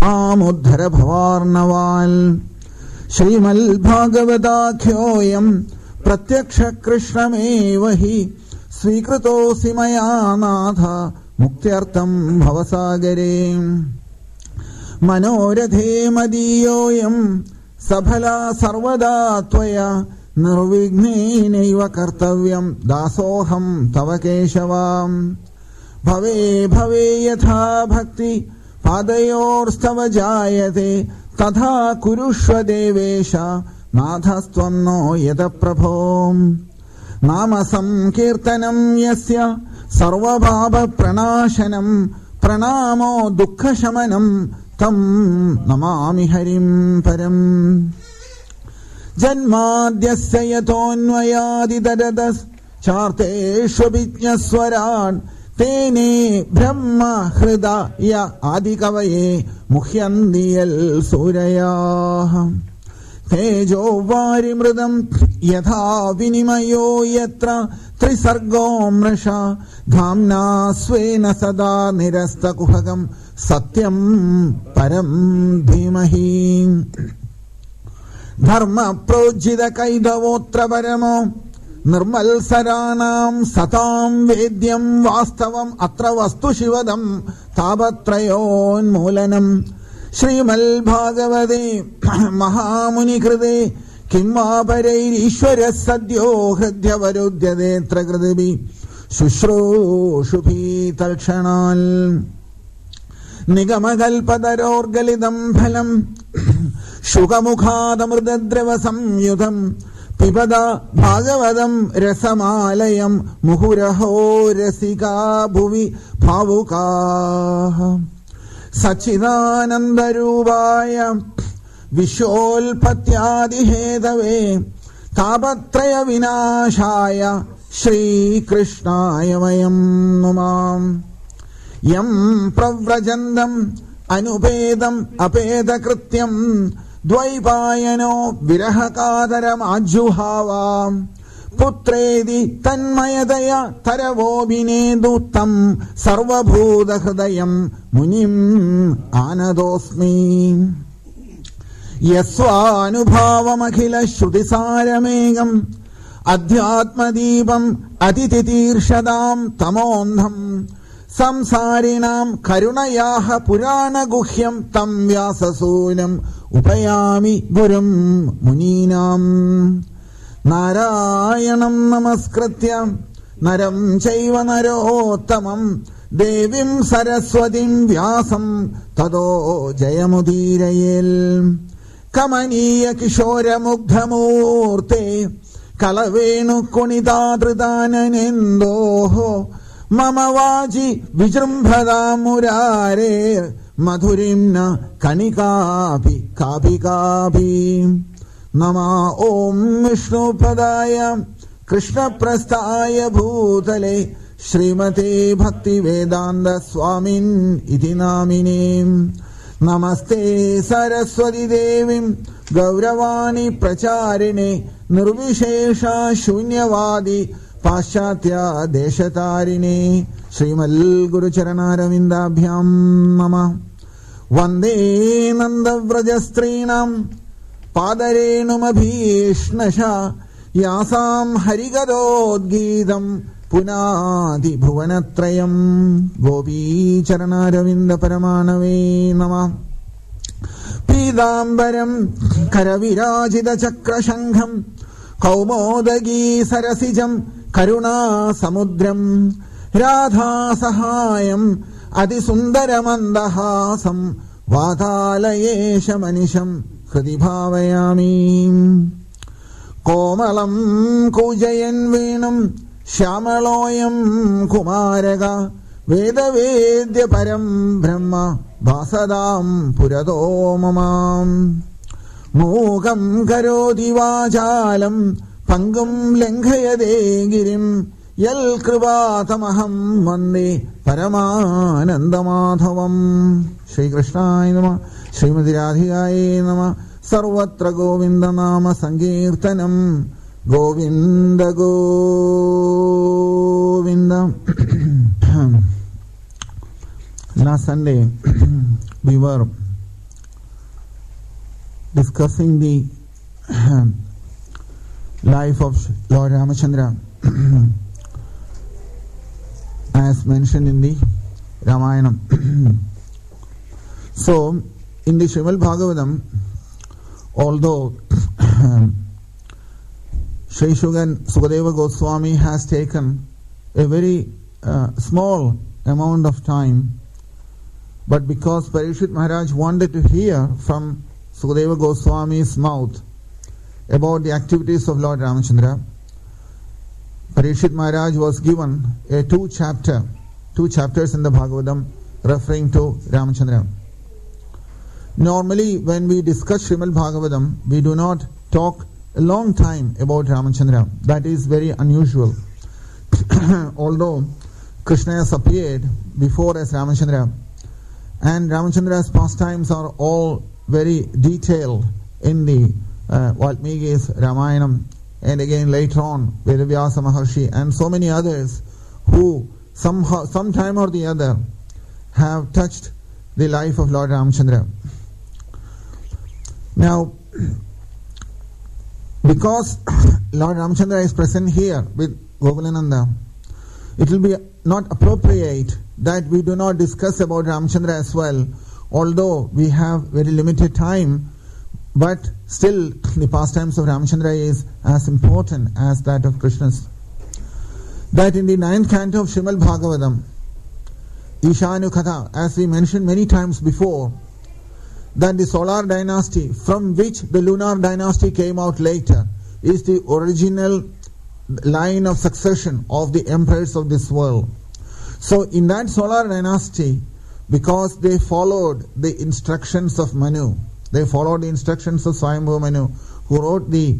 മാമുദ്ധര ഭവാർണവാൽ. ശ്രീമൽ ഭാഗവതാഖ്യോയം പ്രത്യക്ഷ കൃഷ്ണമേവ ഹി സ്വീകൃതോസി മയാ നാഥ മുക്ത്യർത്ഥം ഭവസാഗരേ. മനോരഥേ മദീയോയം സഫലാ സർവദാ ത്വയാ നിർവിഘ്നേനൈവ കർത്തവ്യം ദാസോഹം തവ കേശവാം. ഭവേ ഭവേ യഥാ ഭക്തി പാദയോർസ്തവ ജായത്തെ തഥാ കുരുഷ്വ ദേവേശ നാഥസ്ത്വം നോ യത പ്രഭോ. നാമ സംകീർത്തനം യസ്യ സർവപാപ പ്രണാശനം പ്രണാമോ ദുഃഖശമനം തം നമാമി ഹരിം പരം. ജന്മാദ്യസ്യ യതോന്വയാദിതരതഃ ചാർത്തേഷ്വഭിജ്ഞസ്വരാൻ തേനേ ബ്രഹ്മഹൃദയ ആദികവയേ മുഹ്യന്തി യൽ സൂരയാഃ. തേജോ വാരിമൃതം യഥാ വിനിമയോ യത്ര ത്രിസർഗോ മൃഷാ ധാംനാ സ്വേന സദാ നിരസ്തകുഹകം സത്യം പരം ധീമഹി. ധർമ്മ പ്രോജ്ജിത കൈതവോത്ര പരമോ നിർമ്മത്സരാണാം സതാം വേദ്യം വാസ്തവം അത്ര വസ്തു ശിവദം താപത്രയോന്മൂലനം. ശ്രീമൽ ഭാഗവതേ മഹാമുനികൃതേ കിം വാ പരൈരീശ്വര സദ്യോ ഹൃദ്യവരുദ്ധ്യതേത്ര കൃതിഭി ശുശ്രൂഷുഭി തൽക്ഷണാൽ. നിഗമകൽപതരോർഗലിതം ഫലം ശുകമുഖാദമൃതദ്രവ സംയുതം പിബത ഭാഗവതം രസമാലയം മുഹുരഹോ രസികാ ഭുവി ഭാവുകാഃ. സച്ചിദാനന്ദരൂപായ വിശ്വോൽപത്യാദിഹേതവേ താപത്രയ വിനാശായ ശ്രീകൃഷ്ണായ വയം നുമാം. യം പ്രവ്രജന്തം അനുപേദം അപേദകൃത്യം ദ്വൈപായനോ വിരഹകാതരമാജുഹാവാം. പുത്രേതി തന്മയതയ തരവോഭിനേതു തം സർവഭൂതഹൃദയം മുനിം ആനതോസ്മി. യസ്വാനുഭാവമഖില ശ്രുതിസാരമേകം അധ്യാത്മദീപം അതിതിതീർഷതാം തമോന്ധം സംസാരിണാം കരുണയാഹ പുരാണഗുഹ്യം തം വ്യാസസൂനം ഉപയാമി ഗുരും മുനീനാം. നാരായണം നമസ്കൃത്യ നരം ചൈവ നരോത്തമം ദേവീം സരസ്വതീം വ്യാസം തതോ ജയമുദീരയേൽ. കമനീയ കിശോരമുഗ്ധമൂർത്തേ കലവേണുകുണിതാതൃതാനനേന്ദോഃ മമ വാചി വിജൃംഭതാം മുരാരേ മധുരിം ന കണികാഭി കാഭികാഭി. നമഃ ഓം വിഷ്ണുപദായ കൃഷ്ണപ്രസ്ഥായ ഭൂതലേ ശ്രീമതേ ഭക്തിവേദാന്ത സ്വാമിൻ ഇതി നാമിനേ. നമസ്തേ സരസ്വതി ദേവിം ഗൗരവാണി പ്രചാരിണേ നിർവിശേഷ ശൂന്യവാദി പാശ്ചാത്യ ദേശതാരിണേ. ശ്രീമൽ ഗുരുചരണാരവിന്ദാഭ്യാം നമഃ. വന്ദേ നന്ദവ്രജസ്ത്രീണാം പാദരേണുമഭീഷ്ണശ യാസാം ഹരികഥോദ്ഗീതം പുനാതി ഭുവനത്രയം. ഗോപീചരണാരവിന്ദ പരമാണവേ നമഃ. പീതാംബരം കരവിരാജിത ചക്രശംഖം കൗമോദഗീ സരസിജം കരുണാസമുദ്രം രാധാസഹായം അതിസുന്ദരമന്ദഹാസം വാതാലയേശമനിശം ഹൃദി ഭാവയാമി. കോമളം കൂജയൻ വീണും ശ്യാമളോയം കുമാരക വേദവേദ്യ പരം ബ്രഹ്മ ഭാസതാം പുരതോ മമാം. മൂകം കരോതി വാചാലം പങ്കും ലംഘയതേ ഗിരിം യൽ കൃപാതമഹം വന്ദേ പരമാനന്ദമാധവം. ശ്രീകൃഷ്ണായ നമഃ. ശ്രീമതി രാധികായേ നമഃ. സർവത്ര ഗോവിന്ദനാമ സങ്കീർത്തനം. Govinda Govinda. Last Sunday we were discussing the life of Lord Ramachandra as mentioned in the Ramayana. So, in the Srimad Bhagavatam, although Sri Sukadeva Goswami has taken a very small amount of time, but because Parikshit Maharaj wanted to hear from Sukadeva Goswami's mouth about the activities of Lord Ramachandra, Parikshit Maharaj was given a two chapters in the Bhagavatam referring to Ramachandra. Normally, when we discuss Srimad Bhagavatam, we do not talk a long time about Ramachandra. That is very unusual. Although Krishna has appeared before as Ramachandra, and Ramachandra's pastimes are all very detailed in the Valmiki's Ramayana, and again later on Vedavyasa Maharshi and so many others who some time or the other have touched the life of Lord Ramachandra. Now, because Lord Ramachandra is present here with Gokulananda, it will be not appropriate that we do not discuss about Ramachandra as well, although we have very limited time, but still the pastimes of Ramachandra is as important as that of Krishna's. That in the 9th canto of Srimad Bhagavatam, Ishanu Katha, as we mentioned many times before, that the solar dynasty from which the lunar dynasty came out later is the original line of succession of the emperors of this world. So in that solar dynasty, because they followed the instructions of Manu, they followed the instructions of Swayambhu Manu, who wrote the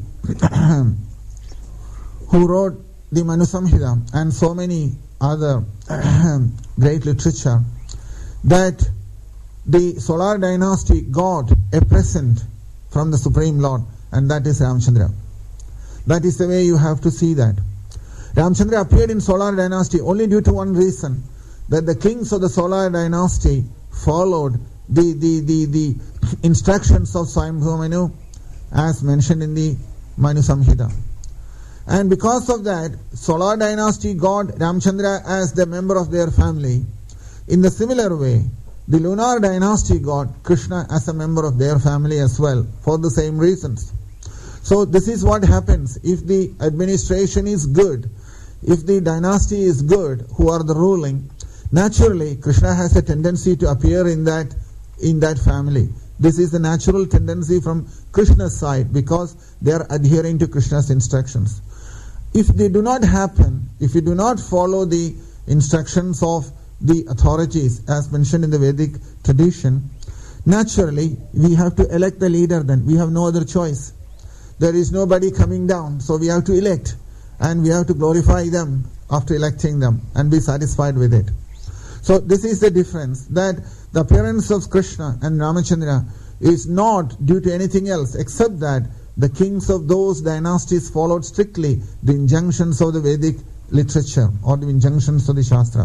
Manu Samhita and so many other great literature, that the solar dynasty got a present from the Supreme Lord, and that is Ramachandra. That is the way you have to see that. Ramachandra appeared in solar dynasty only due to one reason, that the kings of the solar dynasty followed the instructions of Swayambhu Manu as mentioned in the Manu Samhita. And because of that, solar dynasty got Ramachandra as the member of their family. In the similar way, the lunar dynasty got Krishna as a member of their family as well, for the same reasons. So this is what happens if the administration is good, if the dynasty is good, who are the ruling, naturally Krishna has a tendency to appear in that family. This is the natural tendency from Krishna's side, because they are adhering to Krishna's instructions. If they do not happen, if you do not follow the instructions of the authorities as mentioned in the Vedic tradition, naturally we have to elect the leader then. We have no other choice. There is nobody coming down, so we have to elect, and we have to glorify them after electing them and be satisfied with it. So this is the difference, that the appearance of Krishna and Ramachandra is not due to anything else except that the kings of those dynasties followed strictly the injunctions of the Vedic literature or the injunctions of the Shastra.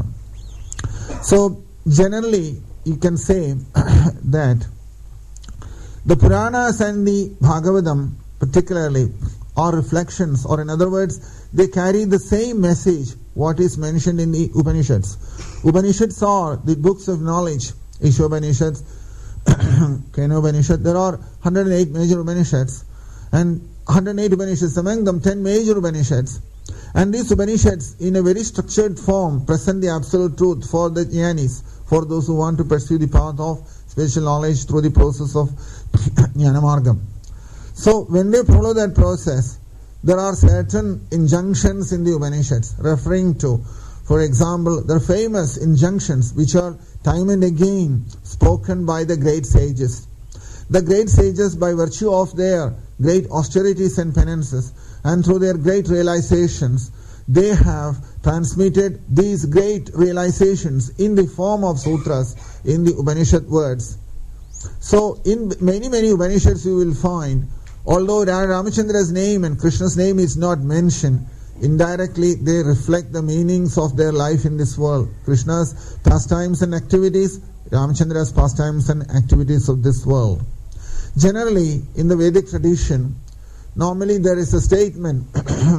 So generally you can say that the Puranas and the Bhagavatam particularly are reflections, or in other words, they carry the same message what is mentioned in the Upanishads. Upanishads are the books of knowledge. Ishopanishads, Kenopanishads, there are 108 major Upanishads, and 108 Upanishads, among them 10 major Upanishads. And these Upanishads in a very structured form present the absolute truth for the jnanis, for those who want to pursue the path of spiritual knowledge through the process of Jnanamargam. So when they follow that process, there are certain injunctions in the Upanishads referring to, for example, the famous injunctions which are time and again spoken by the great sages. The great sages, by virtue of their great austerities and penances and through their great realizations, they have transmitted these great realizations in the form of sutras in the Upanishad words. So in many Upanishads you will find, although Ramachandra's name and Krishna's name is not mentioned, indirectly they reflect the meanings of their life in this world. Krishna's pastimes and activities, Ramachandra's pastimes and activities of this world. Generally, in the Vedic tradition, normally there is a statement,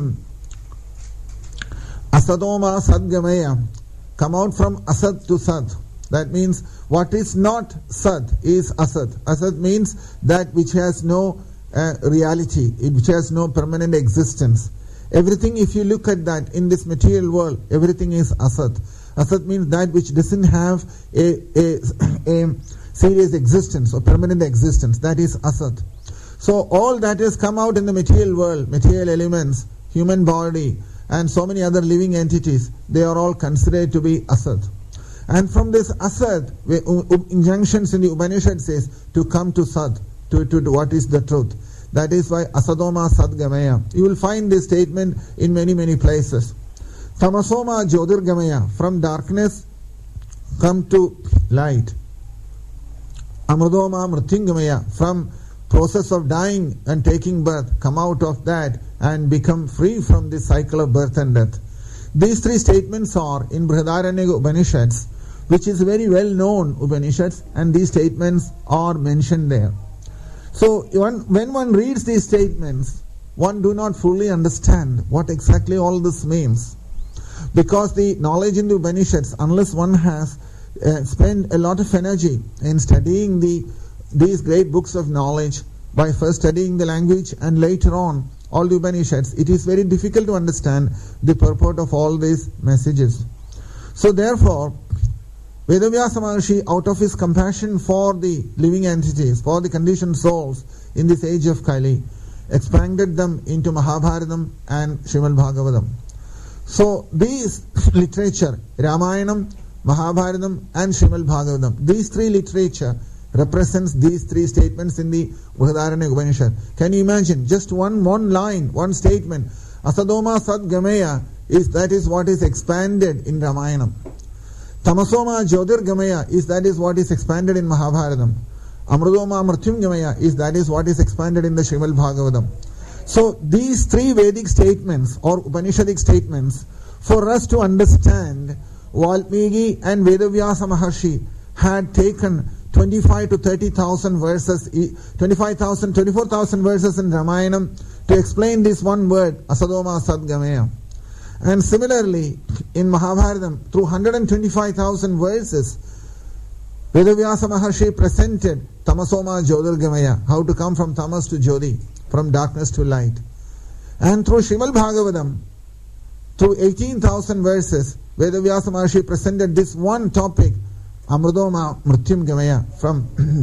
Asadoma Sadgamaya, come out from Asad to Sad. That means what is not Sad is Asad. Asad means that which has no reality, which has no permanent existence. Everything, if you look at that in this material world, everything is Asad. Asad means that which doesn't have a serious existence or permanent existence. That is Asad. So all that has come out in the material world, material elements, human body, and so many other living entities, they are all considered to be Asad. And from this Asad, injunctions in the Upanishad says to come to Sad, to what is the truth. That is why Asadoma Sadgamaya. You will find this statement in many, many places. Tamasoma Jyotirgamaya, from darkness come to light. Amradoma Mrityungamaya, from process of dying and taking birth, come out of that and become free from this cycle of birth and death. These three statements are in Brihadaranyaka Upanishads, which is very well known Upanishads, and these statements are mentioned there. So when one reads these statements, one do not fully understand what exactly all this means. Because the knowledge in the Upanishads, unless one has spent a lot of energy in studying these great books of knowledge, by first studying the language and later on all the Upanishads, it is very difficult to understand the purport of all these messages. So therefore, Vedavyasa Maharshi, out of his compassion for the living entities, for the conditioned souls in this age of Kali, expanded them into Mahabharatam and Srimad Bhagavatam. So these literature, Ramayanam, Mahabharatam and Srimad Bhagavatam, these three literature represents these three statements in the Brihadaranyaka Upanishad. Can you imagine? Just one line, one statement. Asadoma Sadgamaya, that is what is expanded in Ramayanam. Tamasoma Jyotirgamaya, that is what is expanded in Mahabharatam. Amradoma Mrityungamaya, that is what is expanded in the Srimad Bhagavatam. So these three Vedic statements or Upanishadic statements, for us to understand, Valmiki and Vedavyasa Maharshi had taken 25 to 30,000 verses, 24,000 verses in Ramayanam to explain this one word, Asadoma Sadgamaya. And similarly, in Mahabharatam, through 125,000 verses, Vedavyasa Maharshi presented Tamasoma Jyotirgamaya, how to come from Tamas to Jyoti, from darkness to light. And through Srimad Bhagavatam, through 18,000 verses, Vedavyasa Maharshi presented this one topic, Amradoma Mrityungamaya, from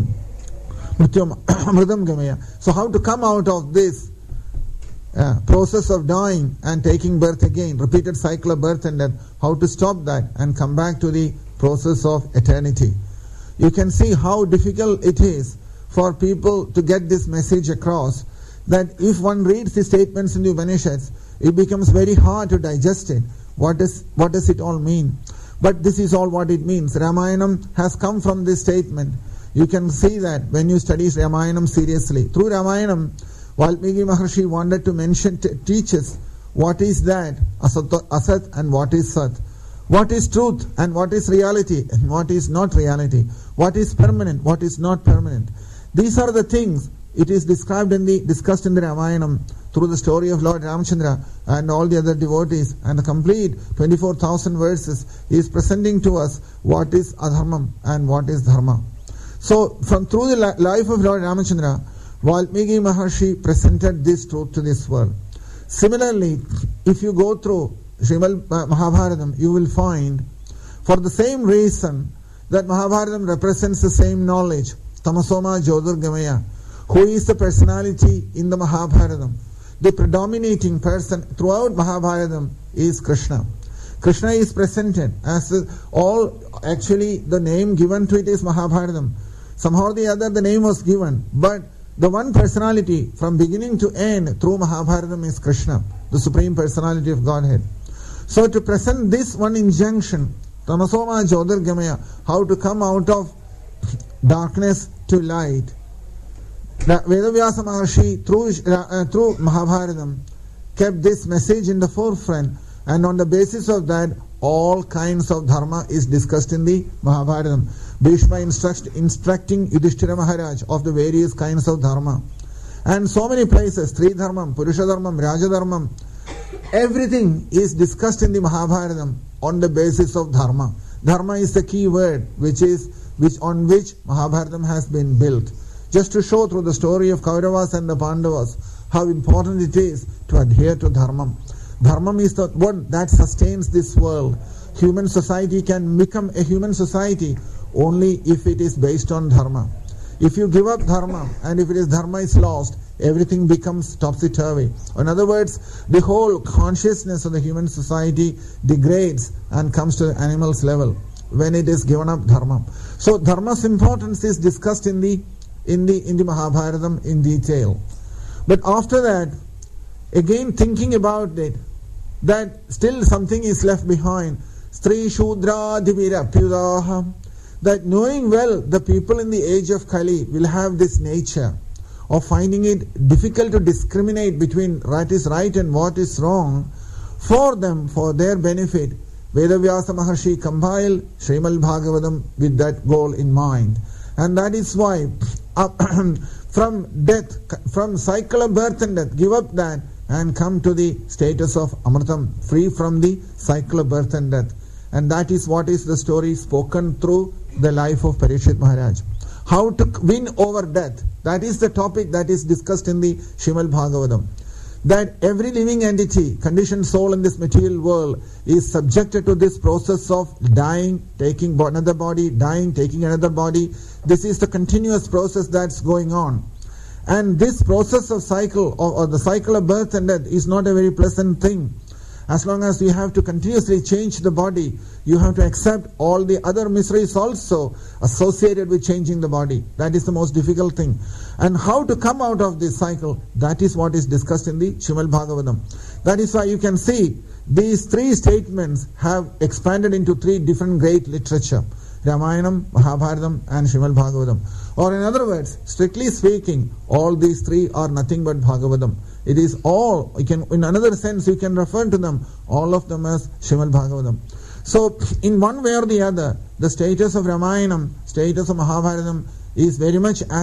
Amradam Gamaya. So how to come out of this process of dying and taking birth again, repeated cycle of birth and death, how to stop that and come back to the process of eternity. You can see how difficult it is for people to get this message across, that if one reads the statements in the Upanishads, it becomes very hard to digest it. What does it all mean? But this is all what it means. Ramayanam has come from this statement. You can see that when you study Ramayanam seriously. Through Ramayanam, Valmiki Maharshi wanted to teach us what is that, Asat and what is Sat. What is truth and what is reality and what is not reality. What is permanent, what is not permanent. These are the things it is discussed in the Ramayanam through the story of Lord Ramachandra and all the other devotees, and the complete 24,000 verses is presenting to us what is adharmam and what is dharma. So through the life of Lord Ramachandra, Valmiki Maharshi presented this truth to this world. Similarly, if you go through Srimad Mahabharatam, you will find, for the same reason that Mahabharatam represents the same knowledge, Tamasoma Jyotirgamaya, who is the personality in the Mahabharatam. The predominating person throughout Mahabharatam is Krishna. Krishna is presented as actually the name given to it is Mahabharatam. Somehow or the other the name was given, but the one personality from beginning to end through Mahabharatam is Krishna, the Supreme Personality of Godhead. So to present this one injunction, Tamasoma Jyotirgamaya, how to come out of darkness to light, Vedavyasa Maharshi through Mahabharatam kept this message in the forefront, and on the basis of that all kinds of dharma is discussed in the Mahabharatam. Bhishma instructing Yudhishthira Maharaj of the various kinds of dharma. And so many places, Stri Dharmam, Purusha Dharmam, Raja Dharmam, everything is discussed in the Mahabharatam on the basis of dharma. Dharma is the key word on which Mahabharatam has been built. Just to show through the story of Kauravas and the Pandavas how important it is to adhere to dharma. Dharma is the one that sustains this world. Human society can become a human society only if it is based on dharma. If you give up dharma, and if dharma is lost, everything becomes topsy-turvy. In other words, the whole consciousness of the human society degrades and comes to the animal's level when it is given up dharma. So dharma's importance is discussed in the Mahabharatam in detail. But after that, again thinking about it, that still something is left behind. Stri Shudra Divirapyudaha. That knowing well the people in the age of Kali will have this nature of finding it difficult to discriminate between what is right and what is wrong. For them, for their benefit, Vedavyasa Maharshi compiled Srimad Bhagavatam with that goal in mind. And that is why from death, from cycle of birth and death, give up that and come to the status of Amritam, free from the cycle of birth and death. And that is what is the story spoken through the life of Parikshit Maharaj. How to win over death. That is the topic that is discussed in the Srimad Bhagavatam. That every living entity, conditioned soul in this material world, is subjected to this process of dying, taking another body, dying, taking another body. This is the continuous process that's going on. And this process of cycle, or the cycle of birth and death, is not a very pleasant thing. As long as you have to continuously change the body, you have to accept all the other miseries also associated with changing the body. That is the most difficult thing. And how to come out of this cycle, that is what is discussed in the Srimad Bhagavatam. That is why you can see these three statements have expanded into three different great literature. Ramayanam, Mahabharatam and Srimad Bhagavatam. Or in other words, strictly speaking, all these three are nothing but Bhagavatam. It is all, in another sense you can refer to them, all of them as Srimad Bhagavatam. So in one way or the other, the status of Ramayanam, status of Mahabharatam is very much so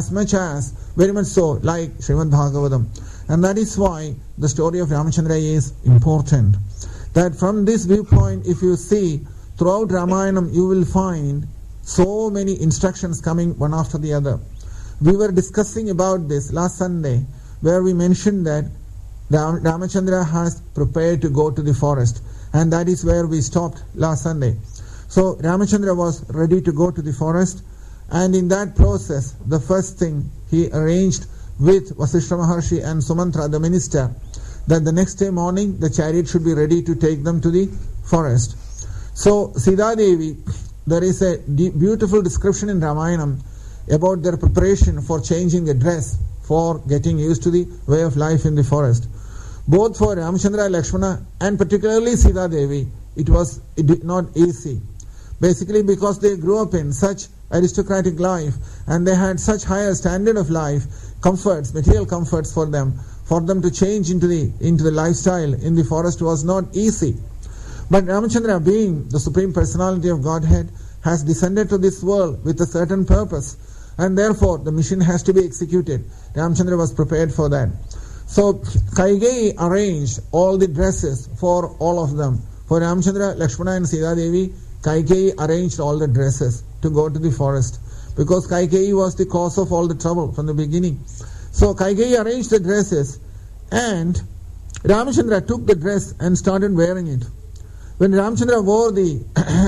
like Srimad Bhagavatam. And that is why the story of Ramachandra is important. That from this viewpoint, if you see, throughout Ramayanam you will find so many instructions coming one after the other. We were discussing about this last Sunday, where we mentioned that Ramachandra has prepared to go to the forest, and that is where we stopped last Sunday. So Ramachandra was ready to go to the forest, and in that process, the first thing he arranged with Vasishtha Maharshi and Sumantra, the minister, that the next day morning the chariot should be ready to take them to the forest. So Sita Devi, there is a beautiful description in Ramayanam about their preparation for changing a dress, for getting used to the way of life in the forest. Both for Ramachandra, Lakshmana and particularly Sita Devi, it did not easy. Basically because they grew up in such aristocratic life and they had such higher standard of life, comforts, material comforts for them to change into the lifestyle in the forest was not easy. But Ramachandra, being the Supreme Personality of Godhead, has descended to this world with a certain purpose, and therefore the mission has to be executed. Ramachandra was prepared for that. So Kaigeyi arranged all the dresses for all of them. For Ramachandra, Lakshmana and Sita Devi, Kaigeyi arranged all the dresses to go to the forest, because Kaigeyi was the cause of all the trouble from the beginning. So Kaigeyi arranged the dresses, and Ramachandra took the dress and started wearing it. When Ramachandra wore the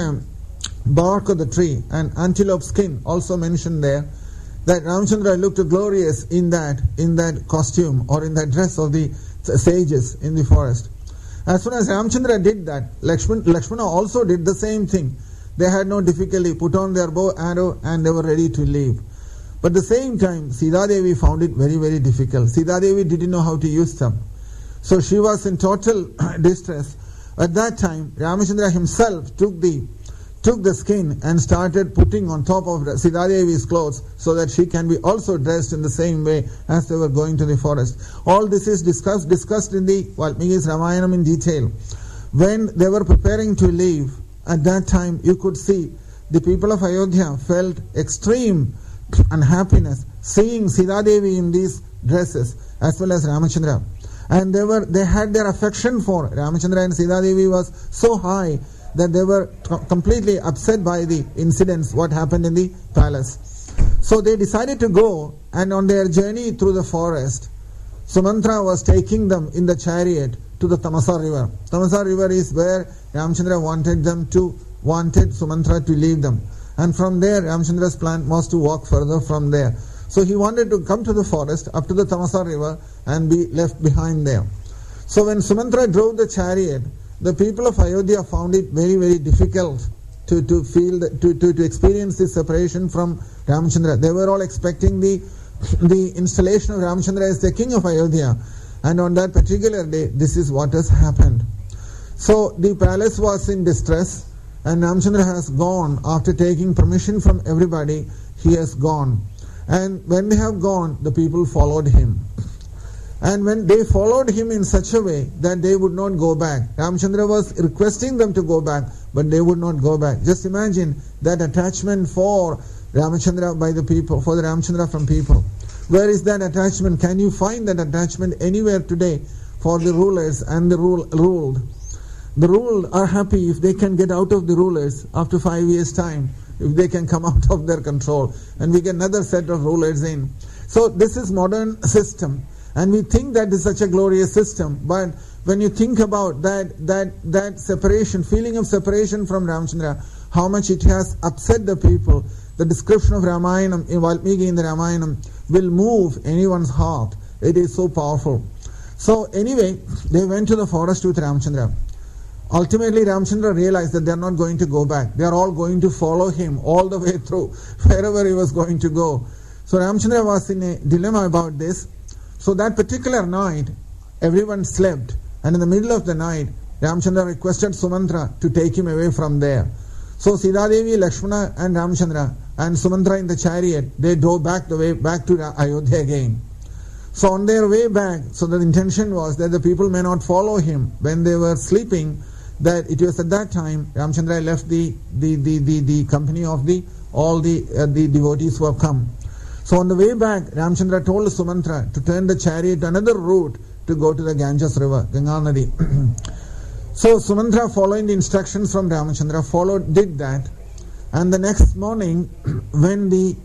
bark of the tree and antelope skin, also mentioned there, that Ramachandra looked glorious in that costume or in that dress of the sages in the forest. As soon as Ramachandra did that, Lakshmana also did the same thing. They had no difficulty, put on their bow, arrow, and they were ready to leave. But at the same time, Sita Devi found it very, very difficult. Sita Devi didn't know how to use them. So she was in total distress. At that time, Ramachandra himself took the skin and started putting on top of Sita Devi's clothes so that she can be also dressed in the same way as they were going to the forest. All this is discussed in the Valmiki's Ramayanam in detail. When they were preparing to leave, at that time you could see the people of Ayodhya felt extreme unhappiness seeing Sita Devi in these dresses as well as Ramachandra. And they had their affection for Ramachandra and Sita Devi was so high that they were completely upset by the incidents, what happened in the palace. So they decided to go, and on their journey through the forest, Sumantra was taking them in the chariot to the Tamasa river. Tamasa river is where Ramachandra wanted Sumantra to leave them. And from there, Ramachandra's plan was to walk further from there. So he wanted to come to the forest up to the Tamasa river and be left behind there. So when Sumantra drove the chariot, the people of Ayodhya found it very, very difficult to experience this separation from Ramachandra. They were all expecting the installation of Ramachandra as the king of Ayodhya. And on that particular day, this is what has happened. So the palace was in distress, and Ramachandra has gone. After taking permission from everybody, he has gone. And when they have gone, the people followed him. And when they followed him in such a way that they would not go back, Ramachandra was requesting them to go back, but they would not go back. Just imagine that attachment for Ramachandra by the people, for the Ramachandra from people. Where is that attachment? Can you find that attachment anywhere today for the rulers and the ruled? The ruled are happy if they can get out of the rulers after 5 years' time, if they can come out of their control, and we get another set of rulers in. So this is modern system, and we think that is such a glorious system, but when you think about that separation, feeling of separation from Ramachandra, how much it has upset the people. The description of Ramayana in Valmiki in the Ramayana will move anyone's heart. It is so powerful. So anyway, they went to the forest with Ramachandra. Ultimately, Ramachandra realized that they are not going to go back. They are all going to follow him all the way through, wherever he was going to go. So Ramachandra was in a dilemma about this. So that particular night, everyone slept. And in the middle of the night, Ramachandra requested Sumantra to take him away from there. So Sita Devi, Lakshmana and Ramachandra and Sumantra in the chariot, they drove back to Ayodhya again. So on their way back, so the intention was that the people may not follow him when they were sleeping, that it was at that time Ramachandra left the company of all the devotees who have come. So on the way back, Ramachandra told Sumantra to turn the chariot to another route to go to the Ganges river, Ganga Nadi. So Sumantra, following the instructions from Ramachandra, did that. And the next morning, when the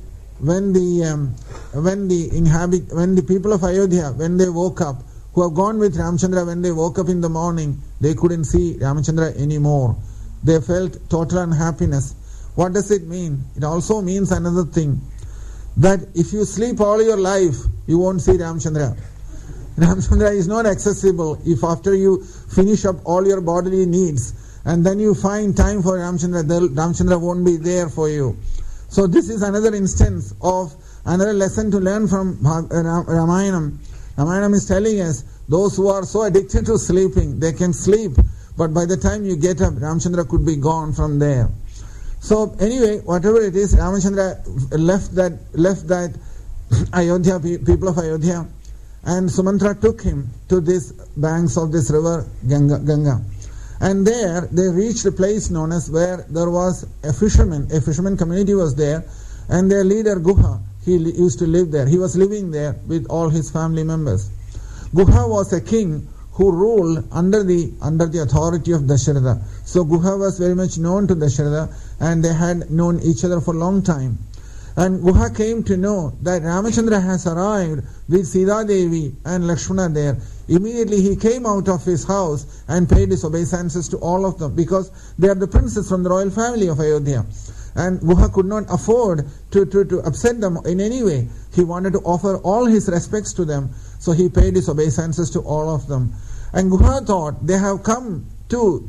people of Ayodhya, when they woke up, who have gone with Ramachandra, when they woke up in the morning, they couldn't see Ramachandra anymore. They felt total unhappiness. What does it mean? It also means another thing, that if you sleep all your life, you won't see Ramachandra. Ramachandra is not accessible. If after you finish up all your bodily needs and then you find time for Ramachandra, Ramachandra won't be there for you. So this is another instance of another lesson to learn from Ramayana. Ramayana is telling us, those who are so addicted to sleeping, they can sleep, but by the time you get up, Ramachandra could be gone from there. So anyway, whatever it is, Ramachandra left that Ayodhya, people of Ayodhya, and Sumantra took him to these banks of this river Ganga. And there they reached a place known as where there was a fisherman community was there, and their leader Guha, he used to live there. He was living there with all his family members. Guha was a king who ruled under the authority of Dasharatha. So Guha was very much known to Dasharatha, and they had known each other for a long time. And Guha came to know that Ramachandra has arrived with Sita Devi and Lakshmana there. Immediately he came out of his house and paid his obeisances to all of them, because they are the princes from the royal family of Ayodhya. And Guha could not afford to upset them in any way. He wanted to offer all his respects to them, so he paid his obeisances to all of them. And Guha thought they have come to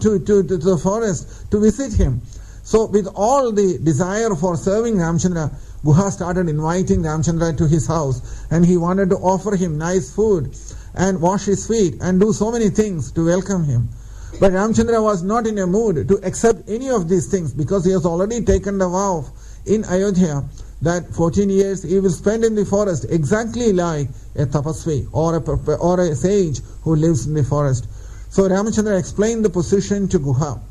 the forest to visit him. So with all the desire for serving Ramachandra, Guha started inviting Ramachandra to his house, and he wanted to offer him nice food and wash his feet and do so many things to welcome him. But Ramachandra was not in a mood to accept any of these things, because he has already taken the vow in Ayodhya that 14 years he will spend in the forest, exactly like a tapasvi or a sage who lives in the forest. So Ramachandra explained the position to Guha,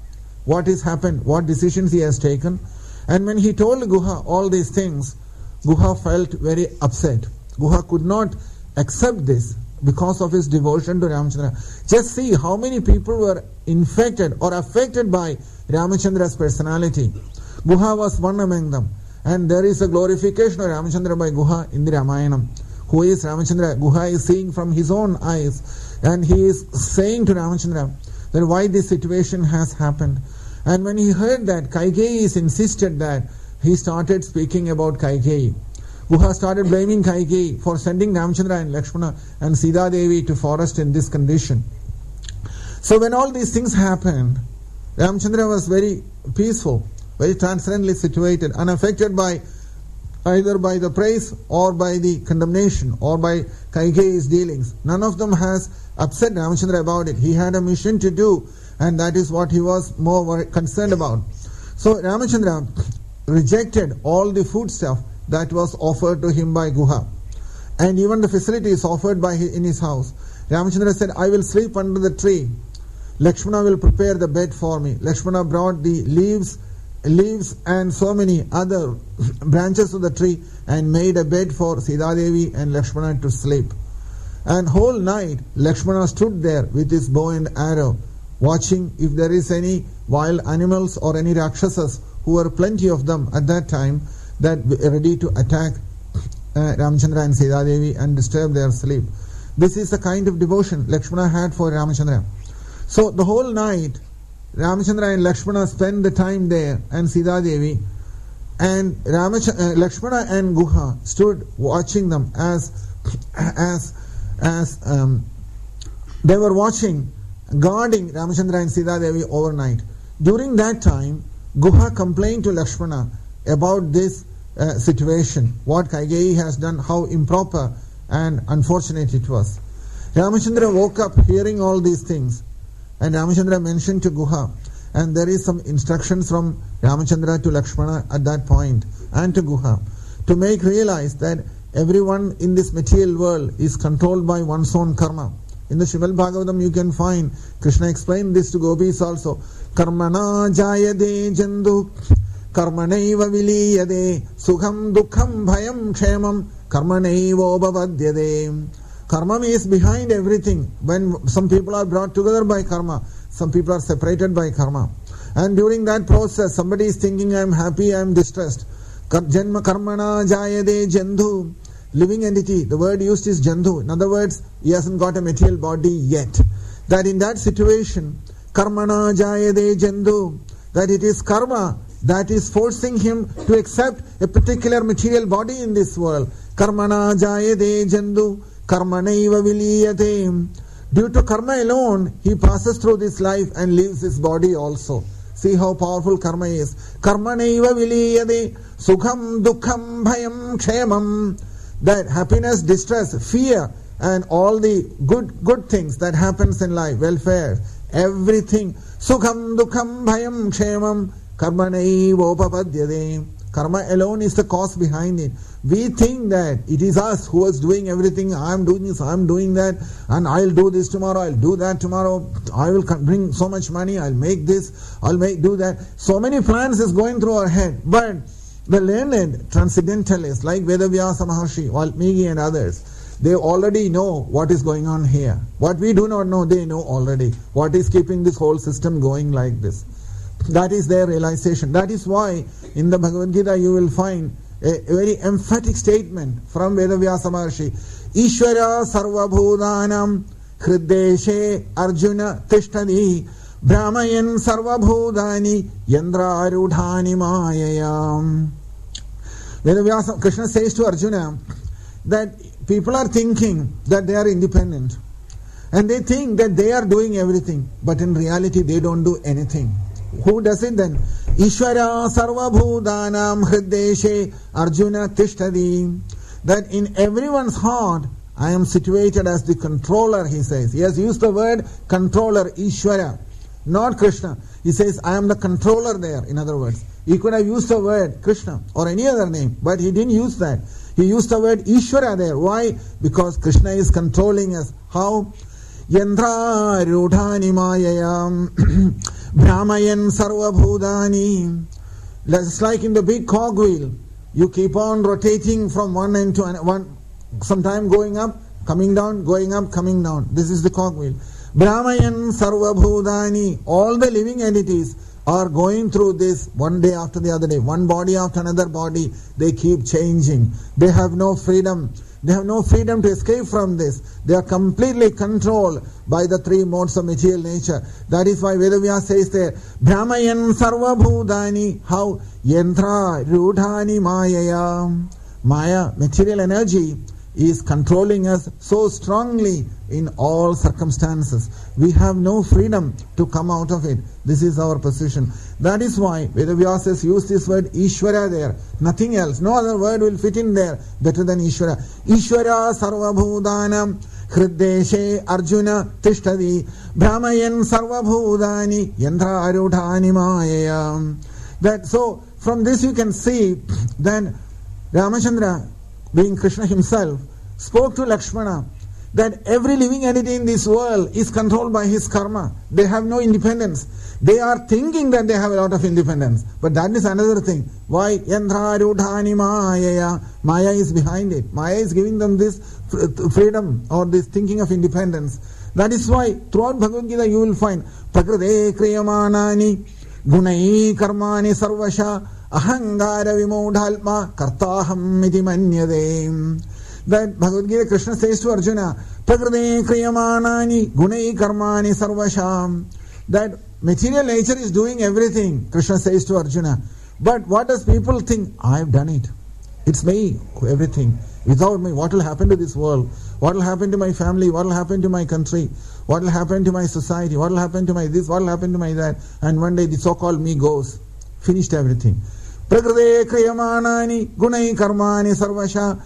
what has happened, what decisions he has taken. And when he told Guha all these things, Guha felt very upset. Guha could not accept this because of his devotion to Ramachandra. Just see how many people were infected or affected by Ramachandra's personality. Guha was one among them. And there is a glorification of Ramachandra by Guha in the Ramayana. Who is Ramachandra? Guha is seeing from his own eyes. And he is saying to Ramachandra that why this situation has happened. And when he heard that, Kaikeyi insisted that, he started speaking about Kaikeyi. Guha started blaming Kaikeyi for sending Ramachandra and Lakshmana and Sita Devi to forest in this condition. So when all these things happened, Ramachandra was very peaceful, very transcendently situated, unaffected by either by the praise or by the condemnation or by Kaikeyi's dealings. None of them has upset Ramachandra about it. He had a mission to do, and that is what he was more concerned about. So Ramachandra rejected all the foodstuff that was offered to him by Guha, and even the facilities offered by in his house. Ramachandra said, I will sleep under the tree. Lakshmana will prepare the bed for me. Lakshmana brought the leaves and so many other branches of the tree and made a bed for Sita Devi and Lakshmana to sleep. And whole night Lakshmana stood there with his bow and arrow, watching if there is any wild animals or any Rakshasas, who were plenty of them at that time, that were ready to attack Ramachandra and Sita Devi and disturb their sleep. This is the kind of devotion Lakshmana had for Ramachandra. So the whole night Ramachandra and Lakshmana spent the time there, and Sita Devi, and Lakshmana and Guha stood watching them as they were watching, guarding Ramachandra and Sita Devi overnight. During that time, Guha complained to Lakshmana about this situation, what Kaikeyi has done, how improper and unfortunate it was. Ramachandra woke up hearing all these things, and Ramachandra mentioned to Guha, and there is some instructions from Ramachandra to Lakshmana at that point and to Guha to make realize that everyone in this material world is controlled by one's own karma. In the Srimad Bhagavatam you can find Krishna explained this to gopis also. Karmana jayade jandu karmanaiva viliyade sukham dukham bhayam kshemam karmanaiva bhavadyade. Karma is behind everything. When some people are brought together by karma, some people are separated by karma. And during that process, somebody is thinking, I am happy, I am distressed. Janma karmana jayade jandu. Living entity, the word used is jandu. In other words, he hasn't got a material body yet. That in that situation, karmana jayade jandu, that it is karma that is forcing him to accept a particular material body in this world. Karmana jayade jandu. Karmanaiva viliyate. Due to karma alone, he passes through this life and leaves his body also. See how powerful karma is. Karmanaiva viliyate. Sukham dukham bhayam kshemam. That happiness, distress, fear, and all the good things that happens in life, welfare, everything. Sukham dukham bhayam kshemam. Karmanaiva upapadyate. Karma alone is the cause behind it. We think that it is us who is doing everything. I am doing this, I am doing that, and I'll do this tomorrow, I'll do that tomorrow. I will bring so much money, I'll make this, do that. So many plans is going through our head. But the learned transcendentalists like Vedavyasa Maharshi, Valmiki and others, they already know what is going on here. What we do not know, they know already. What is keeping this whole system going like this? That is their realization. That is why in the Bhagavad Gita you will find a very emphatic statement from Vedavyasa Maharshi. Ishvara sarva bhudanam hriddeshe arjuna tishtani brahmayan sarva bhudani yandra arudhani mayayam. Vedavyasa Krishna says to Arjuna that people are thinking that they are independent, and they think that they are doing everything, but in reality they don't do anything. Who does it then? Ishvara sarva bhudanam hriddeshe arjuna tishtadi. That in everyone's heart I am situated as the controller, he says. He has used the word controller, Ishvara, not Krishna. He says I am the controller there, in other words. He could have used the word Krishna or any other name, but he didn't use that. He used the word Ishvara there. Why? Because Krishna is controlling us. How? Yandra rudhani mayayam. Brahmayan sarva bhudani. Just like in the big cogwheel, you keep on rotating from one end to one, sometime going up, coming down, going up, coming down. This is the cogwheel. Brahmayan sarva bhudani. All the living entities are going through this one day after the other day, one body after another body. They keep changing. They have no freedom. They have no freedom to escape from this. They are completely controlled by the three modes of material nature. That is why Vedavyasa says there, Brahmayan sarva bhudani. How? Yantra rudhani mayaya. Maya, material energy, is controlling us so strongly in all circumstances. We have no freedom to come out of it. This is our position. That is why Vedavyasa use this word Ishvara there. Nothing else. No other word will fit in there better than Ishvara. Ishvara sarva bhudanam hriddeshe arjuna tishtadi brahmayan sarva bhudani yantra arudhani mayaya. That, so from this you can see that Ramachandra, being Krishna himself, spoke to Lakshmana that every living entity in this world is controlled by his karma. They have no independence. They are thinking that they have a lot of independence, but that is another thing. Why? Yandra rudhani mayaya. Maya is behind it. Maya is giving them this freedom or this thinking of independence. That is why throughout Bhagavad Gita you will find prakrite kriyamanani gunai karmani sarvasha ahangara vimodhalma kartaham iti manyade. That Bhagavad Gita, Krishna says to Arjuna, prakrite kriyamanani gunai karmani sarvasham. That material nature is doing everything, Krishna says to Arjuna. But what does people think? I have done it. It's me, everything. Without me, what will happen to this world? What will happen to my family? What will happen to my country? What will happen to my society? What will happen to my this? What will happen to my that? And one day the so-called me goes. Finished everything. Prakrite kriyamanani gunai karmani sarvasha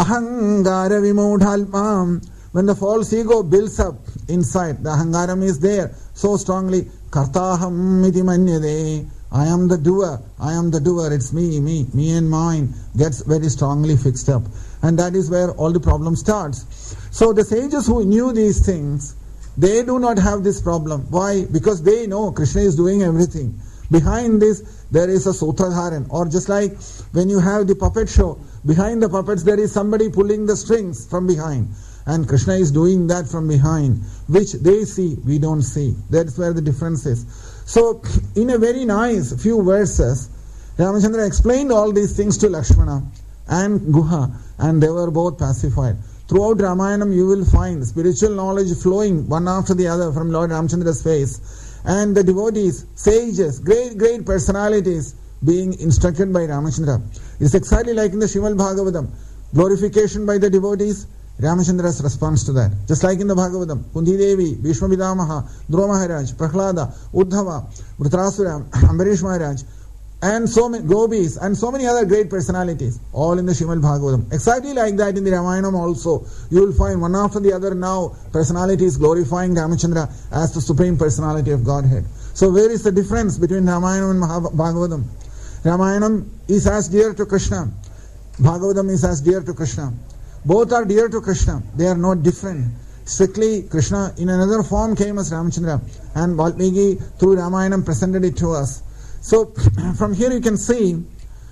ahangara vimodhalpam. When the false ego builds up inside, the ahangaram is there so strongly. Kartaham iti manyade. I am the doer. I am the doer. It's me and mine gets very strongly fixed up. And that is where all the problem starts. So the sages who knew these things, they do not have this problem. Why? Because they know Krishna is doing everything. Behind this, there is a sutradharan. Or just like when you have the puppet show, behind the puppets there is somebody pulling the strings from behind. And Krishna is doing that from behind, which they see, we don't see. That's where the difference is. So, in a very nice few verses, Ramachandra explained all these things to Lakshmana and Guha, and they were both pacified. Throughout Ramayanam, you will find spiritual knowledge flowing one after the other from Lord Ramachandra's face. And the devotees, sages, great personalities being instructed by Ramachandra. It's exactly like in the Srimad Bhagavatam. Glorification by the devotees, Ramachandra's response to that. Just like in the Bhagavatam, Kunti Devi, Bhishma Pitamaha, Dhruva Maharaj, Prahlada, Uddhava, Vritrasura, Ambarish Maharaj, and so many gopis, and so many other great personalities, all in the Srimad Bhagavatam. Exactly like that in the Ramayanam also, you will find one after the other now personalities glorifying Ramachandra as the Supreme Personality of Godhead. So where is the difference between Ramayanam and Bhagavatam? Ramayanam is as dear to Krishna. Bhagavatam is as dear to Krishna. Both are dear to Krishna. They are not different. Strictly, Krishna in another form came as Ramachandra, and Valmiki through Ramayanam presented it to us. So, from here you can see,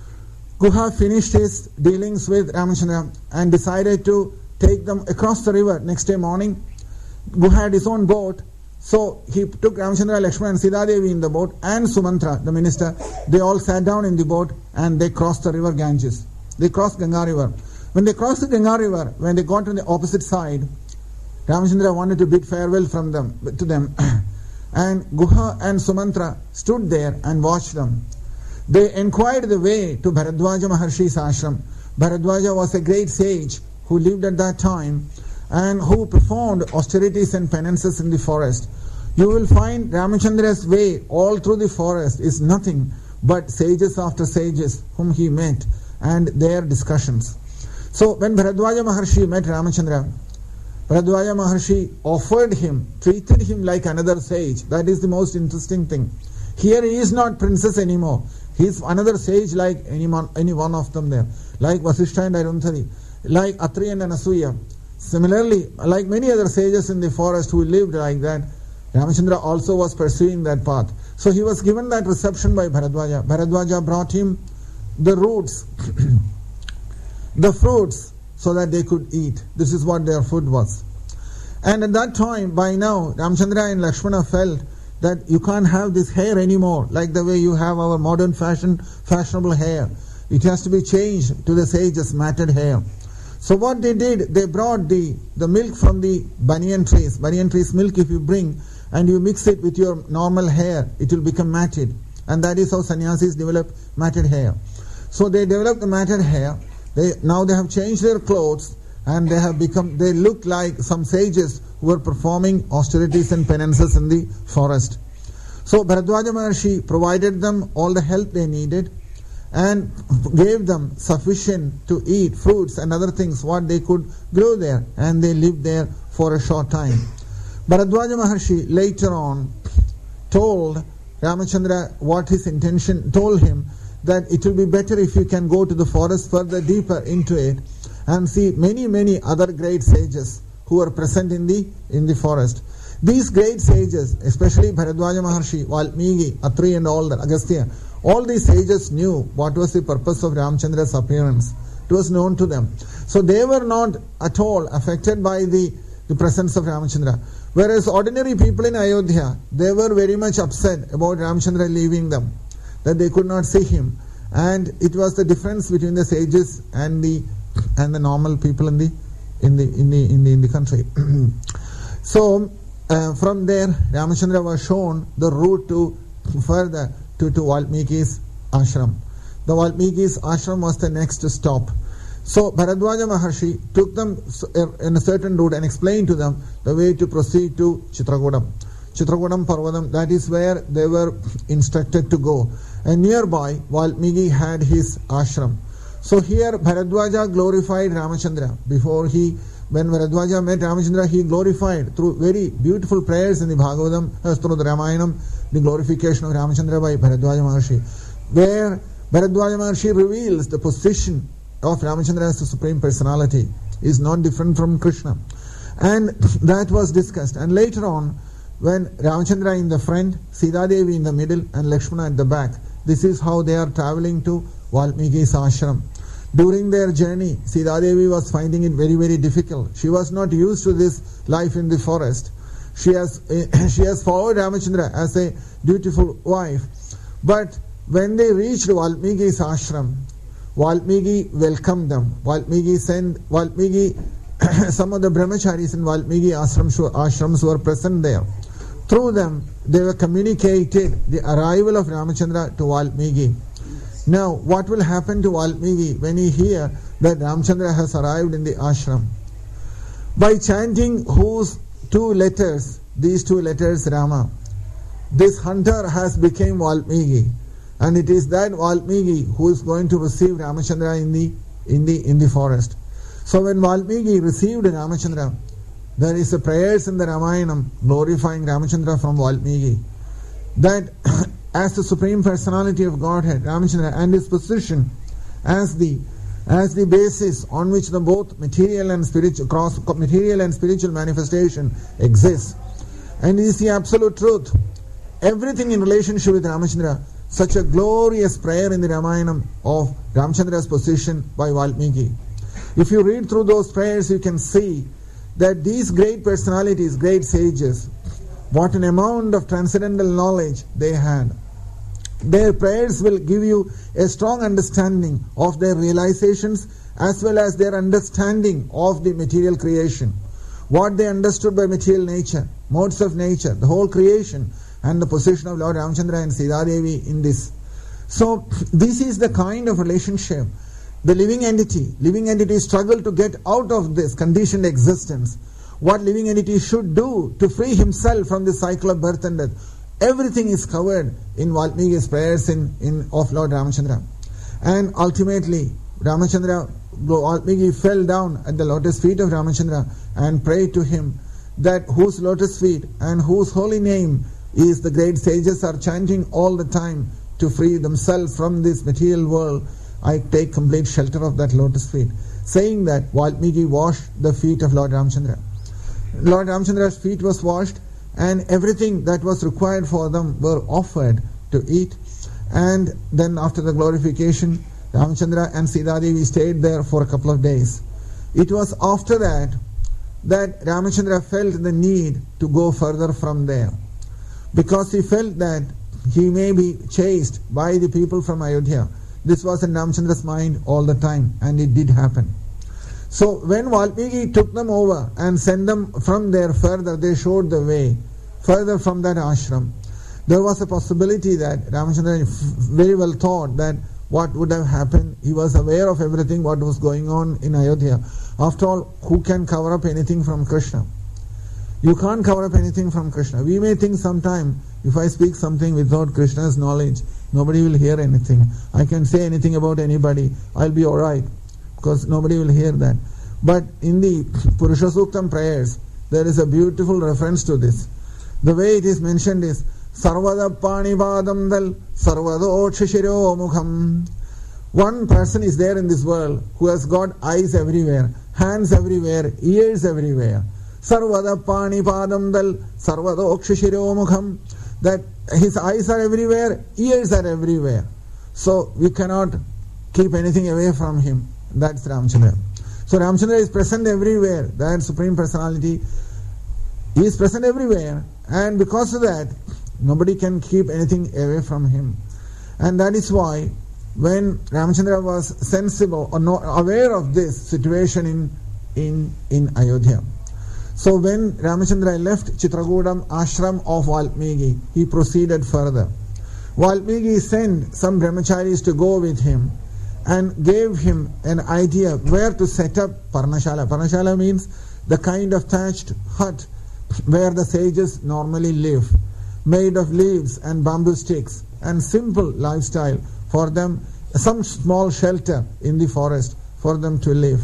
Guha finished his dealings with Ramachandra and decided to take them across the river next day morning. Guha had his own boat, so he took Ramachandra, Lakshmana and Sita Devi in the boat, and Sumantra, the minister. They all sat down in the boat and they crossed the river Ganges. They crossed Ganga river. When they crossed the Ganga river, when they got to the opposite side, Ramachandra wanted to bid farewell to them. And Guha and Sumantra stood there and watched them. They inquired the way to Bharadwaja Maharshi's ashram. Bharadwaja was a great sage who lived at that time and who performed austerities and penances in the forest. You will find Ramachandra's way all through the forest is nothing but sages after sages whom he met and their discussions. So when Bharadwaja Maharshi met Ramachandra, Bharadwaja Maharshi offered him, treated him like another sage. That is the most interesting thing. Here he is not princess anymore. He is another sage like any one of them there. Like Vasishtha and Arunthadi, like Atri and Anasuya. Similarly, like many other sages in the forest who lived like that, Ramachandra also was pursuing that path. So he was given that reception by Bharadwaja. Bharadwaja brought him the roots, the fruits, so that they could eat. This is what their food was. And at that time, by now, Ramchandra and Lakshmana felt that you can't have this hair anymore, like the way you have our modern fashionable hair. It has to be changed to the sage's matted hair. So what they did, they brought the milk from the banyan trees. Banyan trees milk, if you bring and you mix it with your normal hair, it will become matted. And that is how sannyasis develop matted hair. So they developed the matted hair. Now they have changed their clothes, and they look like some sages who were performing austerities and penances in the forest. So Bharadwaja Maharshi provided them all the help they needed and gave them sufficient to eat fruits and other things what they could grow there, and they lived there for a short time. Bharadwaja Maharshi later on told Ramachandra what his intention, told him that it will be better if you can go to the forest further deeper into it and see many other great sages who are present in the forest. These great sages, especially Bharadwaja Maharshi, Valmiki, Atri and all that, Agastya, all these sages knew what was the purpose of Ramachandra's appearance. It was known to them. So they were not at all affected by the presence of Ramachandra. Whereas ordinary people in Ayodhya, they were very much upset about Ramachandra leaving them, that they could not see him. And it was the difference between the sages and the normal people in the country. So from there, Ramachandra was shown the route to further to Valmiki's ashram. The Valmiki's ashram was the next stop. So Bharadwaja Maharshi took them in a certain route and explained to them the way to proceed to Chitrakodam. Chitrakodam Parvatam, that is where they were instructed to go. And nearby, Valmiki had his ashram. So here Bharadwaja glorified Ramachandra. When Bharadwaja met Ramachandra, he glorified through very beautiful prayers in the Bhagavatam, through the Ramayanam, the glorification of Ramachandra by Bharadwaja Maharshi, where Bharadwaja Maharshi reveals the position of Ramachandra as the Supreme Personality is not different from Krishna. And that was discussed. And later on, when Ramachandra in the front, Sita Devi in the middle, and Lakshmana at the back, this is how they are traveling to Valmiki's ashram. During their journey, Sita Devi was finding it very difficult. She was not used to this life in the forest. She has followed Ramachandra as a dutiful wife. But when they reached Valmiki's ashram, Valmiki welcomed them. Valmiki sent some of the brahmacharis in Valmiki ashrams were present there. Through them, they were communicated the arrival of Ramachandra to Valmiki. Now, what will happen to Valmiki when he hears that Ramachandra has arrived in the ashram? By chanting whose these two letters Rama, this hunter has become Valmiki, and it is that Valmiki who is going to receive Ramachandra in the forest. So when Valmiki received Ramachandra, there is a prayers in the Ramayanam glorifying Ramachandra from Valmiki, that as the Supreme Personality of Godhead, Ramachandra, and his position as the basis on which the both material and spiritual manifestation exists, and is the absolute truth. Everything in relationship with Ramachandra, such a glorious prayer in the Ramayanam of Ramachandra's position by Valmiki. If you read through those prayers, you can see that these great personalities, great sages, what an amount of transcendental knowledge they had. Their prayers will give you a strong understanding of their realizations as well as their understanding of the material creation. What they understood by material nature, modes of nature, the whole creation, and the position of Lord Ramachandra and Sita Devi in this. So this is the kind of relationship the living entity struggle to get out of this conditioned existence. What living entity should do to free himself from the cycle of birth and death. Everything is covered in Valmiki's prayers of Lord Ramachandra. And ultimately, Valmiki fell down at the lotus feet of Ramachandra and prayed to him that whose lotus feet and whose holy name is the great sages are chanting all the time to free themselves from this material world. I take complete shelter of that lotus feet. Saying that, Valmiki washed the feet of Lord Ramachandra. Lord Ramachandra's feet was washed, and everything that was required for them were offered to eat. And then after the glorification, Ramachandra and Sita Devi stayed there for a couple of days. It was after that Ramachandra felt the need to go further from there, because he felt that he may be chased by the people from Ayodhya. This was in Ramachandra's mind all the time, and it did happen. So when Valmiki took them over and sent them from there further, they showed the way further from that ashram. There was a possibility that Ramachandra very well thought that what would have happened. He was aware of everything what was going on in Ayodhya. After all, who can cover up anything from Krishna? You can't cover up anything from Krishna. We may think sometime, if I speak something without Krishna's knowledge, nobody will hear anything. I can say anything about anybody, I'll be alright, because nobody will hear that. But in the Purusha Suktam prayers, there is a beautiful reference to this. The way it is mentioned is, Sarvada Panivadam Dal Sarvado Shishiro Mukham. One person is there in this world who has got eyes everywhere, hands everywhere, ears everywhere. Sarvada Panipadam Dal Sarvado Shishiro Mukham. That his eyes are everywhere, ears are everywhere. So we cannot keep anything away from him. That's Ramachandra. So Ramachandra is present everywhere. That Supreme Personality, he is present everywhere. And because of that, nobody can keep anything away from him. And that is why when Ramachandra was sensible or not aware of this situation in Ayodhya. So when Ramachandra left Chitragudam ashram of Valmiki, he proceeded further. Valmiki sent some brahmacharis to go with him and gave him an idea where to set up Parnashala. Parnashala means the kind of thatched hut where the sages normally live, made of leaves and bamboo sticks, and simple lifestyle for them, some small shelter in the forest for them to live.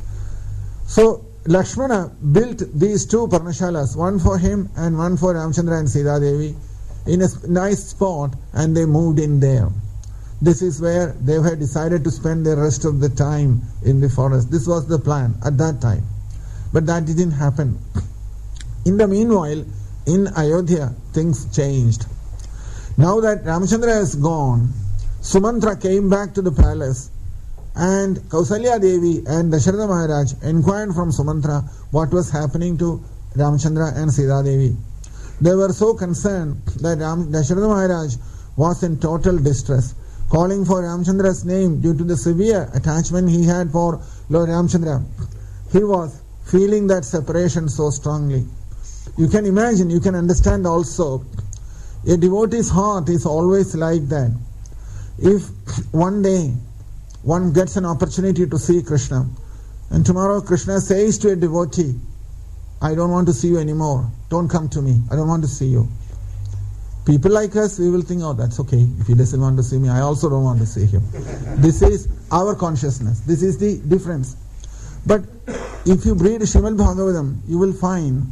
So Lakshmana built these two Parnashalas, one for him and one for Ramachandra and Sita Devi, in a nice spot, and they moved in there. This is where they had decided to spend the rest of the time in the forest. This was the plan at that time. But that didn't happen. In the meanwhile, in Ayodhya, things changed. Now that Ramachandra has gone, Sumantra came back to the palace, and Kausalya Devi and Dasharatha Maharaj inquired from Sumantra what was happening to Ramachandra and Sita Devi. They were so concerned that Dasharatha Maharaj was in total distress, calling for Ramachandra's name due to the severe attachment he had for Lord Ramachandra. He was feeling that separation so strongly. You can imagine, you can understand also, a devotee's heart is always like that. If one day one gets an opportunity to see Krishna, and tomorrow Krishna says to a devotee, I don't want to see you anymore, don't come to me, I don't want to see you. People like us, we will think, oh, that's okay, if he doesn't want to see me, I also don't want to see him. This is our consciousness, this is the difference. But if you read Srimad Bhagavatam, you will find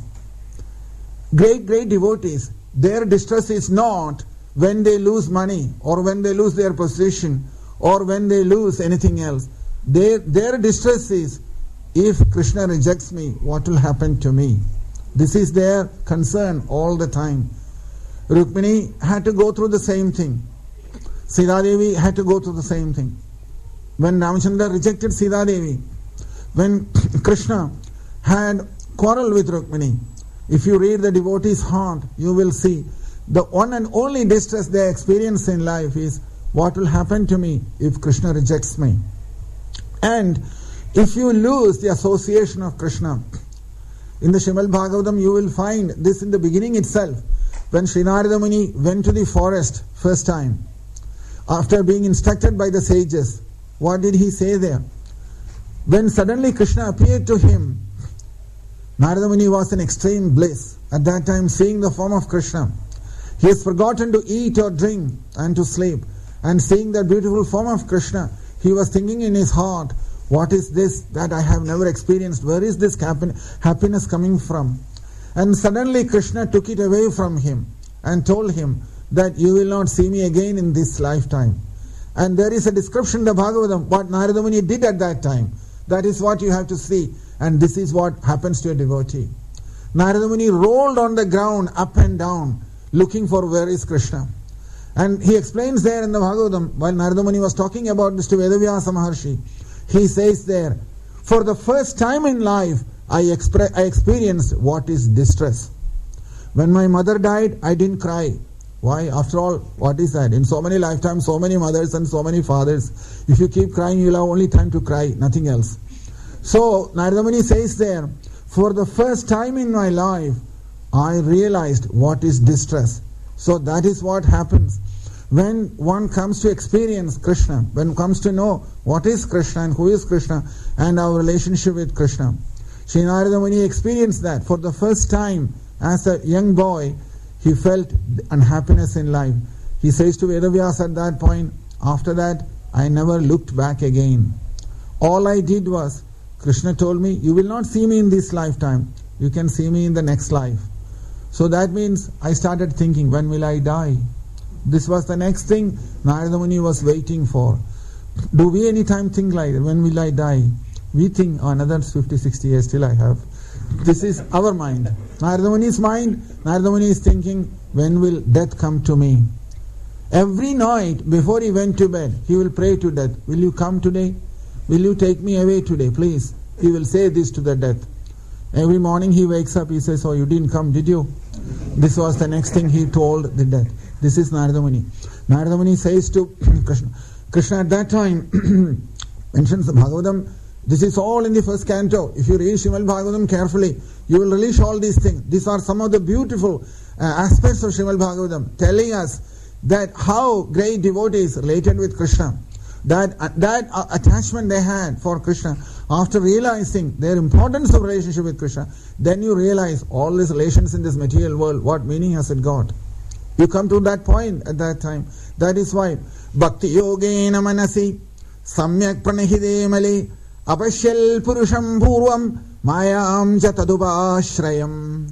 great devotees, their distress is not when they lose money or when they lose their position or when they lose anything else. Their distress is, if Krishna rejects me, what will happen to me? This is their concern all the time. Rukmini had to go through the same thing. Sita Devi had to go through the same thing. When Ramachandra rejected Sita Devi, when Krishna had quarreled with Rukmini, if you read the devotee's heart, you will see the one and only distress they experience in life is, what will happen to me if Krishna rejects me? And if you lose the association of Krishna, in the Srimad Bhagavatam you will find this in the beginning itself. When Sri Narada Muni went to the forest first time, after being instructed by the sages, what did he say there? When suddenly Krishna appeared to him, Narada Muni was in extreme bliss at that time, seeing the form of Krishna. He has forgotten to eat or drink and to sleep, and seeing that beautiful form of Krishna, he was thinking in his heart, what is this that I have never experienced? Where is this happiness coming from? And suddenly Krishna took it away from him and told him that you will not see me again in this lifetime. And there is a description in the Bhagavatam what Narada Muni did at that time. That is what you have to see. And this is what happens to a devotee. Narada Muni rolled on the ground up and down, looking for where is Krishna. And he explains there in the Bhagavatam, while Narada Muni was talking about this to Vedavyasa Maharshi, he says there, for the first time in life, I experienced what is distress. When my mother died, I didn't cry. Why? After all, what is that? In so many lifetimes, so many mothers and so many fathers, if you keep crying, you'll have only time to cry, nothing else. So, Narada Muni says there, for the first time in my life, I realized what is distress. So that is what happens when one comes to experience Krishna, when one comes to know what is Krishna and who is Krishna and our relationship with Krishna. Sri Narada Muni experienced that for the first time as a young boy. He felt unhappiness in life. He says to Vedavyasa at that point, after that, I never looked back again. All I did was, Krishna told me, you will not see me in this lifetime. You can see me in the next life. So that means I started thinking, when will I die? This was the next thing Narada Muni was waiting for. Do we any time think like that? When will I die? We think, oh, another 50, 60 years still I have. This is our mind. Narada Muni's mind, Narada Muni is thinking, when will death come to me? Every night before he went to bed, he will pray to death. Will you come today? Will you take me away today, please? He will say this to the death. Every morning he wakes up, he says, oh, you didn't come, did you? This was the next thing he told the death. This is Narada Muni. Narada Muni says to Krishna. Krishna at that time mentions the Bhagavatam. This is all in the first canto. If you read Srimad Bhagavatam carefully, you will relish all these things. These are some of the beautiful aspects of Srimad Bhagavatam, telling us that how great devotees related with Krishna, that attachment they had for Krishna, after realizing their importance of relationship with Krishna, then you realize all these relations in this material world, what meaning has it got? You come to that point at that time. That is why Bhakti Yogena Manasi Samyak Pranahide Mali Apashyal Purusham Purvam Mayam Jatadupashrayam.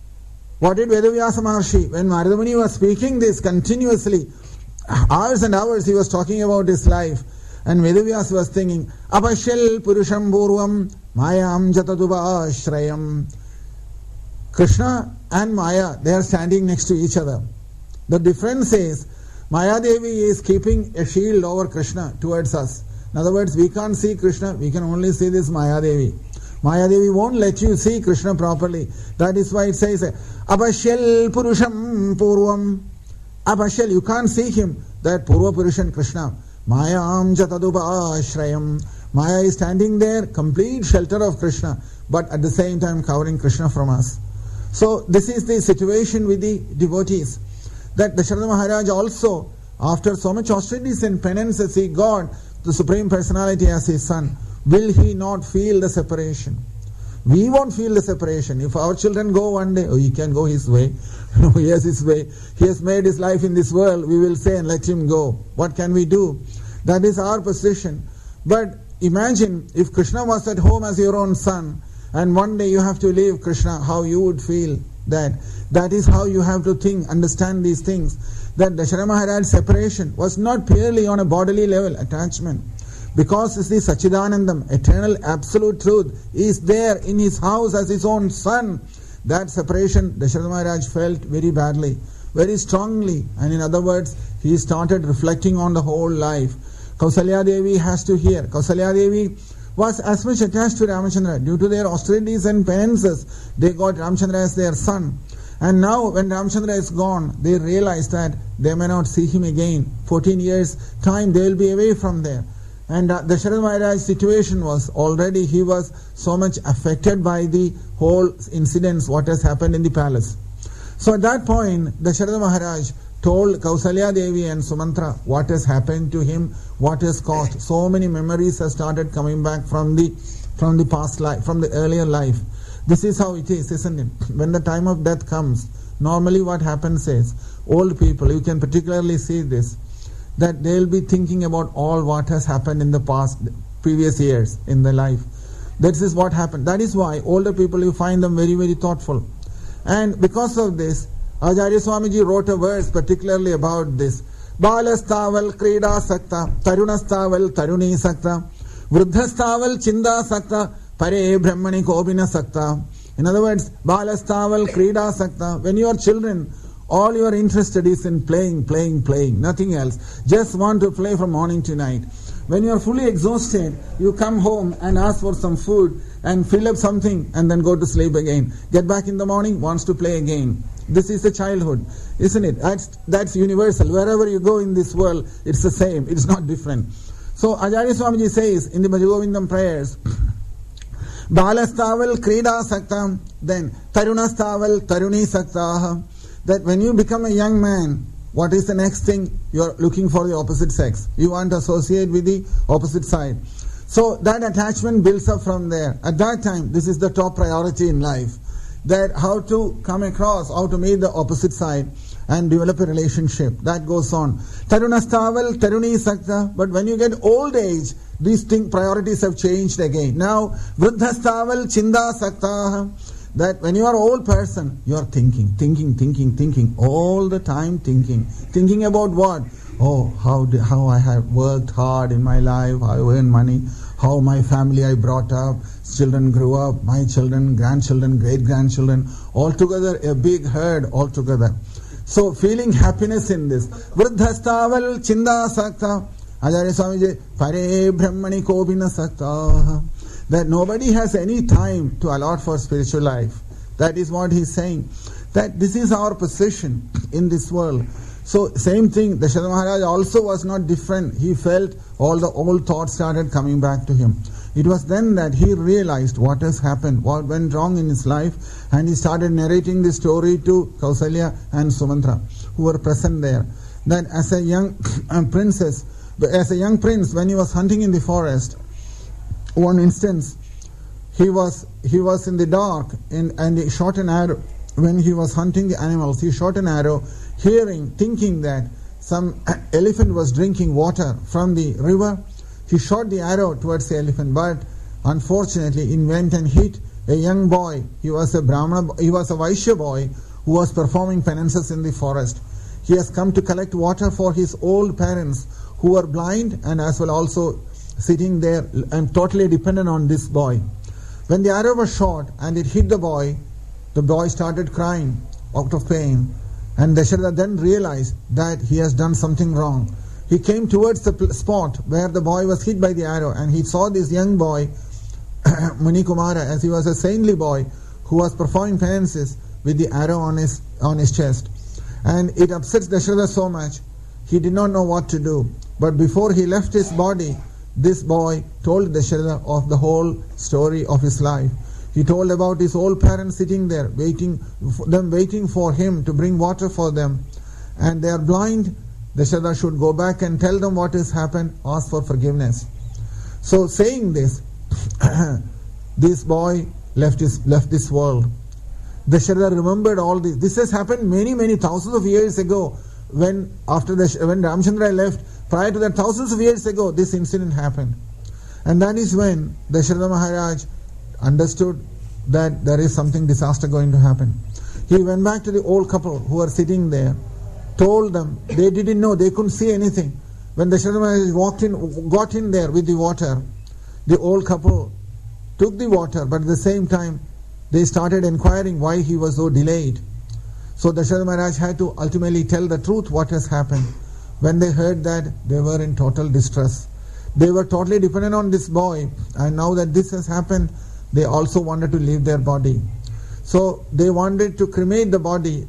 What did Vedavyasa Maharshi, when Narada Muni was speaking this continuously, hours and hours he was talking about his life, and Vedavyasa was thinking, Apashyal Purusham Purvam Mayam Jatadupashrayam. Krishna and Maya, they are standing next to each other. The difference is, Maya Devi is keeping a shield over Krishna towards us. In other words, we can't see Krishna, we can only see this Maya Devi. Maya Devi won't let you see Krishna properly. That is why it says, Abashyal Purusham Purvam. Abashyal, you can't see him, that Purva Purushan Krishna. Mayam Jatadupa Ashrayam. Maya is standing there, complete shelter of Krishna, but at the same time covering Krishna from us. So this is the situation with the devotees. That Dasharatha Maharaj also, after so much austerities and penances, he got the Supreme Personality as his son. Will he not feel the separation? We won't feel the separation. If our children go one day, oh, he can go his way. He has his way. He has made his life in this world. We will say and let him go. What can we do? That is our position. But imagine if Krishna was at home as your own son, and one day you have to leave Krishna, how you would feel that. That is how you have to think, understand these things. That Dasharatha Maharaj's separation was not purely on a bodily level, attachment. Because the Sachidanandam, eternal absolute truth, is there in his house as his own son. That separation Dasharatha Maharaj felt very badly, very strongly. And in other words, he started reflecting on the whole life. Kausalya Devi has to hear. Kausalya Devi was as much attached to Ramachandra. Due to their austerities and penances, they got Ramachandra as their son. And now when Ramachandra is gone, they realize that they may not see him again. 14 years time they will be away from there. And Dasharatha Maharaj's situation was already, he was so much affected by the whole incidents, what has happened in the palace. So at that point, Dasharatha Maharaj told Kausalya Devi and Sumantra what has happened to him, what has caused. So many memories have started coming back from the past life, from the earlier life. This is how it is, isn't it? When the time of death comes, normally what happens is, old people, you can particularly see this, that they will be thinking about all what has happened in the past, previous years in their life. This is what happened. That is why older people, you find them very, very thoughtful. And because of this, Acharya Swamiji wrote a verse particularly about this. Balastaval krida sakta, tarunastaval taruni sakta, vruddhastaval chinda sakta, pare brahmani kobina sakta. In other words, Balastaval Krida Sakta. When you are children, all you are interested is in playing, nothing else. Just want to play from morning to night. When you are fully exhausted, you come home and ask for some food and fill up something and then go to sleep again. Get back in the morning, wants to play again. This is the childhood, isn't it? That's universal. Wherever you go in this world, it's the same. It's not different. So Acharya Swamiji says in the Bhajagovindam prayers, Balastaval Krida Saktam, then Tarunastaval Taruni Saktaha. That when you become a young man, what is the next thing? You are looking for the opposite sex. You want to associate with the opposite side. So that attachment builds up from there. At that time, this is the top priority in life. That how to come across, how to meet the opposite side and develop a relationship. That goes on. Tarunastaval, Taruni Sakta. But when you get old age, these priorities have changed again. Now, Vruddhastaval, Chinda Sakta. That when you are an old person, you are thinking, all the time thinking about what? Oh, how I have worked hard in my life, how I earned money, how my family I brought up, children grew up, my children, grandchildren, great-grandchildren, all together, a big herd all together. So feeling happiness in this. Vruddhastaval Chinda Sakta. Acharya Swamiji, Pare Brahmani Kobina Sakta. That nobody has any time to allot for spiritual life. That is what he is saying. That this is our position in this world. So same thing, Dasharatha Maharaj also was not different. He felt all the old thoughts started coming back to him. It was then that he realized what has happened, what went wrong in his life, and he started narrating the story to Kausalya and Sumantra, who were present there. That as a young prince, when he was hunting in the forest, one instance, he was in the dark and he shot an arrow. When he was hunting the animals, he shot an arrow, thinking that some elephant was drinking water from the river. He shot the arrow towards the elephant, but unfortunately he went and hit a young boy. He was a Vaishya boy who was performing penances in the forest. He has come to collect water for his old parents who were blind and as well also sitting there and totally dependent on this boy. When the arrow was shot and it hit the boy started crying out of pain. And Dasharatha then realized that he has done something wrong. He came towards the spot where the boy was hit by the arrow and he saw this young boy, Munikumara, as he was a saintly boy who was performing penances with the arrow on his chest. And it upsets Dasharatha so much, he did not know what to do. But before he left his body, this boy told Dasharatha of the whole story of his life. He told about his old parents sitting there, waiting for him to bring water for them. And they are blind. Dasharatha should go back and tell them what has happened, ask for forgiveness. So saying this, this boy left this world. Dasharatha remembered all this. This has happened many thousands of years ago. When Ramchandra left, prior to that, thousands of years ago, this incident happened. And that is when Dasharatha Maharaj understood that there is something disaster going to happen. He went back to the old couple who were sitting there, told them, they didn't know, they couldn't see anything. When Dasharatha Maharaj got in there with the water, the old couple took the water, but at the same time, they started inquiring why he was so delayed. So Dasharatha Maharaj had to ultimately tell the truth what has happened. When they heard that, they were in total distress. They were totally dependent on this boy, and now that this has happened, they also wanted to leave their body. So they wanted to cremate the body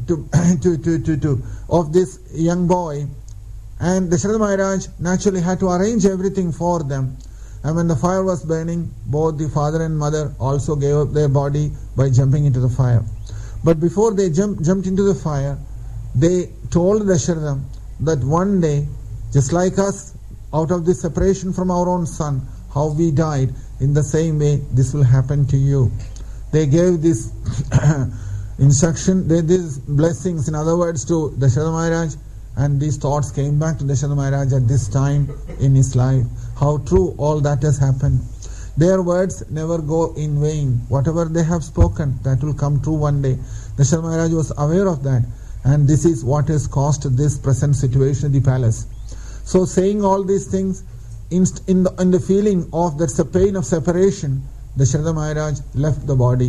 of this young boy, and Dasharatha Maharaj naturally had to arrange everything for them. And when the fire was burning, both the father and mother also gave up their body by jumping into the fire. But before they jumped into the fire, they told Dasharatha that one day, just like us, out of this separation from our own son, how we died, in the same way this will happen to you. They gave this instruction, these blessings, in other words, to Dasharatha Maharaj, and these thoughts came back to Dasharatha Maharaj at this time in his life. How true all that has happened. Their words never go in vain. Whatever they have spoken, that will come true one day. Dasharatha Maharaj was aware of that, and this is what has caused this present situation in the palace. So saying all these things, in the feeling of that pain of separation, Dasharatha Maharaj left the body,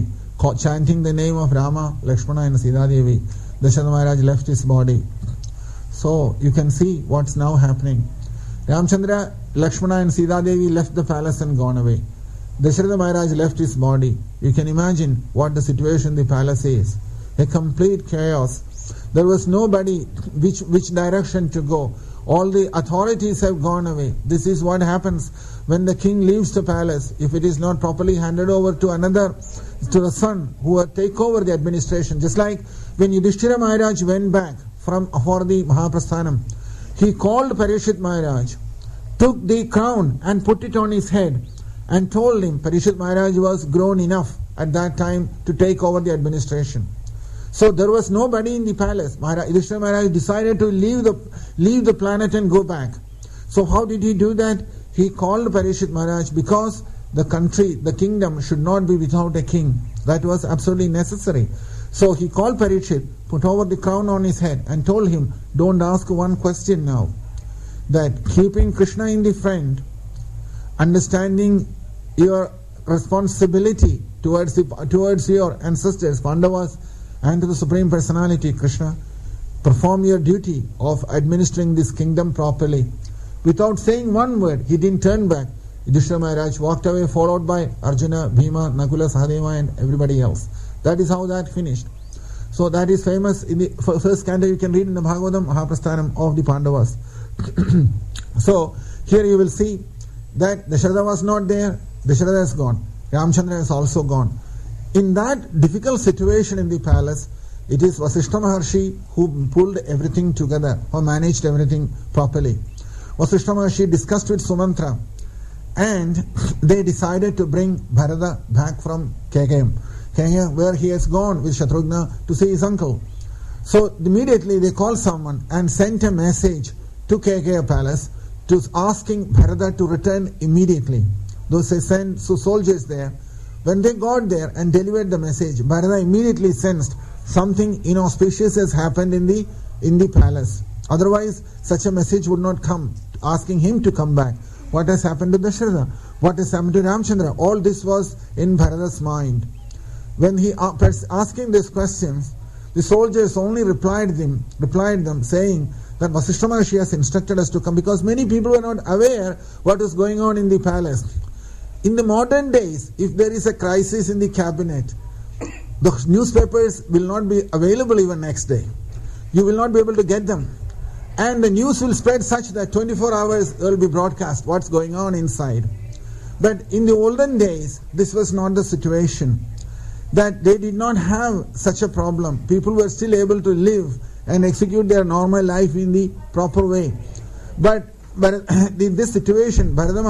chanting the name of Rama, Lakshmana and Sita Devi, Dasharatha Maharaj left his body. So you can see what's now happening. Ramchandra, Lakshmana and Sita Devi left the palace and gone away. Dasharatha Maharaj left his body. You can imagine what the situation in the palace is. A complete chaos. There was nobody which direction to go. All the authorities have gone away. This is what happens when the king leaves the palace. If it is not properly handed over to the son who will take over the administration. Just like when Yudhishthira Maharaj went back for the Mahaprasthanam, he called Parikshit Maharaj, took the crown and put it on his head and told him Parikshit Maharaj was grown enough at that time to take over the administration. So there was nobody in the palace. Yudhishthira Maharaj decided to leave the planet and go back. So how did he do that? He called Parikshit Maharaj because the country, the kingdom should not be without a king. That was absolutely necessary. So he called Parikshit, put over the crown on his head and told him, don't ask one question now. That keeping Krishna in the front, understanding your responsibility towards your ancestors, Pandavas, and to the Supreme Personality, Krishna, perform your duty of administering this kingdom properly. Without saying one word, he didn't turn back. Yudhishthira Maharaj walked away, followed by Arjuna, Bhima, Nakula, Sahadeva and everybody else. That is how that finished. So that is famous in the first canto. You can read in the Bhagavatam, Mahaprasthanam of the Pandavas. So here you will see that Dasharatha was not there, Dasharatha has gone, Ramchandra has also gone. In that difficult situation in the palace, it is Vasishtha Maharshi who pulled everything together, who managed everything properly. Vasishtha Maharshi discussed with Sumantra and they decided to bring Bharata back from Kekayam, where he has gone with Shatrughna to see his uncle. So immediately they called someone and sent a message to Kekaya palace to asking Bharata to return immediately. Those they sent soldiers there. When they got there and delivered the message, Bharata immediately sensed something inauspicious has happened in the palace. Otherwise, such a message would not come, asking him to come back. What has happened to Dasharatha? What has happened to Ramchandra? All this was in Bharata's mind. When he asking these questions, the soldiers only replied them saying that Vasishtha Maharshi has instructed us to come, because many people were not aware what is going on in the palace. In the modern days, if there is a crisis in the cabinet, the newspapers will not be available even next day. You will not be able to get them. And the news will spread such that 24 hours will be broadcast what's going on inside. But in the olden days, this was not the situation. That they did not have such a problem. People were still able to live and execute their normal life in the proper way. But in this situation, Bharata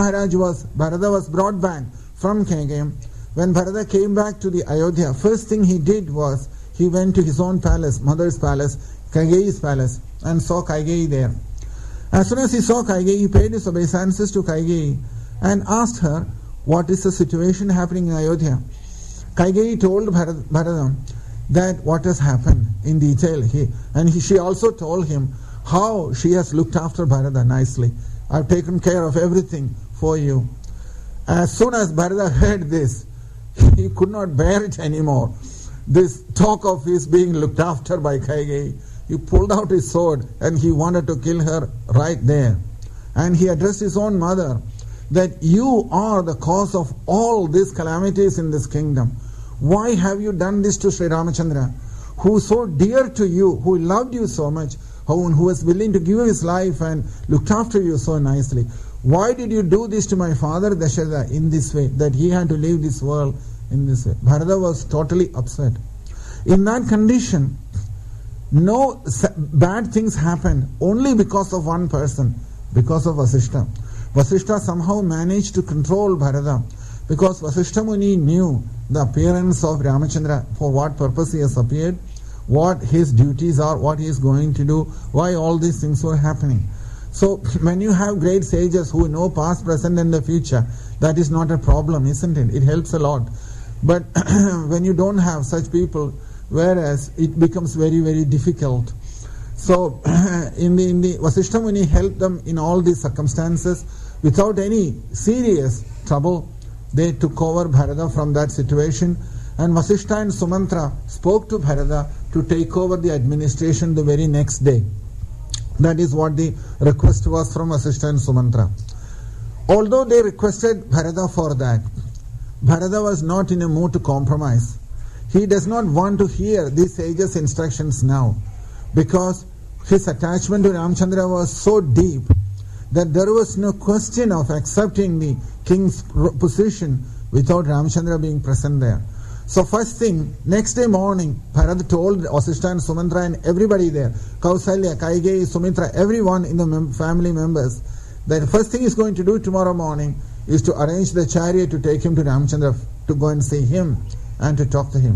was brought back from Kekayam. When Bharata came back to the Ayodhya, first thing he did was he went to his own palace, mother's palace, Kaigeyi's palace, and saw Kaigeyi there. As soon as he saw Kaigeyi, he paid his obeisances to Kaigeyi and asked her, what is the situation happening in Ayodhya? Kaigeyi told Bharata that what has happened in detail. She also told him how she has looked after Bharata nicely. I've taken care of everything for you. As soon as Bharata heard this, he could not bear it anymore. This talk of his being looked after by Kaigeyi. He pulled out his sword and he wanted to kill her right there. And he addressed his own mother that you are the cause of all these calamities in this kingdom. Why have you done this to Sri Ramachandra, who is so dear to you, who loved you so much, who was willing to give his life and looked after you so nicely? Why did you do this to my father Dasharatha in this way, that he had to leave this world in this way? Bharata was totally upset. In that condition, no bad things happened only because of one person, because of Vasishtha. Vasishtha somehow managed to control Bharata, because Vasishtha Muni knew the appearance of Ramachandra, for what purpose he has appeared, what his duties are, what he is going to do, why all these things were happening. So when you have great sages who know past, present and the future, that is not a problem, isn't it? It helps a lot. But when you don't have such people, whereas it becomes very, very difficult. So in the Vasishtha Muni helped them in all these circumstances without any serious trouble. They took over Bharata from that situation And Vasishtha and Sumantra spoke to Bharata to take over the administration the very next day. That is what the request was from Vasishtha and Sumantra. Although they requested Bharata for that, Bharata was not in a mood to compromise. He does not want to hear these sages' instructions now, because his attachment to Ramchandra was so deep that there was no question of accepting the king's position without Ramchandra being present there. So first thing, next day morning, Bharata told Vasishtha and Sumantra and everybody there, Kausalya, Kaikeyi, Sumitra, everyone in the family members, that the first thing he's going to do tomorrow morning is to arrange the chariot to take him to Ramchandra to go and see him and to talk to him.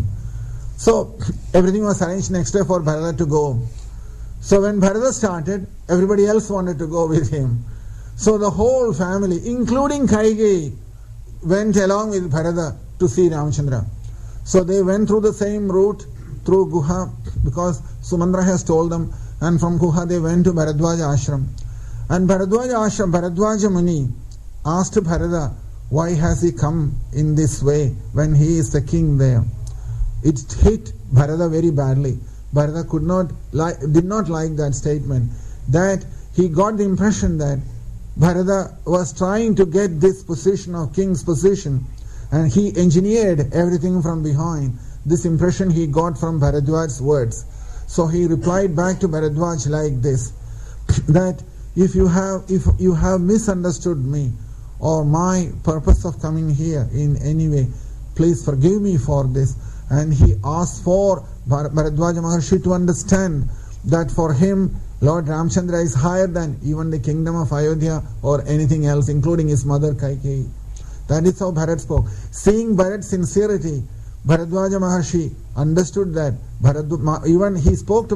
So everything was arranged next day for Bharata to go. So when Bharata started, everybody else wanted to go with him. So the whole family, including Kaikeyi, went along with Bharata to see Ramchandra. So they went through the same route, through Guha, because Sumandra has told them, and from Guha they went to Bharadwaja Ashram. And Bharadwaja Ashram, Bharadwaja Muni asked Bharata, why has he come in this way when he is the king there? It hit Bharata very badly. Bharata did not like that statement. That he got the impression that Bharata was trying to get this position of king's position, and he engineered everything from behind. This impression he got from Bharadwaj's words. So he replied back to Bharadwaj like this, that if you have misunderstood me or my purpose of coming here in any way, please forgive me for this. And he asked for Bharadwaja Maharshi to understand that for him, Lord Ramchandra is higher than even the kingdom of Ayodhya or anything else, including his mother Kaikeyi. That is how Bharat spoke. Seeing Bharat's sincerity, Bharadwaja Maharshi understood that. Even he spoke to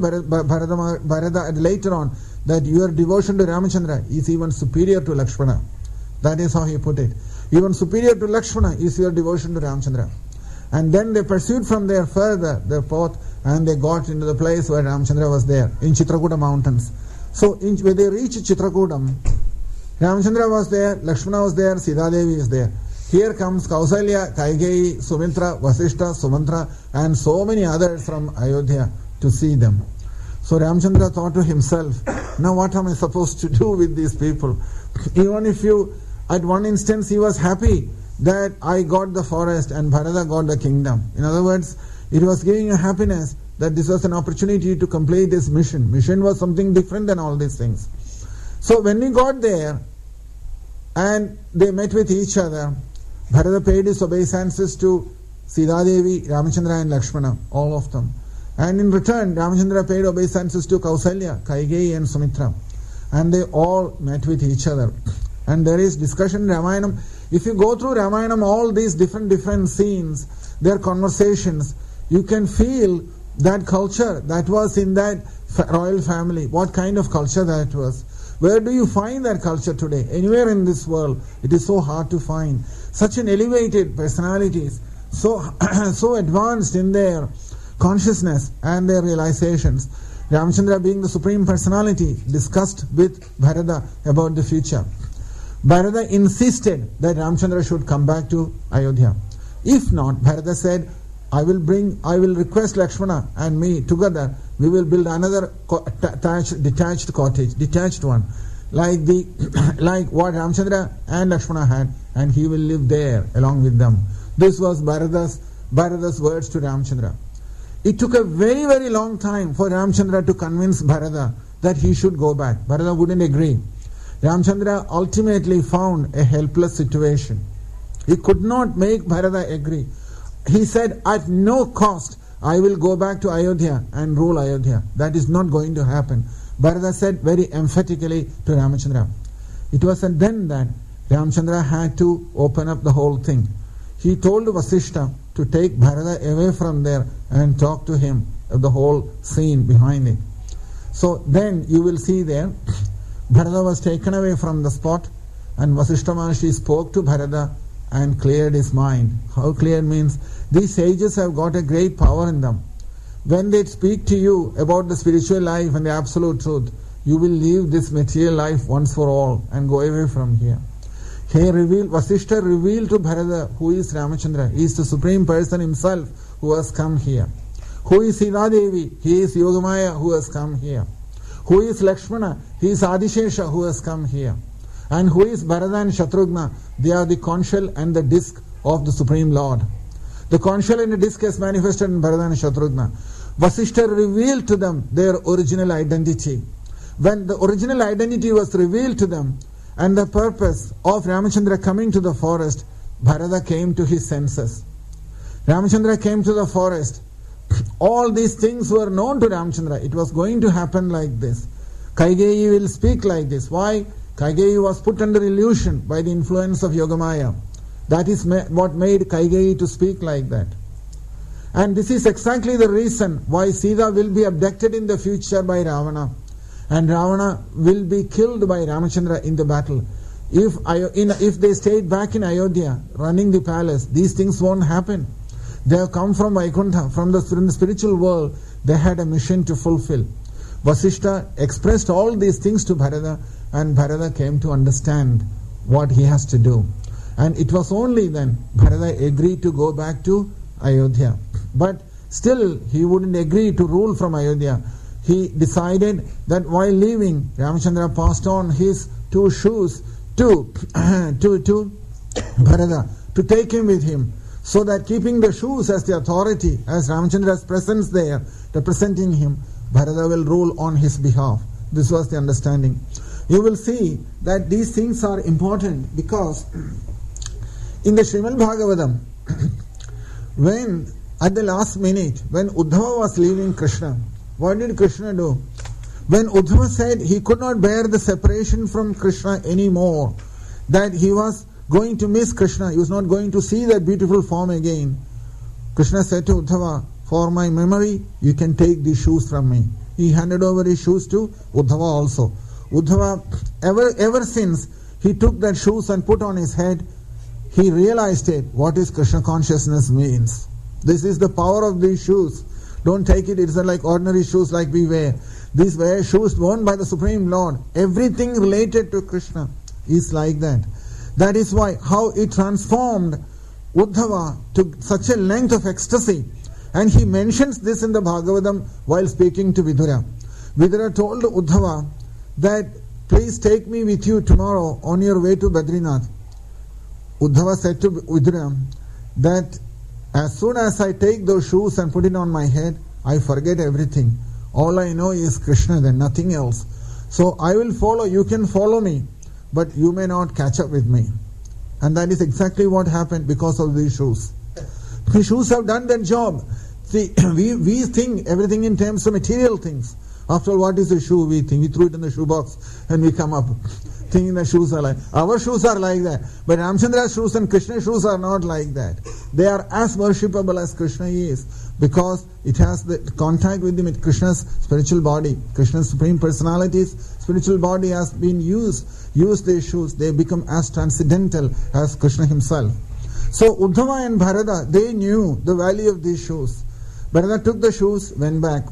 Bharata later on, that your devotion to Ramchandra is even superior to Lakshmana. That is how he put it. Even superior to Lakshmana is your devotion to Ramchandra. And then they pursued from there further their path, and they got into the place where Ramchandra was there, in Chitrakuta mountains. So when they reached Chitrakutam, Ramchandra was there, Lakshmana was there, Sita Devi is there. Here comes Kausalya, Kaikeyi, Sumitra, Vasishtha, Sumantra, and so many others from Ayodhya to see them. So Ramchandra thought to himself, now what am I supposed to do with these people? Even if at one instance he was happy that I got the forest and Bharata got the kingdom. In other words, it was giving a happiness that this was an opportunity to complete this mission. Mission was something different than all these things. So when we got there and they met with each other, Bharata paid his obeisances to Sita Devi, Ramachandra and Lakshmana, all of them. And in return, Ramachandra paid obeisances to Kausalya, Kaikeyi and Sumitra. And they all met with each other. And there is discussion in Ramayana. If you go through Ramayana, all these different scenes, their conversations, you can feel that culture that was in that royal family. What kind of culture that was? Where do you find that culture today? Anywhere in this world, it is so hard to find. Such an elevated personalities, so advanced in their consciousness and their realizations. Ramchandra, being the supreme personality, discussed with Bharata about the future. Bharata insisted that Ramchandra should come back to Ayodhya. If not, Bharata said, I will request Lakshmana and me together. We will build another detached cottage, detached one, like what Ramchandra and Lakshmana had, and he will live there along with them. This was Bharata's words to Ramchandra. It took a very, very long time for Ramchandra to convince Bharata that he should go back. Bharata wouldn't agree. Ramchandra ultimately found a helpless situation. He could not make Bharata agree. He said, at no cost, I will go back to Ayodhya and rule Ayodhya. That is not going to happen. Bharata said very emphatically to Ramachandra. It was then that Ramchandra had to open up the whole thing. He told Vasishtha to take Bharata away from there and talk to him of the whole scene behind it. So then you will see there, Bharata was taken away from the spot, and Vasishtha Maharshi spoke to Bharata and cleared his mind. How clear means? These sages have got a great power in them. When they speak to you about the spiritual life and the absolute truth, you will leave this material life once for all and go away from here. Vasishtha revealed to Bharata who is Ramachandra. He is the Supreme Person himself who has come here. Who is Sita Devi? He is Yogamaya who has come here. Who is Lakshmana? He is Adishesha who has come here. And who is Bharata and Shatrughna? They are the conch shell and the disc of the Supreme Lord. The conch shell and the disc is manifested in Bharata and Shatrughna. Vasishtha revealed to them their original identity. When the original identity was revealed to them, and the purpose of Ramachandra coming to the forest, Bharata came to his senses. Ramachandra came to the forest. All these things were known to Ramachandra. It was going to happen like this. Kaigeyi will speak like this. Why? Kaigeyi was put under illusion by the influence of Yogamaya. That is what made Kaigeyi to speak like that. And this is exactly the reason why Sita will be abducted in the future by Ravana. And Ravana will be killed by Ramachandra in the battle. If they stayed back in Ayodhya, running the palace, these things won't happen. They have come from Vaikuntha, from the spiritual world. They had a mission to fulfill. Vasishtha expressed all these things to Bharata, and Bharata came to understand what he has to do. And it was only then Bharata agreed to go back to Ayodhya. But still, he wouldn't agree to rule from Ayodhya. He decided that while leaving, Ramachandra passed on his 2 shoes to Bharata to take him with him, so that keeping the shoes as the authority, as Ramachandra's presence there, representing him, Bharata will rule on his behalf. This was the understanding. You will see that these things are important because in the Srimad Bhagavatam, when at the last minute, when Uddhava was leaving Krishna, what did Krishna do? When Uddhava said he could not bear the separation from Krishna anymore, that he was going to miss Krishna, he was not going to see that beautiful form again, Krishna said to Uddhava, for my memory, you can take these shoes from me. He handed over his shoes to Uddhava also. Uddhava, ever since he took that shoes and put on his head, he realized what is Krishna consciousness means. This is the power of these shoes. Don't take it, it's like ordinary shoes like we wear. These were shoes worn by the Supreme Lord. Everything related to Krishna is like that. That is why, how it transformed Uddhava to such a length of ecstasy. And he mentions this in the Bhagavatam while speaking to Vidura. Vidura told Uddhava that, please take me with you tomorrow on your way to Badrinath. Uddhava said to Vidura that as soon as I take those shoes and put it on my head, I forget everything. All I know is Krishna, then nothing else. So I will follow, you can follow me, but you may not catch up with me. And that is exactly what happened because of these shoes. The shoes have done their job. See, we think everything in terms of material things. After all, what is a shoe? We think we threw it in the shoe box and we come up thinking the shoes are like, our shoes are like that. But Ramachandra's shoes and Krishna's shoes are not like that. They are as worshipable as Krishna is, because it has the contact with him, with Krishna's spiritual body. Krishna's Supreme Personality's spiritual body has been used these shoes. They become as transcendental as Krishna himself. So Uddhava and Bharata, they knew the value of these shoes. Bharata took the shoes, went back.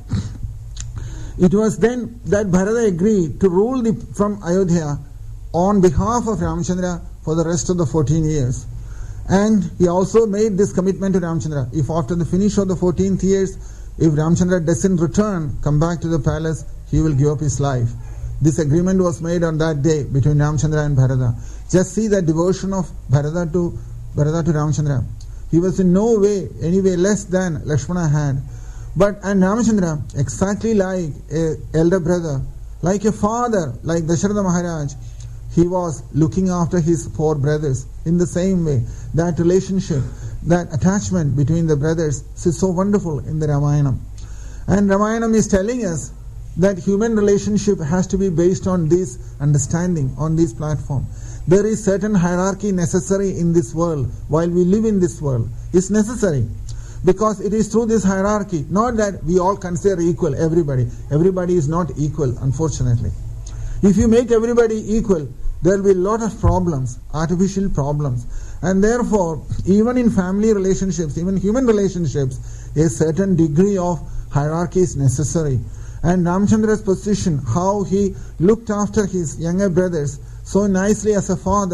It was then that Bharata agreed to rule from Ayodhya on behalf of Ramachandra for the rest of the 14 years. And he also made this commitment to Ramachandra. If after the finish of the 14th years, if Ramachandra doesn't return, come back to the palace, he will give up his life. This agreement was made on that day between Ramachandra and Bharata. Just see the devotion of Bharata to Ramachandra. He was in no way, any way less than Lakshmana had. And Ramachandra, exactly like an elder brother, like a father, like Dasharatha Maharaj, he was looking after his 4 brothers in the same way. That relationship, that attachment between the brothers is so wonderful in the Ramayana. And Ramayana is telling us that human relationship has to be based on this understanding, on this platform. There is certain hierarchy necessary in this world while we live in this world. It's necessary because it is through this hierarchy, not that we all consider equal everybody. Everybody is not equal, unfortunately. If you make everybody equal, there will be a lot of problems, artificial problems. And therefore, even in family relationships, even human relationships, a certain degree of hierarchy is necessary. And Ramachandra's position, how he looked after his younger brothers so nicely as a father,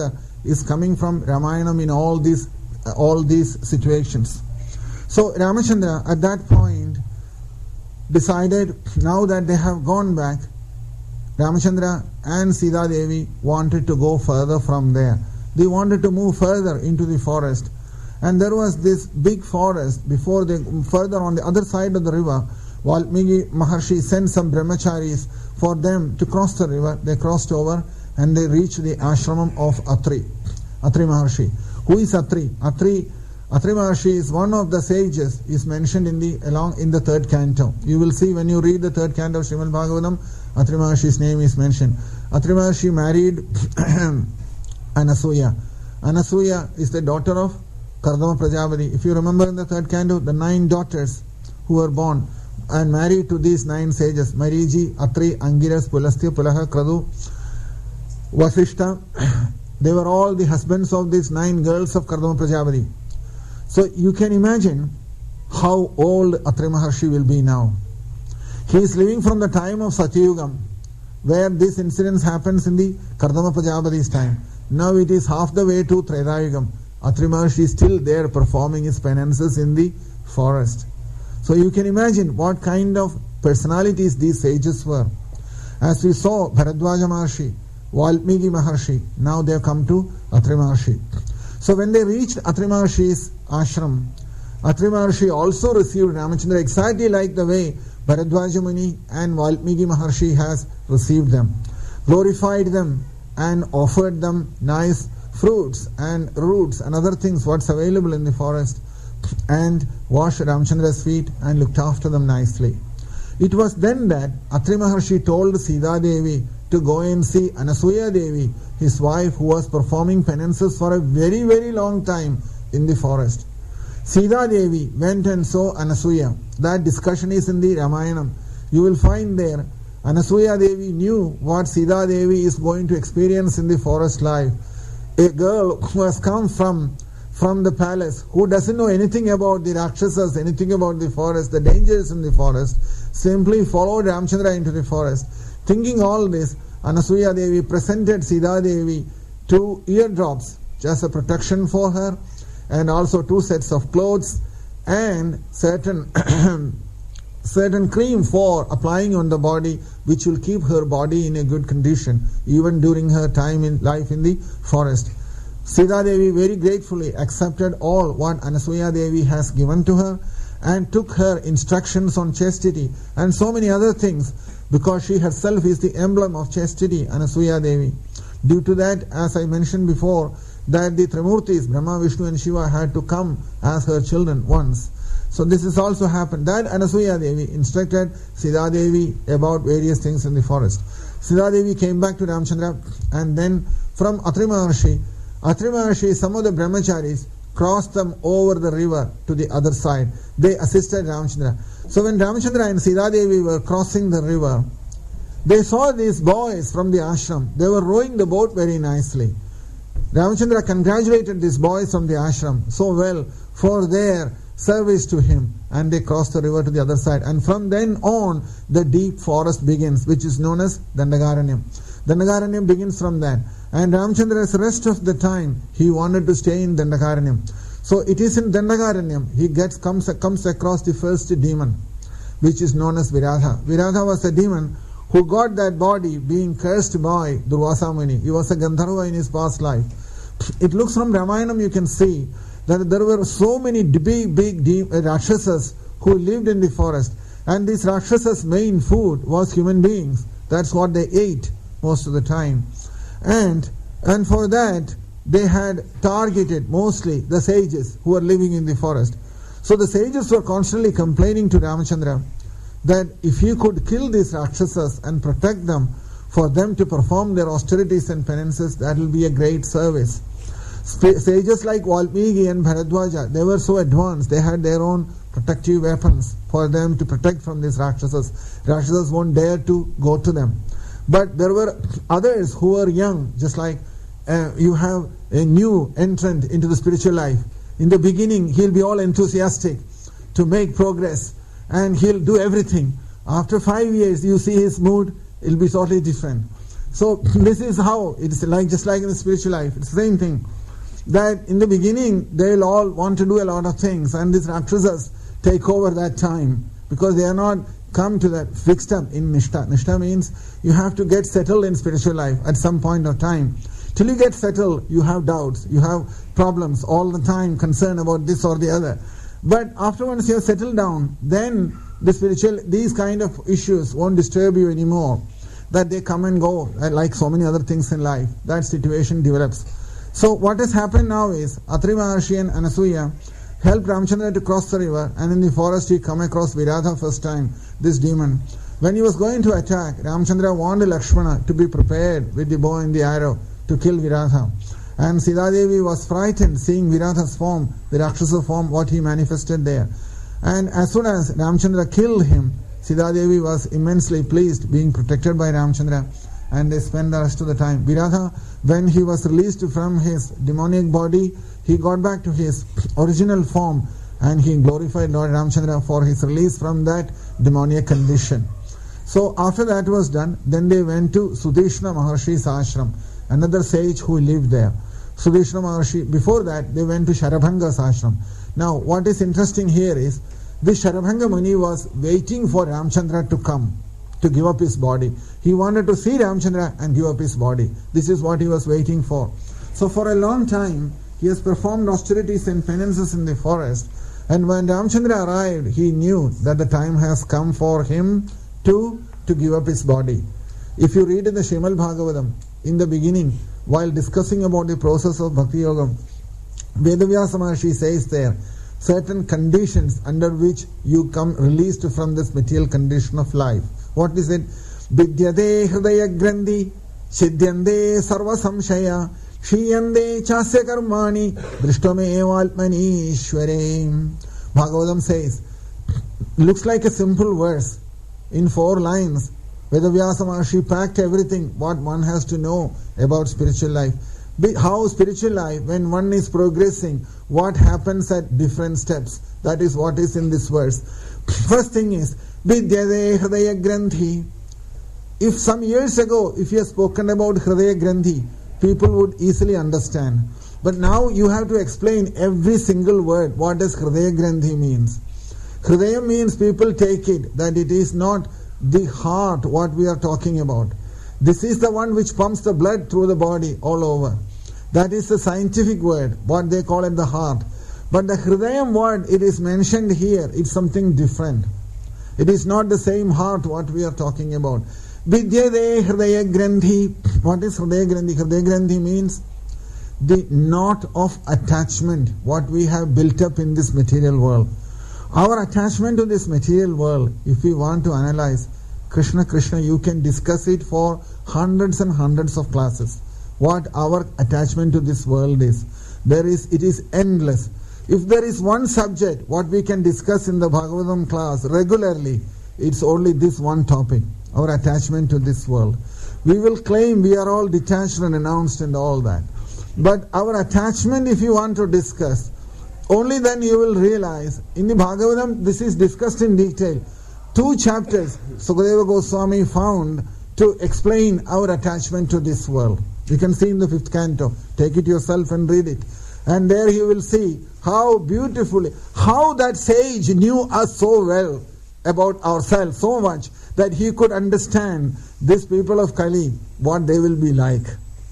is coming from Ramayanam in all these situations. So Ramachandra at that point decided, now that they have gone back, Ramachandra and Sita Devi wanted to go further from there. They wanted to move further into the forest. And there was this big forest before they further on the other side of the river. Valmiki Maharshi sent some brahmacharis for them to cross the river. They crossed over and they reached the ashramam of Atri Maharshi. Who is Atri? Atri Maharshi is one of the sages, is mentioned in the third canto. You will see when you read the third canto of Srimad Bhagavatam, Atri Maharshi's name is mentioned. Atri Maharshi married Anasuya. Anasuya is the daughter of Kardama Prajapati. If you remember in the third canto, the 9 daughters who were born and married to these 9 sages, Mariji, Atri, Angiras, Pulastya, Pulaha, Kradu, Vasishta, they were all the husbands of these 9 girls of Kardama Prajapati. So you can imagine how old Atri Maharshi will be now. He is living from the time of Satyayugam, where this incident happens in the Kardama Prajapati's time. Now it is half the way to Tretayugam. Atri Maharshi is still there performing his penances in the forest. So you can imagine what kind of personalities these sages were. As we saw Bharadwaja Maharshi, Valmiki Maharshi, now they have come to Atri Maharshi. So when they reached Atri Maharshi's ashram, Atri Maharshi also received Ramachandra exactly like the way Bharadwaja Muni and Valmiki Maharshi has received them, glorified them and offered them nice fruits and roots and other things what's available in the forest, and washed Ramachandra's feet and looked after them nicely. It was then that Atri Maharshi told Sita Devi to go and see Anasuya Devi, his wife, who was performing penances for a very, very long time in the forest. Sita Devi went and saw Anasuya. That discussion is in the Ramayanam. You will find there, Anasuya Devi knew what Sita Devi is going to experience in the forest life. A girl who has come from the palace, who doesn't know anything about the Rakshasas, anything about the forest, the dangers in the forest, simply followed Ramachandra into the forest. Thinking all this, Anasuya Devi presented Sita Devi 2 eardrops, just a protection for her, and also 2 sets of clothes, and certain cream for applying on the body, which will keep her body in a good condition, even during her time in life in the forest. Sita Devi very gratefully accepted all what Anasuya Devi has given to her, and took her instructions on chastity and so many other things, because she herself is the emblem of chastity, Anasuya Devi. Due to that, as I mentioned before, that the Trimurtis, Brahma, Vishnu and Shiva, had to come as her children once. So this has also happened, that Anasuya Devi instructed Sita Devi about various things in the forest. Sita Devi came back to Ramachandra, and then from Atri Maharshi, some of the brahmacharis crossed them over the river to the other side. They assisted Ramachandra. So when Ramachandra and Sita Devi were crossing the river, they saw these boys from the ashram. They were rowing the boat very nicely. Ramachandra congratulated these boys from the ashram so well for their service to him, and they crossed the river to the other side. And from then on, the deep forest begins, which is known as Dandakaranyam. Dandakaranyam begins from that. And Ramachandra's rest of the time, he wanted to stay in Dandakaranyam. So it is in Dandakaranyam he comes across the first demon, which is known as Viradha. Viradha was a demon who got that body being cursed by Durvasa Muni. He was a Gandharva in his past life. It looks from Ramayanam, you can see that there were so many big Rakshasas who lived in the forest. And these Rakshasas' main food was human beings. That's what they ate most of the time. And for that, they had targeted mostly the sages who were living in the forest. So the sages were constantly complaining to Ramachandra that if he could kill these Rakshasas and protect them, for them to perform their austerities and penances, that will be a great service. Sages like Valmiki and Bharadwaja, they were so advanced, they had their own protective weapons for them to protect from these Rakshasas. Rakshasas won't dare to go to them. But there were others who were young, just like you have a new entrant into the spiritual life. In the beginning, he'll be all enthusiastic to make progress, and he'll do everything. After 5 years, you see his mood, it'll be totally different. So this is how it's like, just like in the spiritual life, it's the same thing. That in the beginning they'll all want to do a lot of things, and these Rakshasas take over that time because they are not come to that fixed up in Nishtha. Nishtha means you have to get settled in spiritual life at some point of time. Till you get settled, you have doubts, you have problems all the time, concern about this or the other. But after once you have settled down, then these kind of issues won't disturb you anymore. That they come and go, like so many other things in life. That situation develops. So what has happened now is, Atri Maharshi and Anasuya helped Ramchandra to cross the river, and in the forest he come across Viratha first time, this demon. When he was going to attack, Ramchandra warned Lakshmana to be prepared with the bow and the arrow to kill Viratha. And Sitadevi was frightened seeing Viratha's form, the Rakshasa form, what he manifested there. And as soon as Ramchandra killed him, Sitadevi was immensely pleased, being protected by Ramchandra, and they spent the rest of the time. Viratha, when he was released from his demoniac body, he got back to his original form, and he glorified Lord Ramchandra for his release from that demoniac condition. So after that was done, then they went to Sudeshna Maharshi's ashram, another sage who lived there. Sudeshna Maharshi, before that they went to Sharabhanga's ashram. Now what is interesting here is, this Sharabhanga Muni was waiting for Ramchandra to come, to give up his body. He wanted to see Ramchandra and give up his body. This is what he was waiting for. So for a long time, he has performed austerities and penances in the forest. And when Ramchandra arrived, he knew that the time has come for him to give up his body. If you read in the Srimad Bhagavatam, in the beginning, while discussing about the process of Bhakti Yoga, Vedavyasa Maharshi says there, certain conditions under which you come released from this material condition of life. What is it? Vidyade hridaya grandhi, siddhyande sarva samshaya, shiyande chasya karmani, drishtame evalpmani ishware. Bhagavatam says, looks like a simple verse. In 4 lines, Vedavyasa Maharshi packed everything what one has to know about spiritual life. How spiritual life, when one is progressing, what happens at different steps. That is what is in this verse. First thing is, Vidyade Hridaya Granthi. If some years ago, if you have spoken about Hridaya Granthi, people would easily understand. But now you have to explain every single word. What does Hridaya Granthi means? Hridaya means, people take it that it is not the heart what we are talking about. This is the one which pumps the blood through the body all over. That is the scientific word, what they call it the heart. But the Hridayam word, it is mentioned here, it's something different. It is not the same heart what we are talking about. Vidyade Hridaya Granthi. What is Hridaya Granthi? Hridaya Granthi means the knot of attachment, what we have built up in this material world. Our attachment to this material world, if we want to analyze, Krishna, you can discuss it for hundreds and hundreds of classes. What our attachment to this world is. It is endless. If there is one subject, what we can discuss in the Bhagavatam class regularly, it's only this one topic, our attachment to this world. We will claim we are all detached and renounced and all that. But our attachment, if you want to discuss, only then you will realize, in the Bhagavatam, this is discussed in detail. 2 chapters Sukadeva Goswami found to explain our attachment to this world. You can see in the 5th canto. Take it yourself and read it. And there you will see how beautifully, how that sage knew us so well about ourselves, so much that he could understand these people of Kali, what they will be like.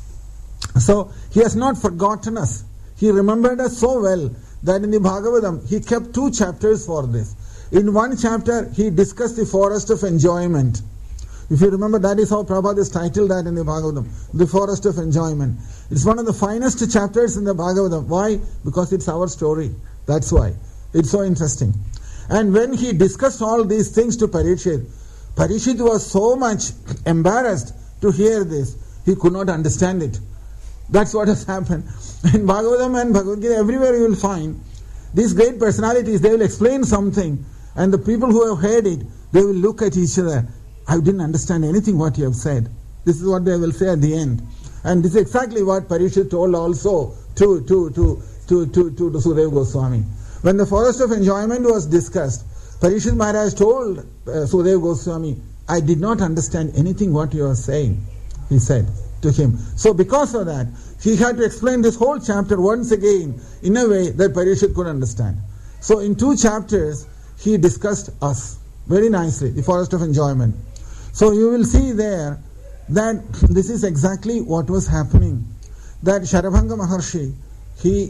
So he has not forgotten us. He remembered us so well that in the Bhagavatam he kept 2 chapters for this. In 1 chapter he discussed the forest of enjoyment. If you remember, that is how Prabhupada has titled that in the Bhagavatam, the forest of enjoyment. It's one of the finest chapters in the Bhagavatam. Why? Because it's our story. That's why. It's so interesting. And when he discussed all these things to Parikshit, Parikshit was so much embarrassed to hear this. He could not understand it. That's what has happened. In Bhagavatam and Bhagavad Gita, everywhere you will find these great personalities, they will explain something, and the people who have heard it, they will look at each other. I didn't understand anything what you have said. This is what they will say at the end. And this is exactly what Parikshit told also to Sukadeva Goswami. When the forest of enjoyment was discussed, Parikshit Maharaj told Sukadeva Goswami, I did not understand anything what you are saying. he said to him. So because of that, he had to explain this whole chapter once again in a way that Parikshit could understand. So in 2 chapters, he discussed us very nicely, the forest of enjoyment. So you will see there that this is exactly what was happening. That Sharabhanga Maharshi, he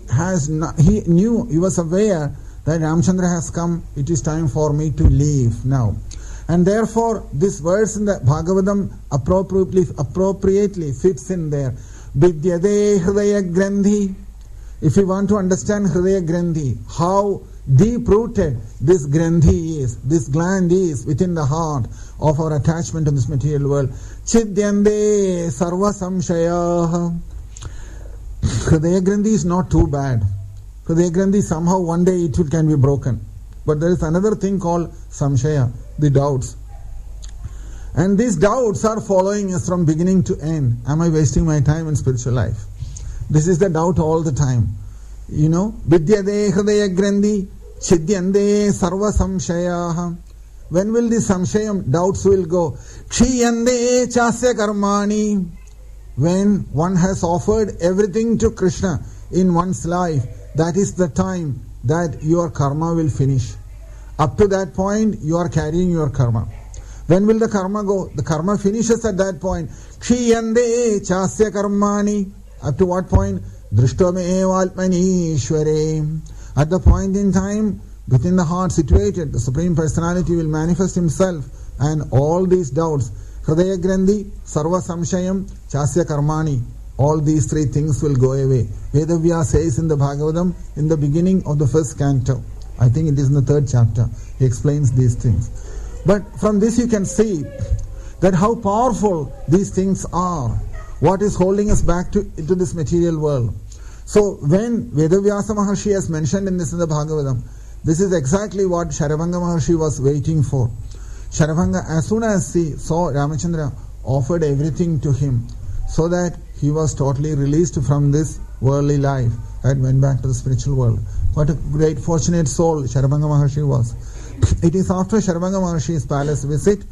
was aware that Ramchandra has come, it is time for me to leave now. And therefore, this verse in the Bhagavatam appropriately fits in there. Vidyade Hridaya Grandhi. If you want to understand Hridaya Grandhi, how deep-rooted this Grandhi is, this gland is within the heart of our attachment to this material world. Chidyande Sarva Samshayah. Hridaya Grandhi is not too bad. Hridaya Grandhi, somehow one day it can be broken. But there is another thing called Samshaya, the doubts. And these doubts are following us from beginning to end. Am I wasting my time in spiritual life? This is the doubt all the time. You know, Vidyade Hridaya Grandhi, Chidyande Sarva Samshayah. When will the Samshayam, doubts will go? Kshiyande Chasya Karmani. When one has offered everything to Krishna in one's life, that is the time that your karma will finish. Up to that point, you are carrying your karma. When will the karma go? The karma finishes at that point. Kshiyande Chasya Karmani. Up to what point? Drishtome Valpani Ishware. At the point in time, within the heart situated, the Supreme Personality will manifest Himself, and all these doubts, Hridaya Grandhi, Sarva Samshayam, Chasya Karmani, all these 3 things will go away. Vedavyasa says in the Bhagavatam, in the beginning of the 1st canto, I think it is in the 3rd chapter, he explains these things. But from this you can see that how powerful these things are, what is holding us back into this material world. So when Vedavyasa Maharshi has mentioned in the Bhagavatam, this is exactly what Sharabhanga Maharshi was waiting for. Sharabhanga, as soon as he saw Ramachandra, offered everything to him, so that he was totally released from this worldly life and went back to the spiritual world. What a great fortunate soul Sharabhanga Maharshi was. It is after Sharabhanga Maharshi's palace visit,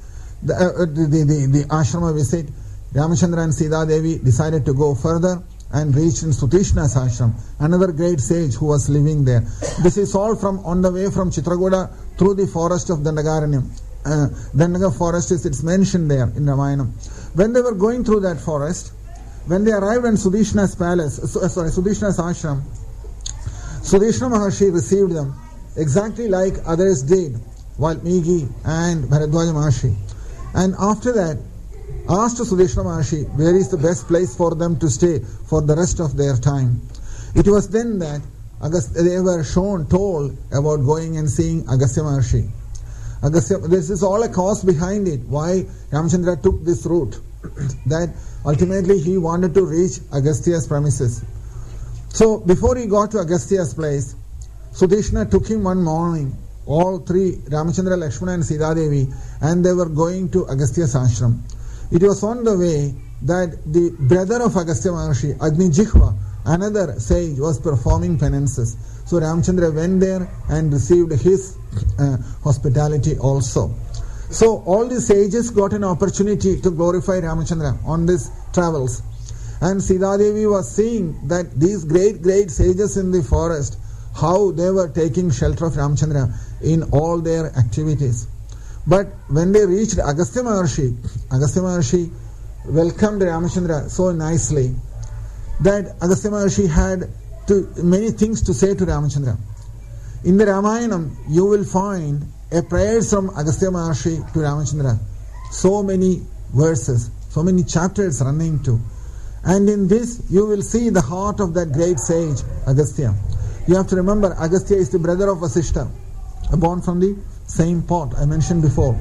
the ashrama visit, Ramachandra and Sita Devi decided to go further and reached in Sutishna's ashram, another great sage who was living there. This is all from on the way from Chitrakuta through the forest of Dandakaranyam. Dandaga forest it's mentioned there in Ramayana. When they were going through that forest, when they arrived in Sudishna's palace, Sudishna's ashram, Sudishna Maharshi received them exactly like others did, Valmiki and Bharadwaja Maharshi. And after that, asked Sudishna Maharshi where is the best place for them to stay for the rest of their time. It was then that they were told about going and seeing Agastya Maharshi. This is all a cause behind it, why Ramchandra took this route, that ultimately he wanted to reach Agastya's premises. So before he got to Agastya's place, Sudishna took him one morning, all 3, Ramachandra, Lakshmana and Sita Devi, and they were going to Agastya's ashram. It was on the way that the brother of Agastya Maharshi, Agni Jikhva, another sage, was performing penances. So Ramchandra went there and received his hospitality also. So all the sages got an opportunity to glorify Ramachandra on these travels. And Sita Devi was seeing that these great sages in the forest, how they were taking shelter of Ramchandra in all their activities. But when they reached Agastya Maharshi welcomed Ramachandra so nicely that Agastya Maharshi had many things to say to Ramachandra. In the Ramayana, you will find a prayer from Agastya Maharshi to Ramachandra. So many verses, so many chapters running to. And in this, you will see the heart of that great sage, Agastya. You have to remember, Agastya is the brother of Vasishtha, born from the same pot I mentioned before.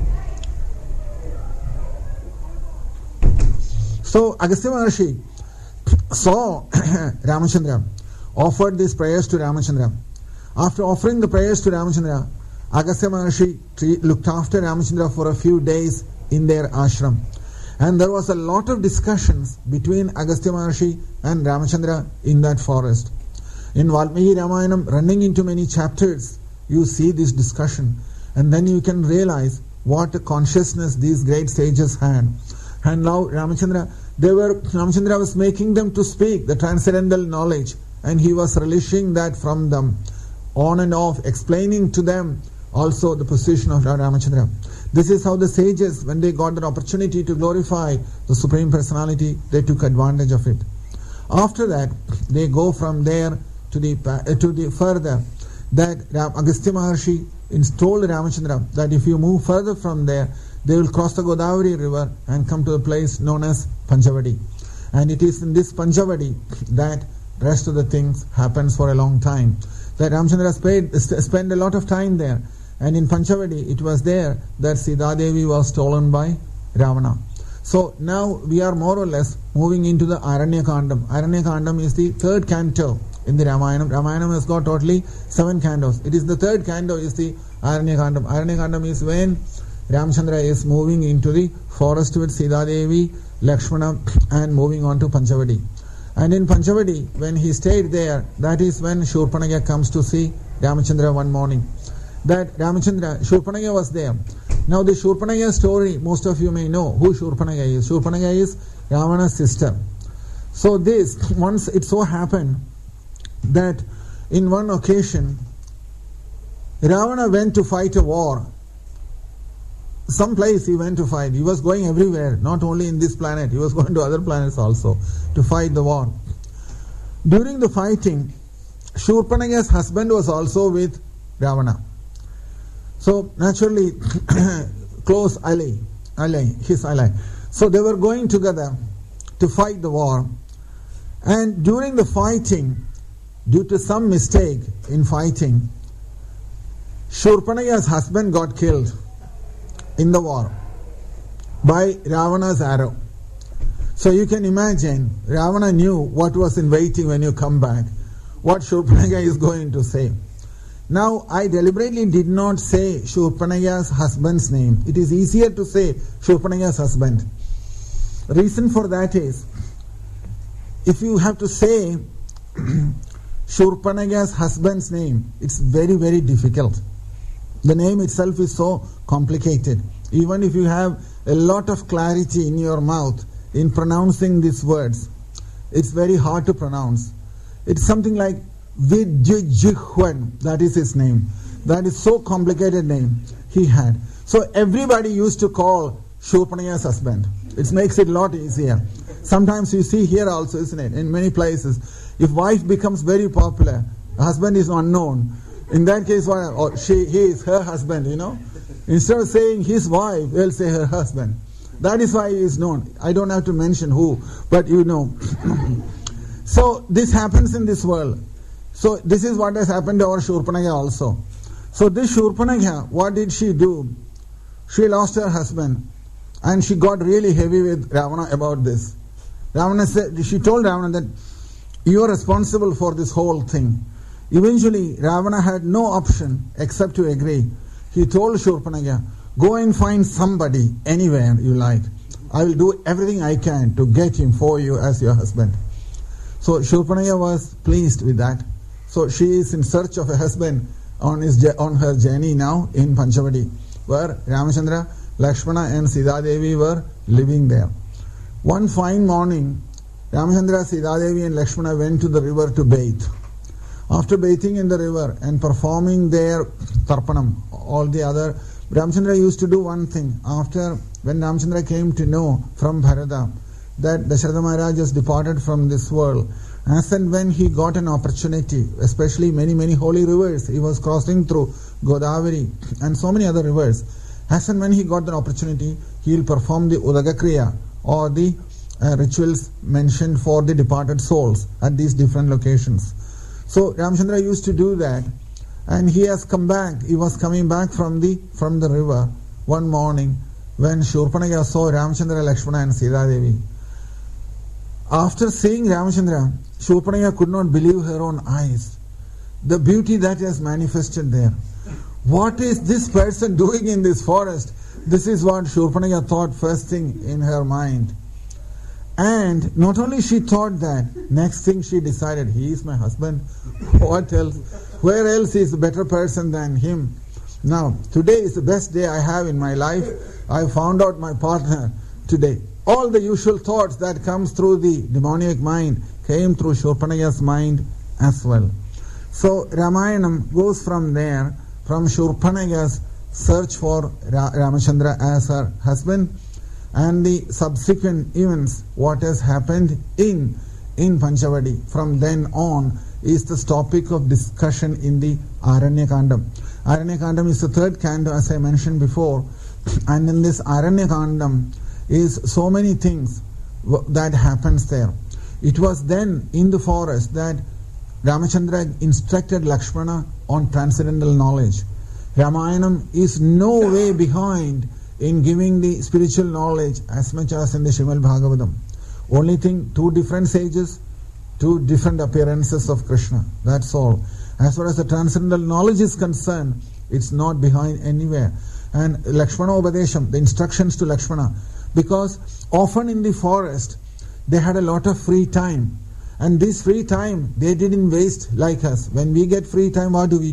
So Agastya Maharshi saw Ramachandra, offered these prayers to Ramachandra. After offering the prayers to Ramachandra, Agastya Maharshi looked after Ramachandra for a few days in their ashram. And there was a lot of discussions between Agastya Maharshi and Ramachandra in that forest. In Valmiki Ramayanam, running into many chapters, you see this discussion. And then you can realize what a consciousness these great sages had. And now Ramachandra, Ramchandra was making them to speak the transcendental knowledge, and he was relishing that from them, on and off, explaining to them also the position of Ramachandra. This is how the sages, when they got the opportunity to glorify the Supreme Personality, they took advantage of it. After that, they go from there to the further, that Agastya Maharshi told Ramachandra that if you move further from there, they will cross the Godavari river and come to a place known as Panchavadi. And it is in this Panchavadi that rest of the things happens for a long time. That Ramchandra spent a lot of time there. And in Panchavadi, it was there that Sita Devi was stolen by Ravana. So now we are more or less moving into the Aranyakandam. Aranyakandam is the third canto in the Ramayana. Ramayana has got totally 7 cantos. It is the third canto is the Aranyakandam. Aranyakandam is when Ramchandra is moving into the forest with Sita Devi, Lakshmana, and moving on to Panchavadi. And in Panchavadi, when he stayed there, that is when Shurpanakha comes to see Ramachandra one morning. That Shurpanakha was there. Now the Shurpanakha story, most of you may know who Shurpanakha is. Shurpanakha is Ravana's sister. So once it so happened that in one occasion, Ravana went to fight a war. Some place he went to fight. He was going everywhere, not only in this planet, he was going to other planets also to fight the war. During the fighting, Shurpanakha's husband was also with Ravana. So naturally, close his ally. So they were going together to fight the war. And during the fighting, due to some mistake in fighting, Shurpanakha's husband got killed in the war by Ravana's arrow. So you can imagine, Ravana knew what was in waiting when you come back, what Shurpanakha is going to say. Now, I deliberately did not say Shurpanakha's husband's name. It is easier to say Shurpanakha's husband. Reason for that is, if you have to say Shurpanakha's husband's name, it's very, very difficult. The name itself is so complicated. Even if you have a lot of clarity in your mouth in pronouncing these words, it's very hard to pronounce. It's something like Vidyujihwan, that is his name. That is so complicated name he had. So everybody used to call Shurpanakha's husband. It makes it a lot easier. Sometimes you see here also, isn't it? In many places, if wife becomes very popular, husband is unknown. In that case, he is her husband, Instead of saying his wife, they'll say her husband. That is why he is known. I don't have to mention who, but you know. So this happens in this world. So this is what has happened to our Shurpanakha also. So this Shurpanakha, what did she do? She lost her husband and she got really heavy with Ravana about this. She told Ravana that you are responsible for this whole thing. Eventually, Ravana had no option except to agree. He told Shurpanakha, go and find somebody anywhere you like. I will do everything I can to get him for you as your husband. So Shurpanakha was pleased with that. So she is in search of a husband on her journey now in Panchavadi, where Ramachandra, Lakshmana and Sita Devi were living there. One fine morning, Ramachandra, Sita Devi and Lakshmana went to the river to bathe. After bathing in the river and performing their tarpanam, all the other, Ramachandra used to do one thing. When Ramachandra came to know from Bharata that Dasharatha Maharaj has departed from this world, as and when he got an opportunity, especially many, many holy rivers, he was crossing through Godavari and so many other rivers. As and when he got the opportunity, he will perform the Udagakriya or the rituals mentioned for the departed souls at these different locations. So Ramachandra used to do that, and he has come back. He was coming back from the river one morning when Shurpanakha saw Ramachandra, Lakshmana and Sita Devi. After seeing Ramachandra, Shurpanakha could not believe her own eyes. The beauty that has manifested there. What is this person doing in this forest? This is what Shurpanakha thought first thing in her mind. And not only she thought that, next thing she decided, he is my husband. What else? Where else is a better person than him? Now, today is the best day I have in my life. I found out my partner today. all the usual thoughts that comes through the demoniac mind came through Shurpanakha's mind as well. So Ramayanam goes from there, from Shurpanakha's search for Ramachandra as her husband, and the subsequent events, what has happened in Panchavadi from then on, is the topic of discussion in the Aranyakandam. Aranyakandam is the third canto, as I mentioned before, and in this Aranyakandam is so many things that happens there. It was then in the forest that Ramachandra instructed Lakshmana on transcendental knowledge. Ramayanam is no way behind in giving the spiritual knowledge as much as in the Srimad Bhagavatam. Only thing, two different sages, two different appearances of Krishna. That's all. As far as the transcendental knowledge is concerned, it's not behind anywhere. And Lakshmana Upadesham, the instructions to Lakshmana, because often in the forest they had a lot of free time, and this free time they didn't waste like us. When we get free time, what do?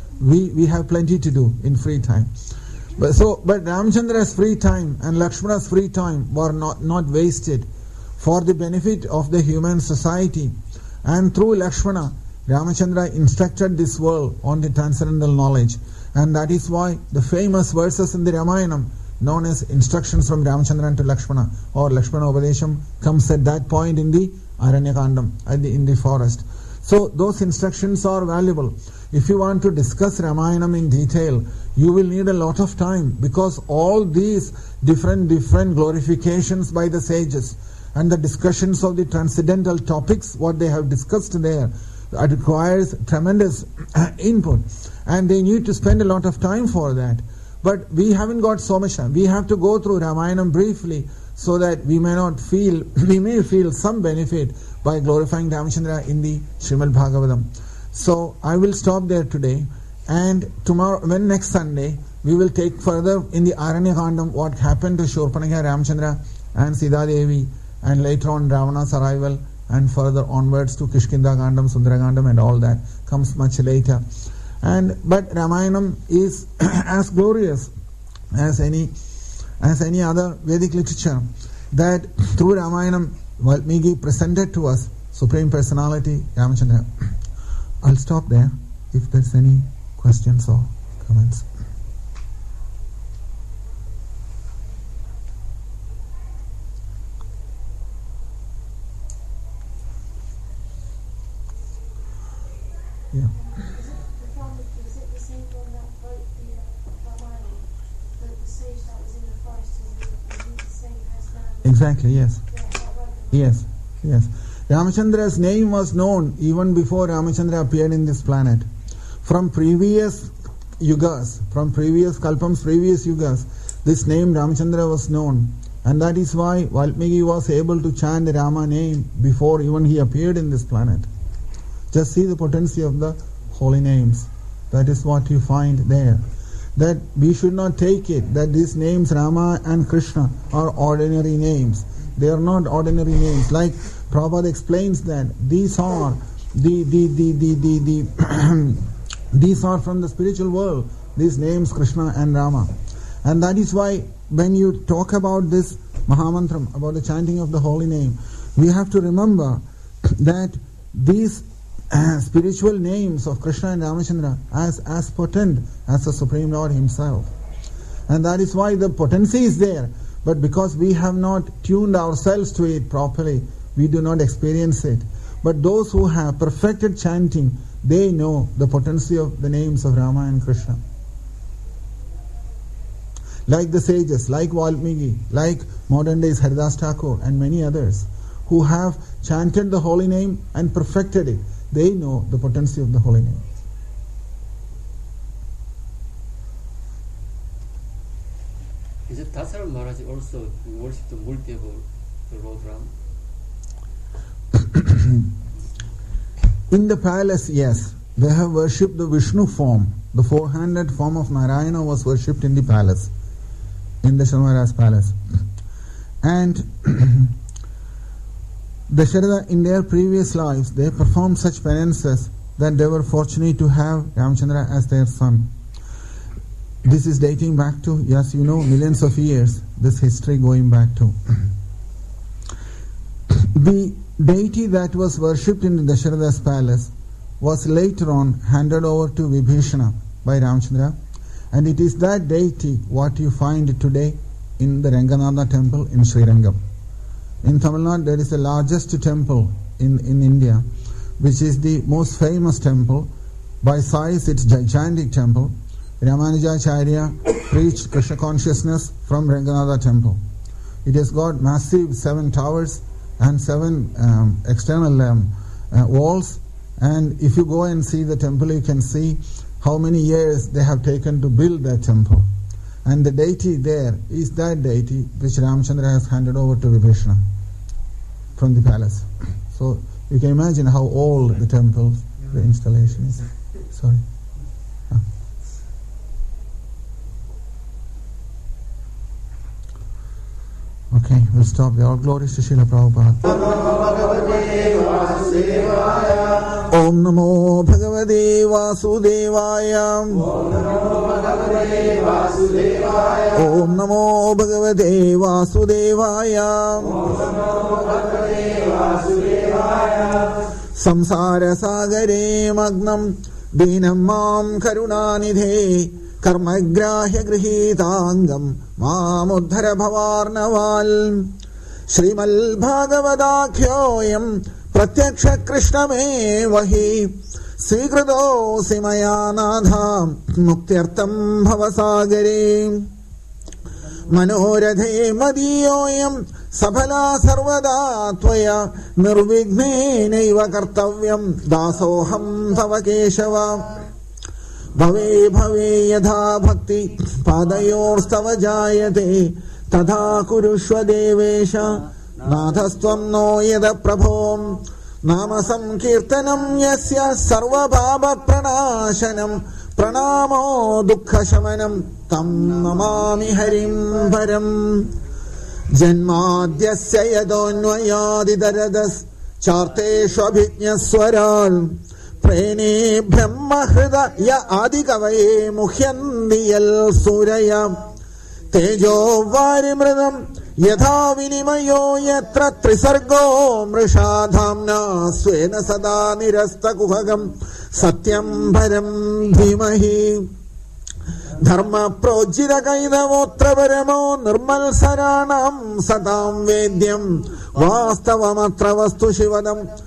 We have plenty to do in free time. But Ramachandra's free time and Lakshmana's free time were not wasted for the benefit of the human society. And through Lakshmana, Ramachandra instructed this world on the transcendental knowledge. And that is why the famous verses in the Ramayanam, known as instructions from Ramachandra to Lakshmana, or Lakshmana Upadesham, comes at that point in the Aranyakandam, in the forest. So those instructions are valuable. If you want to discuss Ramayanam in detail, you will need a lot of time, because all these different glorifications by the sages and the discussions of the transcendental topics, what they have discussed there, it requires tremendous input, and they need to spend a lot of time for that. But we haven't got so much time. We have to go through Ramayanam briefly, so that we may feel some benefit by glorifying Ramachandra in the Srimad Bhagavatam. So I will stop there today, and tomorrow, next Sunday, we will take further in the Aranyakandam what happened to Shurpanakha, Ramachandra and Sita Devi, and later on Ravana's arrival, and further onwards to Kishkinda Kandam, Sundarakandam, and all that comes much later. But Ramayanam is as glorious as any other Vedic literature, that through Ramayanam Valmiki presented to us Supreme Personality Ramachandra. I'll stop there if there's any questions or comments. Yeah. Is it the same one that wrote the Ramayana, the sage that was in the forest, and the same personality? Exactly, yes. Yeah, Yes. Ramachandra's name was known even before Ramachandra appeared in this planet. From previous yugas, from previous kalpams, previous yugas, this name Ramachandra was known. And that is why Valmiki was able to chant the Rama name before even he appeared in this planet. Just see the potency of the holy names. That is what you find there. That we should not take it that these names Rama and Krishna are ordinary names. They are not ordinary names. Like Prabhupada explains that these are these are from the spiritual world. These names Krishna and Rama. And that is why when you talk about this Mahamantram, about the chanting of the holy name, we have to remember that these spiritual names of Krishna and Ramachandra as potent as the Supreme Lord Himself. And that is why the potency is there. But because we have not tuned ourselves to it properly, we do not experience it. But those who have perfected chanting, they know the potency of the names of Rama and Krishna. Like the sages, like Valmiki, like modern days Haridas Thakur and many others who have chanted the holy name and perfected it, they know the potency of the holy name. Is it Dasara Maharaj also worshipped the multiple Lord Ram? In the palace, yes. They have worshipped the Vishnu form. The four-handed form of Narayana was worshipped in the palace, in the Shamara's palace. And Dasharatha, in their previous lives, they performed such penances that they were fortunate to have Ramachandra as their son. This is dating back to, yes, you know, millions of years, this history going back to. The deity that was worshipped in Dasharatha's palace was later on handed over to Vibhishana by Ramchandra, and it is that deity what you find today in the Ranganatha temple in Srirangam. In Tamil Nadu there is the largest temple in India, which is the most famous temple. By size it's gigantic temple. Ramanujacharya preached Krishna consciousness from Ranganatha temple. It has got massive 7 towers and 7 external walls, and if you go and see the temple you can see how many years they have taken to build that temple. And the deity there is that deity which Ramchandra has handed over to Vibhishana from the palace. So you can imagine how old the temple, the installation is. Sorry. Okay, we'll stop there. All glories to Srila Prabhupada. Om Namo Bhagavate Vasudevaya. Om Namo Bhagavate Vasudevaya. Samsara Sagare Magnam Dinam Mam Karunanidhe Karmagrahya Grihitangam Mamuddhara Bhavarnaval Shrimal Bhagavadakyoyam Pratyaksha Krishna me vahi Svikrado Simayanadha Muktyartam Bhavasagare Manoradhe Madiyoyam Sabhala Sarvada Tvaya Nirvignenaiva Kartavyam Dasoham Tava Keshava Bhave bhave yadha bhakti padayorstava jayate tadha kurushva devesha nathastvam no yada prabhom nama samkirtanam yasya sarva bhava pranashanam pranamo dukkha shamanam tam namami harim param janmadyasya yadonvayadi daradas charteshu abhijñaswaral Prene Brahma Hrida Ya Adi Kavaye Muhyandiyal Suraya Tejo Varimradam Yatha Vinimayo Yatra Trisargo Mrishadhamna Swena Sada Nirasta Kuhagam Satyam Bharam Dhimahi Dharma Projira Kaidavotra Varamo Nirmal Saranam Satam Vedyam Vastavamatra Vastu Shivadam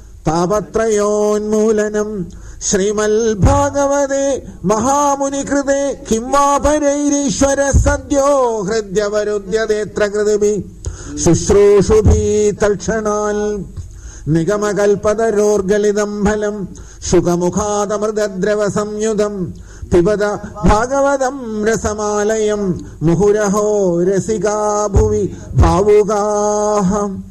Tapatrayon Shrimal Bhagavade Mahamuni Kride Kimvapareirishwara Sadyo Hridya Varudya Detra Kradibi Shushrushubi Talchanal Nigama Kalpadaror Galidam Bhalam Shukamukhada Mrdadrava Samyudam Pibada Bhagavadam Rasamalayam Muhuraho Resika Bhuvi Bhavugaham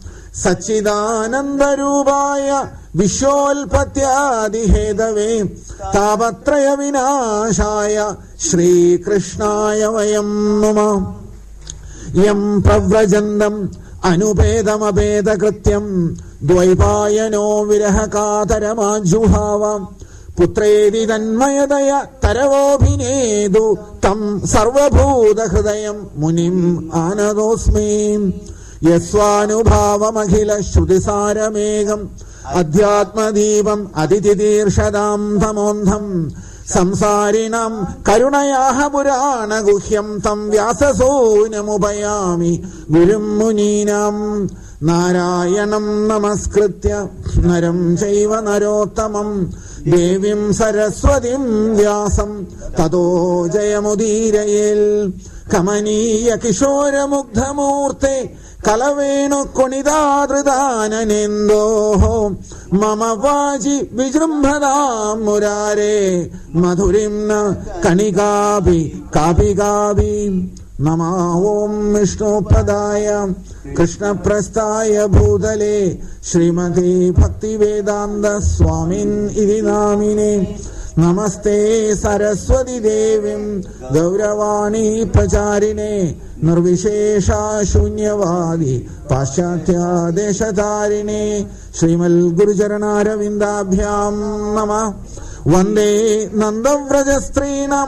Sachidanandarubaya Vishwalpatyadi Hedave Tapatraya Vinashaya Shri Krishnaya Vayam Mama Yam Pravrajandam Anupedam Abeda Krityam Dvaipayano Virahakataramajjuhava Putredi Tanmayadaya Taravobhinedu Tam Sarvabhuta Hridayam Munim Anadosmi Yasvanubhavam Akhila Shrutisara Adhyatmadipam Adititirshadam Tamondham Samsarinam Karunayaha Purana Guhyam Tam Vyasasonamupayami Gurum Muninam Narayanam Namaskritya Naram Chaiva Narottamam Devim Saraswatim Vyasam Tato Jayamudirayel Kamaniya Kishora Mugdhamurte Kalaveno Konidadridana Nendo Mama Vaji Vijrumbhada Murare Madhurimna Kanikabi Kapi Kabi Nama Om Vishnu Padaya Krishna Prastaya Bhudale Srimati Bhakti Vedanta Swamin Idinamine Namaste Saraswati Devim Gauravani Pracharine Nirvishesha Shunyavadi Paschatya Deshatarine Srimal Gurucharanara Vindabhyam Nama Vande Nandavrajastreenam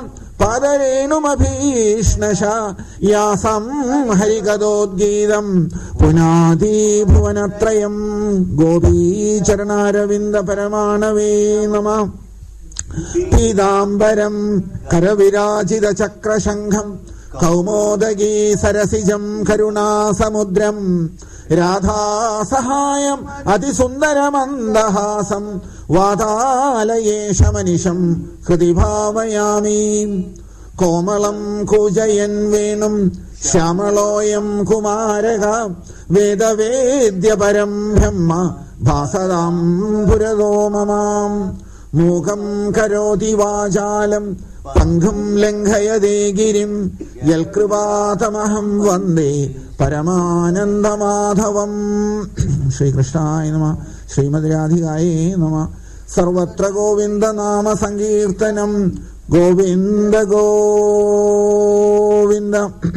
പാദരേണുമഭീഷ്ണശ യാസം ഹരികഥോദ്ഗീതം പുനാതി ഭുവനത്രയം ഗോപീചരണാരവിന്ദ പരമാണവേ നമഃ. പീതാംബരം കരവിരാജിത ചക്രശംഖം കൗമോദഗീ സരസിജം കരുണാസമുദ്രം രാധാസഹായം അതിസുന്ദരമന്ദഹാസം വാതാലയേശമനിശം ഹൃദി ഭാവയാമി. കോമളം കൂജയൻ വേണും ശ്യാമളോയം കുമാരക വേദവേദ്യപരം ബ്രഹ്മ ഭാസതാം പുരതോ മമാം. മൂകം കരോതി വാചാലം പങ്കും ലംഘയതേ ഗിരിം യൽകൃപാതമഹം വന്ദേ പരമാനന്ദമാധവം. ശ്രീകൃഷ്ണായ നമഃ. ശ്രീമദ് രാധികായേ നമഃ. സർവത്ര ഗോവിന്ദ നാമ സങ്കീർത്തനം. Govinda Govinda.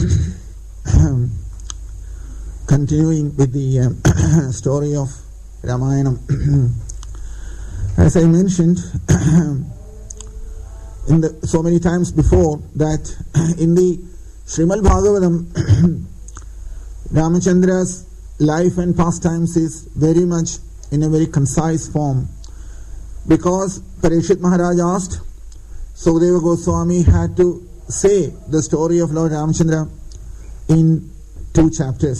Continuing with the story of Ramayana. As I mentioned so many times before, that in the Srimad Bhagavatam, Ramachandra's life and pastimes is very much in a very concise form, because Parikshit Maharaj asked, Sukadeva Goswami had to say the story of Lord Ramachandra in 2 chapters.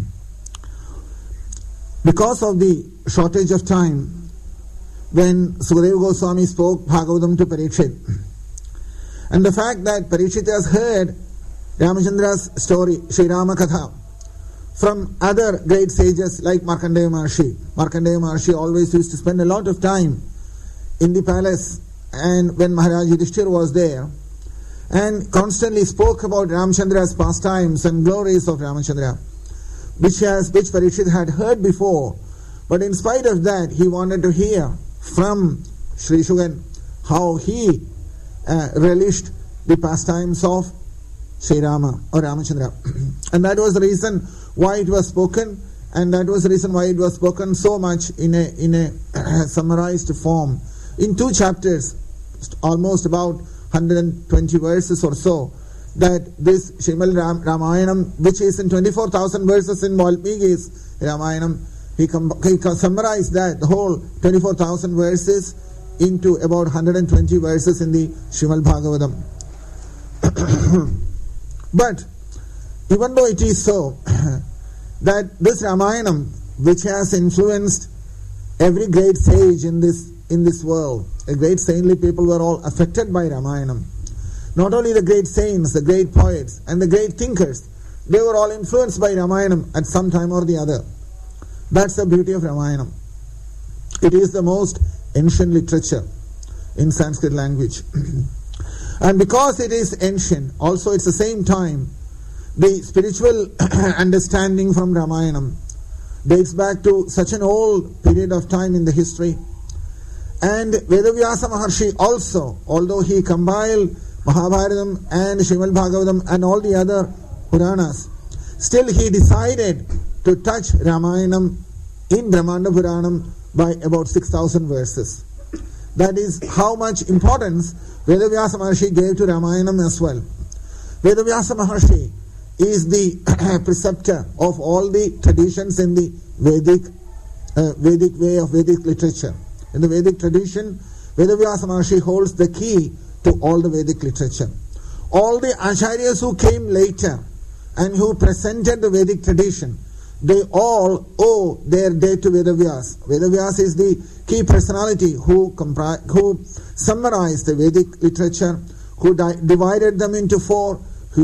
Because of the shortage of time, when Sukadeva Goswami spoke Bhagavatam to Parikshit, and the fact that Parikshit has heard Ramachandra's story, Sri Rama Katha, from other great sages like Markandeya Maharshi. Markandeya Maharshi always used to spend a lot of time in the palace, and when Maharaj Yudhishthir was there, and constantly spoke about Ramachandra's pastimes and glories of Ramachandra, which Parikshit had heard before. But in spite of that, he wanted to hear from Sri Shugan how he relished the pastimes of Sri Rama or Ramachandra. And that was the reason why it was spoken, and that was the reason why it was spoken so much in a summarized form in 2 chapters, almost about 120 verses or so, that this Srimad Ramayanam, which is in 24,000 verses in Valmiki's Ramayanam, he summarized that, the whole 24,000 verses, into about 120 verses in the Srimad Bhagavatam. But even though it is so that this Ramayanam, which has influenced every great sage in this world, the great saintly people were all affected by Ramayanam. Not only the great saints, the great poets, and the great thinkers, they were all influenced by Ramayanam at some time or the other. That's the beauty of Ramayanam. It is the most ancient literature in Sanskrit language. And because it is ancient, also at the same time, the spiritual understanding from Ramayanam dates back to such an old period of time in the history. And Vedavyasa Maharshi also, although he compiled Mahabharatam and Srimad Bhagavatam and all the other Puranas, still he decided to touch Ramayanam in Brahmanda Puranam by about 6,000 verses. That is how much importance Vedavyasa Maharshi gave to Ramayanam as well. Vedavyasa Maharshi is the preceptor of all the traditions in the Vedic way of Vedic literature. In the Vedic tradition, Vedavyasa Maharshi holds the key to all the Vedic literature. All the Acharyas who came later and who presented the Vedic tradition, they all owe their day to Vedavyasa. Vedavyasa is the key personality who summarized the Vedic literature, who divided them into 4. He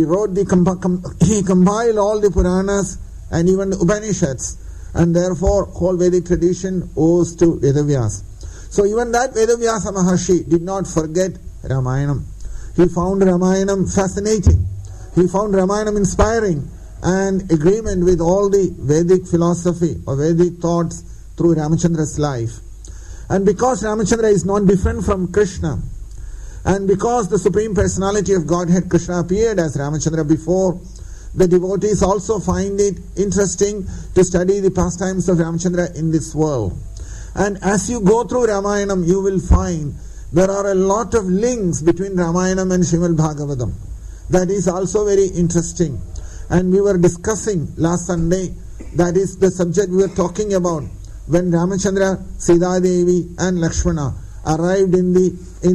compiled all the Puranas and even the Upanishads, and therefore whole Vedic tradition owes to Vedavyasa. So even that Vedavyasa Maharshi did not forget Ramayanam. He found Ramayanam fascinating. He found Ramayanam inspiring, and agreement with all the Vedic philosophy or Vedic thoughts through Ramachandra's life. And because Ramachandra is not different from Krishna, and because the Supreme Personality of Godhead Krishna appeared as Ramachandra before, the devotees also find it interesting to study the pastimes of Ramachandra in this world. And as you go through Ramayanam, you will find there are a lot of links between Ramayanam and Srimad Bhagavatam. That is also very interesting. And we were discussing last Sunday, that is the subject we were talking about, when Ramachandra, Sita Devi and Lakshmana arrived in the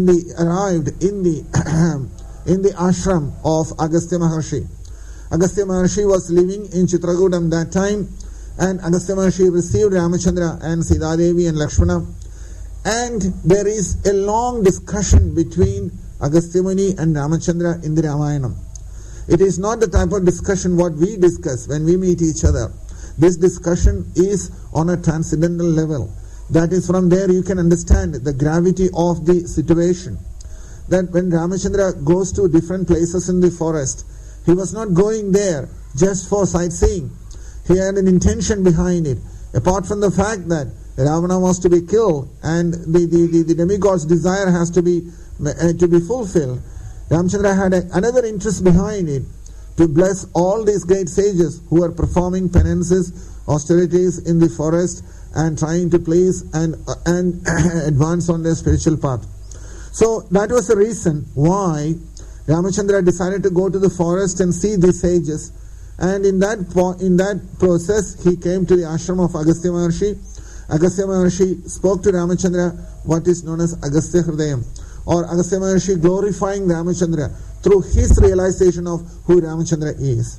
ashram of Agastya Maharshi. Agastya Maharshi was living in Chitragudam that time, and Agastya Maharshi received Ramachandra and Sita Devi and Lakshmana, and there is a long discussion between Agastya Muni and Ramachandra in the Ramayana. It is not the type of discussion what we discuss when we meet each other. This discussion is on a transcendental level. That is, from there you can understand the gravity of the situation. That when Ramachandra goes to different places in the forest, he was not going there just for sightseeing. He had an intention behind it. Apart from the fact that Ravana was to be killed and the demigod's desire has to be fulfilled, Ramachandra had another interest behind it, to bless all these great sages who are performing penances, austerities in the forest and trying to please and advance on their spiritual path. So that was the reason why Ramachandra decided to go to the forest and see these sages. And in that process, he came to the ashram of Agastya Maharshi. Agastya Maharshi spoke to Ramachandra what is known as Agastya Hridayam, or Agastya Maharshi glorifying Ramachandra through his realization of who Ramachandra is.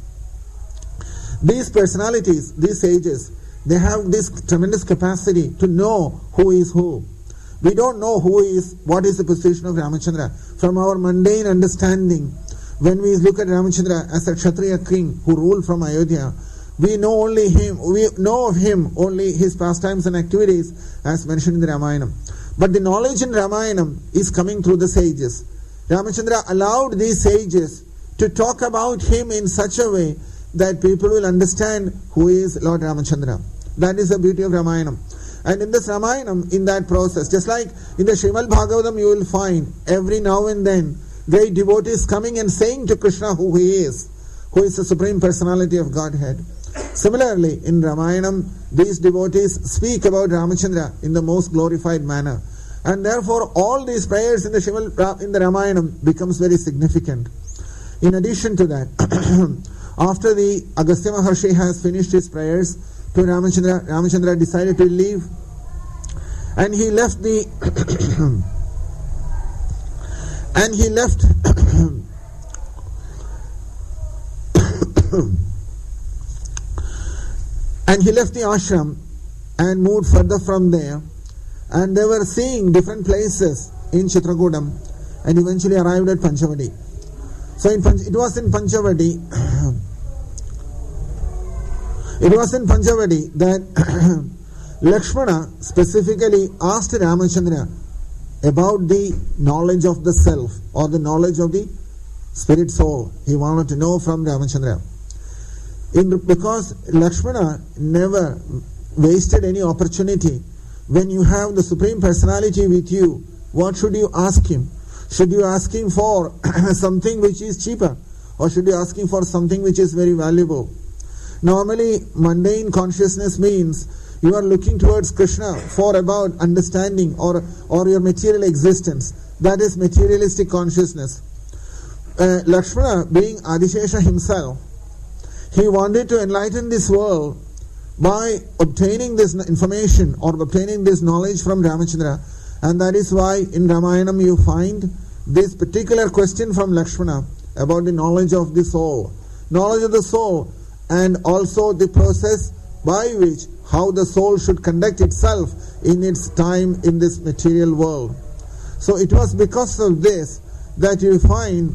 These personalities, these sages, they have this tremendous capacity to know who is who. We don't know what is the position of Ramachandra. From our mundane understanding, when we look at Ramachandra as a Kshatriya king who ruled from Ayodhya, we know of him only his pastimes and activities as mentioned in the Ramayana. But the knowledge in Ramayana is coming through the sages. Ramachandra allowed these sages to talk about him in such a way that people will understand who is Lord Ramachandra. That is the beauty of Ramayana. And in this Ramayana, in that process, just like in the Srimad Bhagavatam, you will find every now and then great devotees coming and saying to Krishna who he is the Supreme Personality of Godhead. Similarly, in Ramayana, these devotees speak about Ramachandra in the most glorified manner. And therefore, all these prayers in the Ramayana becomes very significant. In addition to that, after the Agastya Maharshi has finished his prayers to Ramachandra, Ramachandra decided to leave, and he left the ashram and moved further from there, and they were seeing different places in Chitragudam and eventually arrived at Panchavati. So it was in Panchavati that Lakshmana specifically asked Ramachandra about the knowledge of the self or the knowledge of the spirit soul. He wanted to know from Ramachandra. Because Lakshmana never wasted any opportunity. When you have the Supreme Personality with you, what should you ask him? Should you ask him for something which is cheaper, or should you ask him for something which is very valuable? Normally, mundane consciousness means you are looking towards Krishna for about understanding or your material existence. That is materialistic consciousness. Lakshmana, being Adishesha himself, he wanted to enlighten this world by obtaining this information or obtaining this knowledge from Ramachandra. And that is why in Ramayana you find this particular question from Lakshmana about the knowledge of the soul. Knowledge of the soul, and also the process by which how the soul should conduct itself in its time in this material world. So it was because of this that you find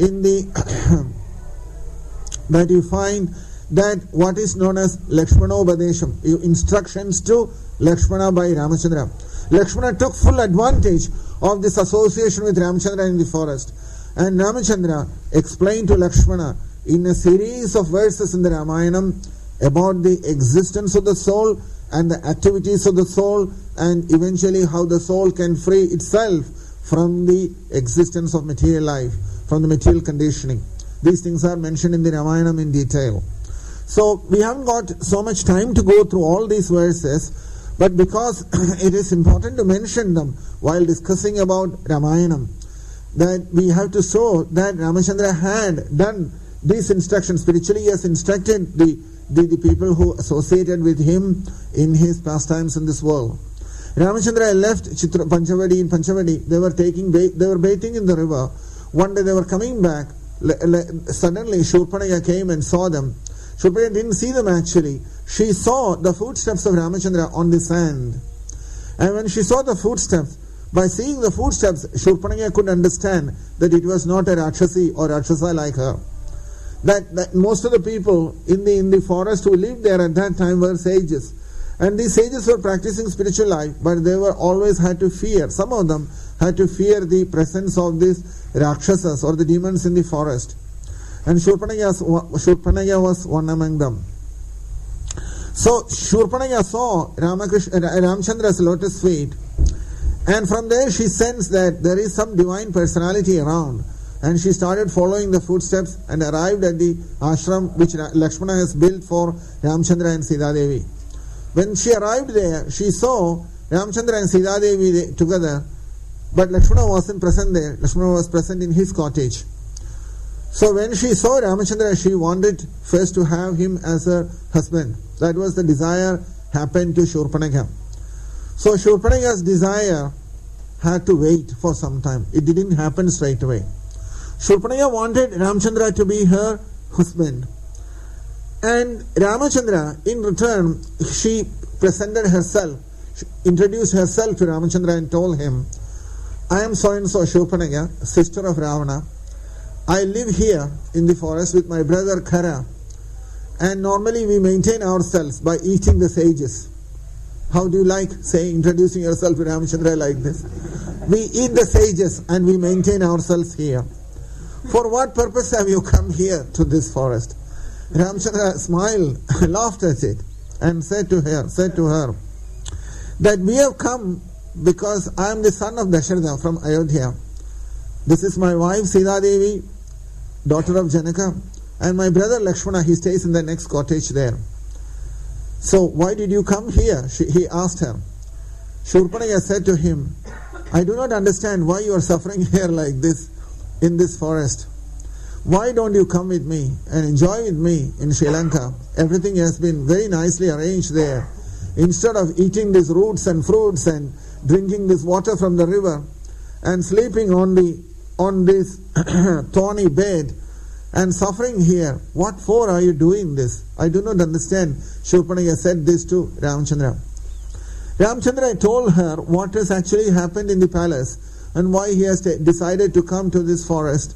that what is known as Lakshmanobadesham, instructions to Lakshmana by Ramachandra. Lakshmana took full advantage of this association with Ramachandra in the forest. And Ramachandra explained to Lakshmana in a series of verses in the Ramayana about the existence of the soul and the activities of the soul, and eventually how the soul can free itself from the existence of material life, from the material conditioning. These things are mentioned in the Ramayana in detail. So we haven't got so much time to go through all these verses, But because it is important to mention them while discussing about Ramayanam, that we have to show that Ramachandra had done these instructions. Spiritually he has instructed the people who associated with him in his pastimes in this world. Ramachandra left Panchavadi. In Panchavadi, they were bathing in the river. One day they were coming back. Suddenly Shurpanakha came and saw them. Shurpanakha didn't see them actually. She saw the footsteps of Ramachandra on the sand. And when she saw the footsteps, by seeing the footsteps, Shurpanakha could understand that it was not a Rakshasi or Rakshasa like her. That most of the people in the forest who lived there at that time were sages. And these sages were practicing spiritual life, but they were always had to fear. Some of them had to fear the presence of these Rakshasas or the demons in the forest. And Shurpanakha was one among them. So Shurpanakha saw Ramachandra's lotus feet, and from there she sensed that there is some divine personality around, and she started following the footsteps and arrived at the ashram which Lakshmana has built for Ramchandra and Sita Devi. When she arrived there, she saw Ramchandra and Sita Devi together, but Lakshmana wasn't present there. Lakshmana was present in his cottage. So when she saw Ramachandra, she wanted first to have him as her husband. That was the desire happened to Shurpanakha. So Shurpanakha's desire had to wait for some time. It didn't happen straight away. Shurpanakha wanted Ramachandra to be her husband. And Ramachandra, in return, she presented herself, she introduced herself to Ramachandra and told him, I am so-and-so Shurpanakha, sister of Ravana. I live here in the forest with my brother Khara, and normally we maintain ourselves by eating the sages. How do you like introducing yourself to Ramachandra like this? We eat the sages and we maintain ourselves here. For what purpose have you come here to this forest? Ramachandra smiled, laughed at it, and said to her that we have come because I am the son of Dasharatha from Ayodhya. This is my wife Sita Devi, daughter of Janaka, and my brother Lakshmana, he stays in the next cottage there. So why did you come here? He asked her. Shurpanakha said to him, I do not understand why you are suffering here like this in this forest. Why don't you come with me and enjoy with me in Sri Lanka? Everything has been very nicely arranged there. Instead of eating these roots and fruits and drinking this water from the river and sleeping on this thorny bed and suffering here, what for are you doing this? I do not understand. Shurpanakha said this to Ramachandra. Ramachandra told her what has actually happened in the palace and why he has decided to come to this forest,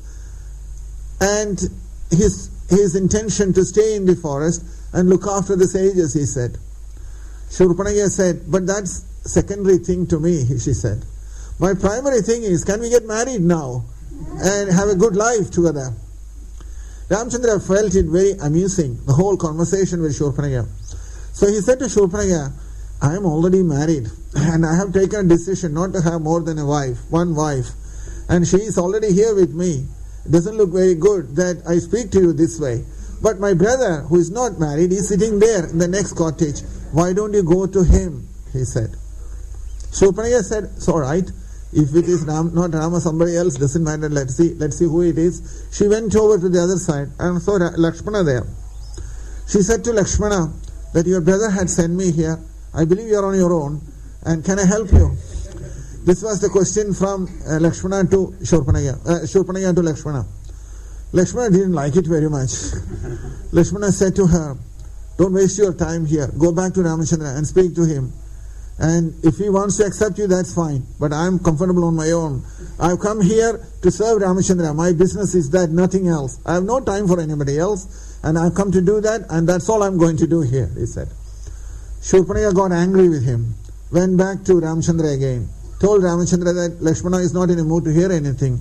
and his intention to stay in the forest and look after the sages, he said. Shurpanakha said, but that's secondary thing to me, she said. My primary thing is, can we get married now and have a good life together? Ramachandra felt it very amusing, the whole conversation with Shurpanakha. So he said to Shurpanakha, I am already married and I have taken a decision not to have more than one wife. And she is already here with me. It doesn't look very good that I speak to you this way. But my brother, who is not married, is sitting there in the next cottage. Why don't you go to him? He said. Shurpanakha said, it's all right. If it is not Rama, somebody else, doesn't matter. Let's see who it is. She went over to the other side and saw Lakshmana there. She said to Lakshmana that your brother had sent me here. I believe you are on your own, and can I help you? This was the question from Lakshmana to Shurpanakha, Shurpanakha to Lakshmana. Lakshmana didn't like it very much. Lakshmana said to her, don't waste your time here. Go back to Ramachandra and speak to him. And if he wants to accept you, that's fine. But I am comfortable on my own. I have come here to serve Ramachandra. My business is that, nothing else. I have no time for anybody else. And I have come to do that, and that's all I am going to do here, he said. Shurpanakha got angry with him, went back to Ramachandra again, told Ramachandra that Lakshmana is not in a mood to hear anything.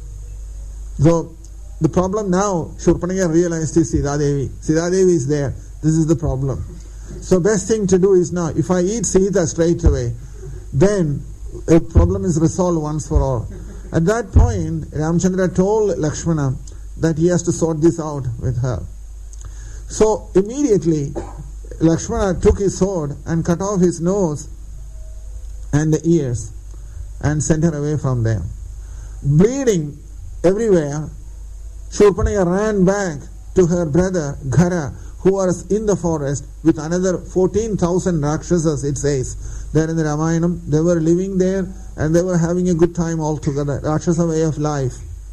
So the problem now, Shurpanakha realized, is Sita Devi. Sita Devi is there. This is the problem. So best thing to do is now, if I eat Sita straight away, then the problem is resolved once for all. At that point, Ramachandra told Lakshmana that he has to sort this out with her. So immediately, Lakshmana took his sword and cut off his nose and the ears and sent her away from there. Bleeding everywhere, Shurpanakha ran back to her brother Ghara, who was in the forest with another 14,000 Rakshasas, it says. There in the Ramayana, they were living there and they were having a good time all together. Rakshasa way of life.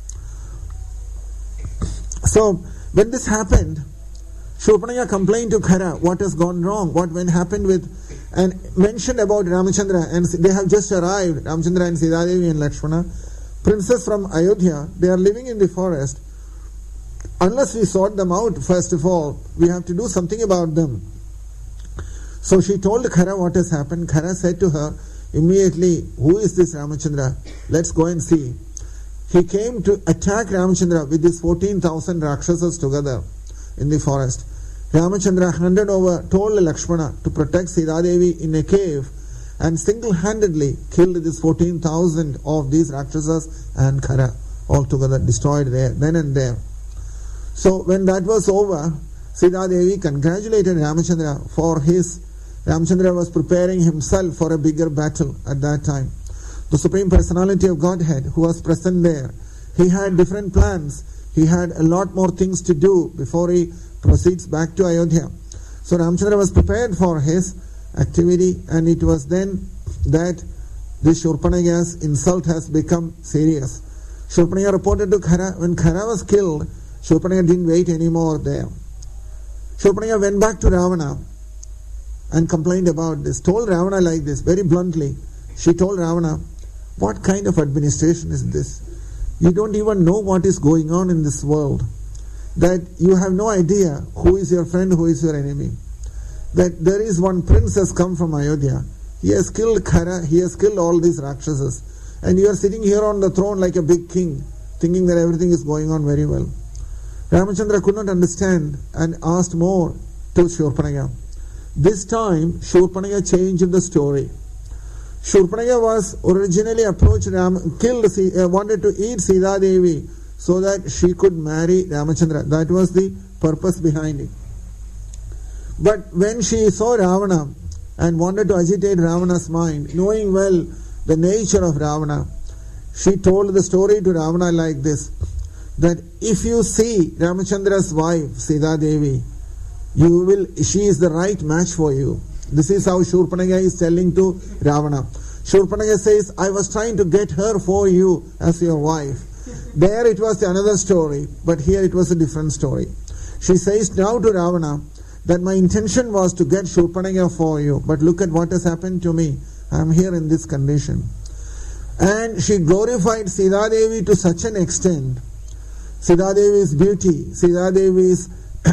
So, when this happened, Shurpanakha complained to Ghara what has gone wrong, what happened with, and mentioned about Ramachandra, and they have just arrived, Ramachandra and Sitadevi and Lakshmana, princes from Ayodhya. They are living in the forest. Unless we sort them out, first of all, we have to do something about them. So she told Ghara what has happened. Ghara said to her immediately, who is this Ramachandra? Let's go and see. He came to attack Ramachandra with his 14,000 Rakshasas together in the forest. Ramachandra handed over, told Lakshmana to protect Sitadevi in a cave, and single-handedly killed these 14,000 of these Rakshasas and Ghara altogether, destroyed there, then and there. So when that was over, Sitadevi congratulated Ramachandra for his... Ramachandra was preparing himself for a bigger battle at that time. The Supreme Personality of Godhead who was present there, he had different plans. He had a lot more things to do before he proceeds back to Ayodhya. So Ramachandra was prepared for his activity, and it was then that this Shurpanakha's insult has become serious. Shurpanakha reported to Ghara. When Ghara was killed, Shurpanakha didn't wait anymore there. Shurpanakha went back to Ravana and complained about this, told Ravana like this, very bluntly. She told Ravana, what kind of administration is this? You don't even know what is going on in this world. That you have no idea who is your friend, who is your enemy. That there is one prince has come from Ayodhya. He has killed Ghara, he has killed all these Rakshasas. And you are sitting here on the throne like a big king, thinking that everything is going on very well. Ramachandra could not understand and asked more to Shurpanakha. This time, Shurpanakha changed the story. Shurpanakha was originally approached, wanted to eat Sitadevi so that she could marry Ramachandra. That was the purpose behind it. But when she saw Ravana and wanted to agitate Ravana's mind, knowing well the nature of Ravana, she told the story to Ravana like this, that if you see Ramachandra's wife, Sitadevi, she is the right match for you. This is how Shurpanakha is telling to Ravana. Shurpanakha says, I was trying to get her for you as your wife. There it was another story, but here it was a different story. She says now to Ravana that my intention was to get Shurpanakha for you, but look at what has happened to me. I am here in this condition. And she glorified Sitadevi to such an extent. Sitadevi's beauty, Sitadevi's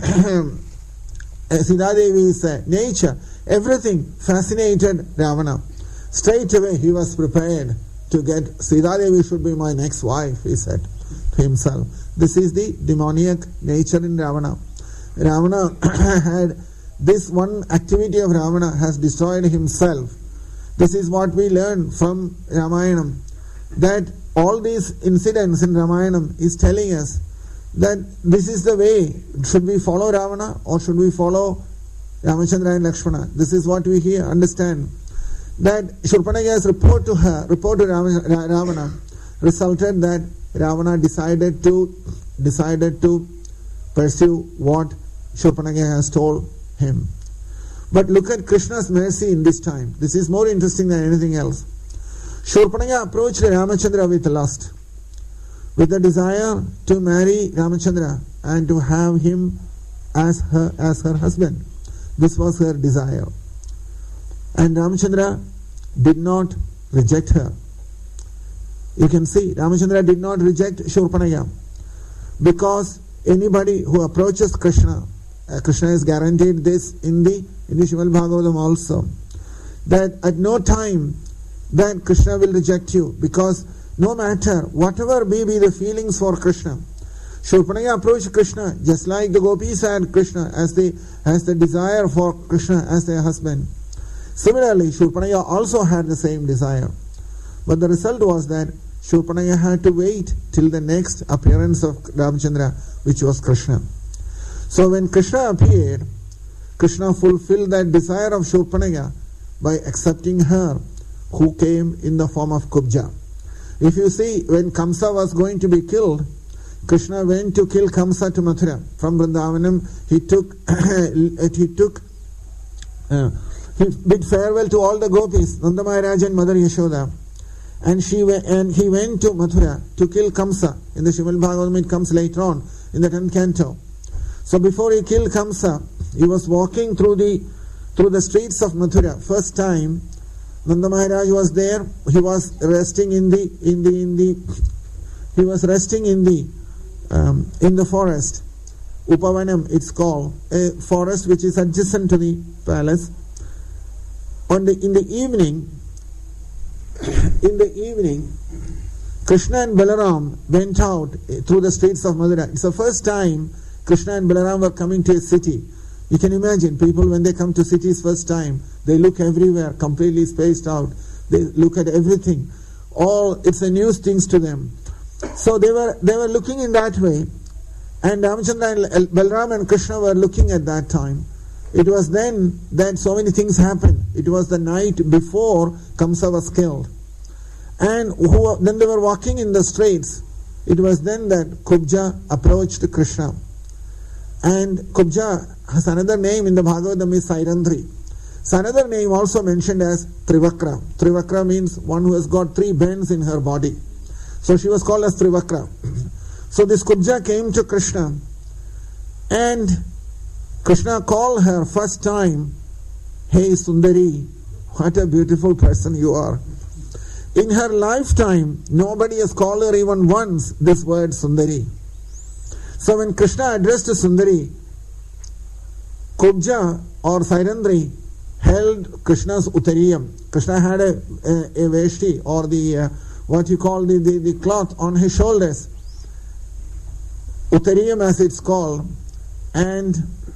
nature, everything fascinated Ravana. Straight away he was prepared to get Sitadevi should be my next wife, he said to himself. This is the demoniac nature in Ravana. Ravana had this one activity of Ravana has destroyed himself. This is what we learn from Ramayana, that all these incidents in Ramayana is telling us that this is the way. Should we follow Ravana or should we follow Ramachandra and Lakshmana? This is what we here understand. That Shurpanakha's report to Ravana resulted that Ravana decided to pursue what Shurpanakha has told him. But look at Krishna's mercy in this time. This is more interesting than anything else. Shurpanakha approached Ramachandra with lust, with the desire to marry Ramachandra and to have him as her husband. This was her desire. And Ramachandra did not reject her. You can see, Ramachandra did not reject Shurpanakha, because anybody who approaches Krishna, Krishna is guaranteed this in the Srimad Bhagavatam also, that at no time that Krishna will reject you, because no matter whatever may be the feelings for Krishna, Shurpanakha approached Krishna just like the gopis had Krishna as the desire for Krishna as their husband. Similarly, Shurpanakha also had the same desire. But the result was that Shurpanakha had to wait till the next appearance of Ramachandra, which was Krishna. So when Krishna appeared, Krishna fulfilled that desire of Shurpanakha by accepting her, who came in the form of Kubja. If you see, when Kamsa was going to be killed, Krishna went to kill Kamsa to Mathura. From Vrindavanam, he bid farewell to all the gopis, Nanda Maharaj and Mother Yashoda. And he went to Mathura to kill Kamsa. In the Srimad Bhagavatam it comes later on, in the 10th canto. So before he killed Kamsa, he was walking through the streets of Mathura. First time, Nanda Maharaj was there. He was resting in the forest. Upavanam, it's called, a forest which is adjacent to the palace. In the evening, Krishna and Balaram went out through the streets of Mathura. It's the first time Krishna and Balaram were coming to a city. You can imagine, people when they come to cities first time, they look everywhere, completely spaced out. They look at everything. It's a new things to them. So they were looking in that way, and Ramachandra and Balaram and Krishna were looking at that time. It was then that so many things happened. It was the night before Kamsa was killed. And then they were walking in the streets. It was then that Kubja approached Krishna. And Kubja has another name in the Bhagavatam is Sairandri. So another name also mentioned as Trivakra. Trivakra means one who has got 3 bends in her body. So she was called as Trivakra. So this Kubja came to Krishna, and Krishna called her first time, "Hey Sundari, what a beautiful person you are." In her lifetime, nobody has called her even once this word Sundari. So when Krishna addressed Sundari, Kubja or Sairandri held Krishna's Uttariyam. Krishna had a veshti, or the cloth on his shoulders. Uttariyam as it's called. And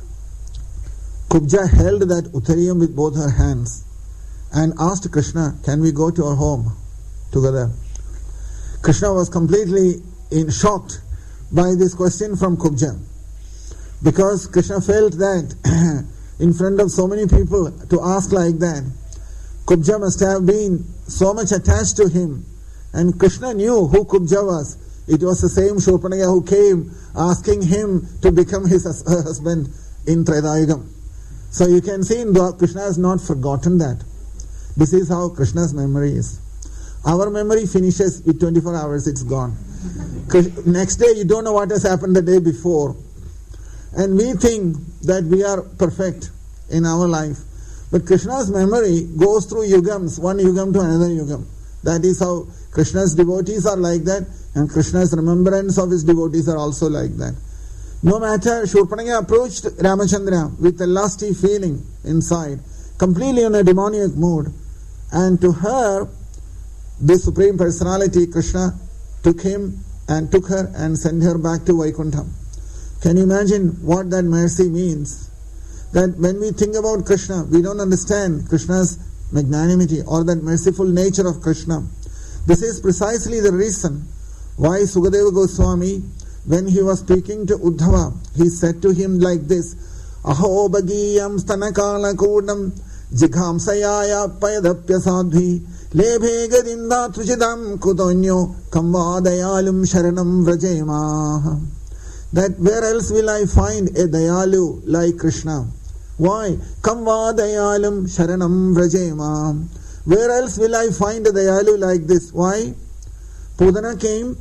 Kubja held that Uttariyam with both her hands and asked Krishna, "Can we go to our home together?" Krishna was completely shocked by this question from Kubja, because Krishna felt that in front of so many people to ask like that, Kubja must have been so much attached to him. And Krishna knew who Kubja was. It was the same Shurpanakha who came asking him to become his husband in Tredayugam. So you can see Krishna has not forgotten that. This is how Krishna's memory is. Our memory finishes with 24 hours, it's gone. Next day you don't know what has happened the day before. And we think that we are perfect in our life. But Krishna's memory goes through yugams, one yugam to another yugam. That is how Krishna's devotees are like that, and Krishna's remembrance of his devotees are also like that. No matter, Shurpanakha approached Ramachandra with a lusty feeling inside, completely in a demoniac mood. And to her, the Supreme Personality, Krishna, took her and sent her back to Vaikuntham. Can you imagine what that mercy means? That when we think about Krishna, we don't understand Krishna's magnanimity or that merciful nature of Krishna. This is precisely the reason why Sukadeva Goswami, when he was speaking to Uddhava, he said to him like this, "Aho bagiyam stanakala kodam jigham sayaya payadapya sadhi lebhe gadinda trujidam kutonyo kamvadayalum sharanam vrajema." That where else will I find a dayalu like Krishna? Why? Kamvadayalum sharanam vrajema. Where else will I find a dayalu like this? Why? Pudana came,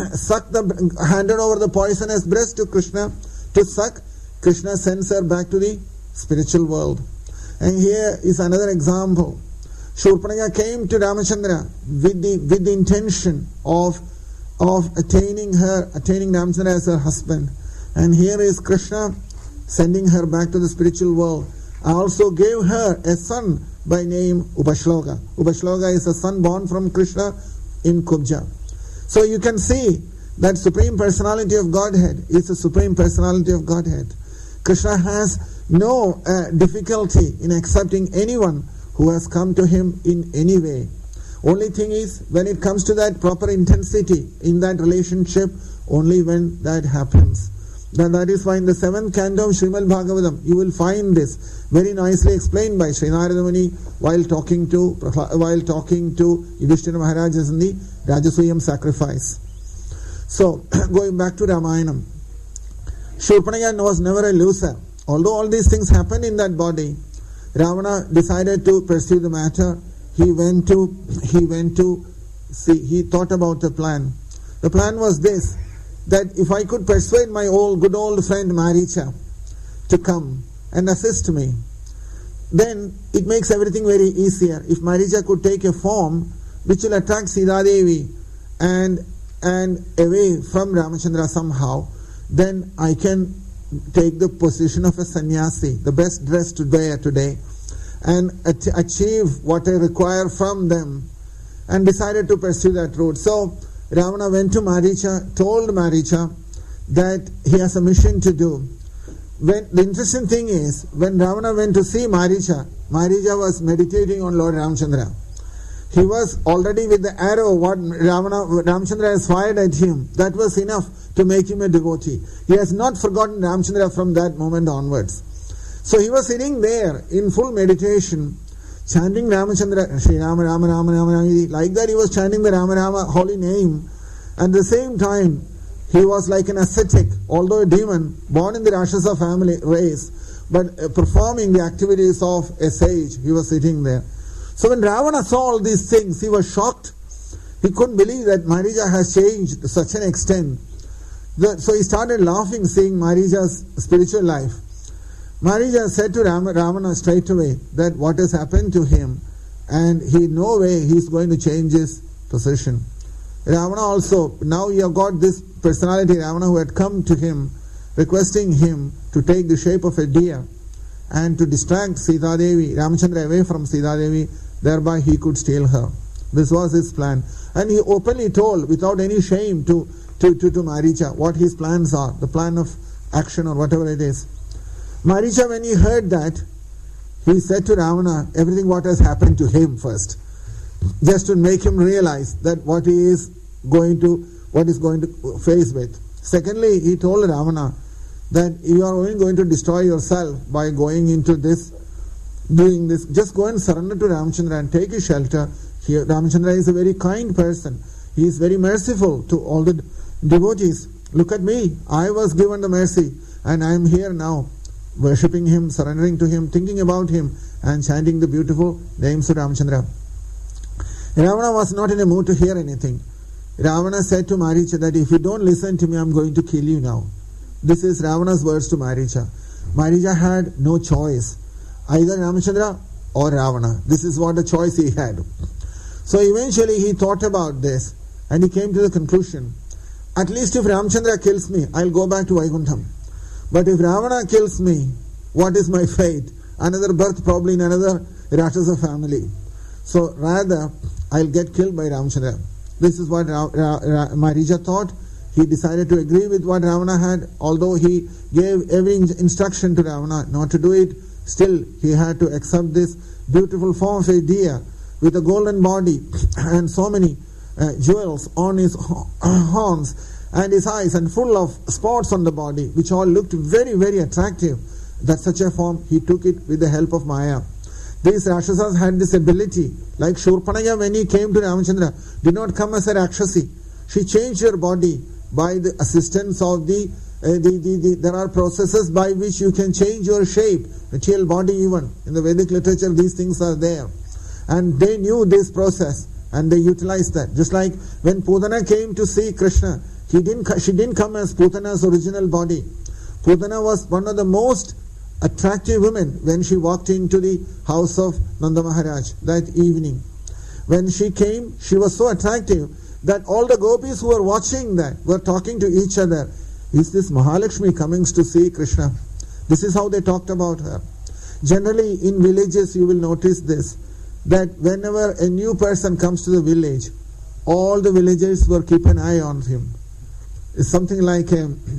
handed over the poisonous breast to Krishna to suck. Krishna sends her back to the spiritual world. And here is another example. Shurpanakha came to Ramachandra with the intention of attaining Ramachandra as her husband. And here is Krishna sending her back to the spiritual world. I also gave her a son by name Upashloka. Upashloka is a son born from Krishna in Kubja. So you can see that Supreme Personality of Godhead is the Supreme Personality of Godhead. Krishna has no difficulty in accepting anyone who has come to him in any way. Only thing is, when it comes to that proper intensity in that relationship, only when that happens. That is why in the 7th canto of Srimad Bhagavatam, you will find this very nicely explained by Sri Narada Muni while talking to Yudhishthira Maharaj in the Rajasuyam sacrifice. So, going back to Ramayana, Shurpanakha was never a loser. Although all these things happened in that body, Ravana decided to pursue the matter. He thought about a plan. The plan was this, that if I could persuade my good old friend Maricha to come and assist me, then it makes everything very easier. If Maricha could take a form which will attract Sita Devi and away from Ramachandra somehow, then I can take the position of a sannyasi, the best dress to wear today, and achieve what I require from them, and decided to pursue that route. So Ravana went to Maricha, told Maricha that he has a mission to do. The interesting thing is, when Ravana went to see Maricha, Maricha was meditating on Lord Ramchandra. He was already with the arrow what Ramchandra has fired at him. That was enough to make him a devotee. He has not forgotten Ramchandra from that moment onwards. So he was sitting there in full meditation, chanting Ramachandra, Shri Rama Rama Rama Rama Rama. Like that he was chanting the Rama Rama holy name. At the same time, he was like an ascetic, although a demon, born in the Rakshasa family race, but performing the activities of a sage. He was sitting there. So when Ravana saw all these things, he was shocked. He couldn't believe that Maricha has changed to such an extent. So he started laughing, seeing Maricha's spiritual life. Maricha said to Ravana straight away that what has happened to him, and no way he is going to change his position. Ravana also, now you have got this personality, Ravana, who had come to him, requesting him to take the shape of a deer and to distract Sita Devi, Ramachandra away from Sita Devi, thereby he could steal her. This was his plan. And he openly told, without any shame, to Maricha what his plans are, the plan of action or whatever it is. Maricha, when he heard that, he said to Ravana everything what has happened to him first, just to make him realize that what he is going to face with. Secondly, he told Ravana that you are only going to destroy yourself by going into this, doing this. Just go and surrender to Ramachandra and take a shelter here. Ramachandra is a very kind person. He is very merciful to all the devotees. Look at me. I was given the mercy and I am here now, worshipping him, surrendering to him, thinking about him and chanting the beautiful names of Ramachandra. Ravana was not in a mood to hear anything. Ravana said to Maricha that if you don't listen to me, I am going to kill you now. This is Ravana's words to Maricha. Maricha had no choice, either Ramachandra or Ravana. This is what the choice he had. So eventually he thought about this and he came to the conclusion, at least if Ramachandra kills me, I'll go back to Vaikuntham. But if Ravana kills me, what is my fate? Another birth probably in another Rakshasa family. So rather, I'll get killed by Ramachandra. This is what Maricha thought. He decided to agree with what Ravana had, although he gave every instruction to Ravana not to do it. Still, he had to accept this beautiful form of a deer with a golden body and so many jewels on his horns and his eyes and full of spots on the body, which all looked very, very attractive. That such a form, he took it with the help of Maya. These Rakshasas had this ability, like Shurpanakha when he came to Ramachandra, did not come as a Rakshasi. She changed her body by the assistance of there are processes by which you can change your shape, material body even. In the Vedic literature, these things are there. And they knew this process and they utilized that. Just like when Putana came to see Krishna, she didn't come as Putana's original body. Putana was one of the most attractive women when she walked into the house of Nanda Maharaj that evening. When she came, she was so attractive that all the gopis who were watching that were talking to each other. Is this Mahalakshmi coming to see Krishna? This is how they talked about her. Generally in villages you will notice this, that whenever a new person comes to the village, all the villagers will keep an eye on him. It's something like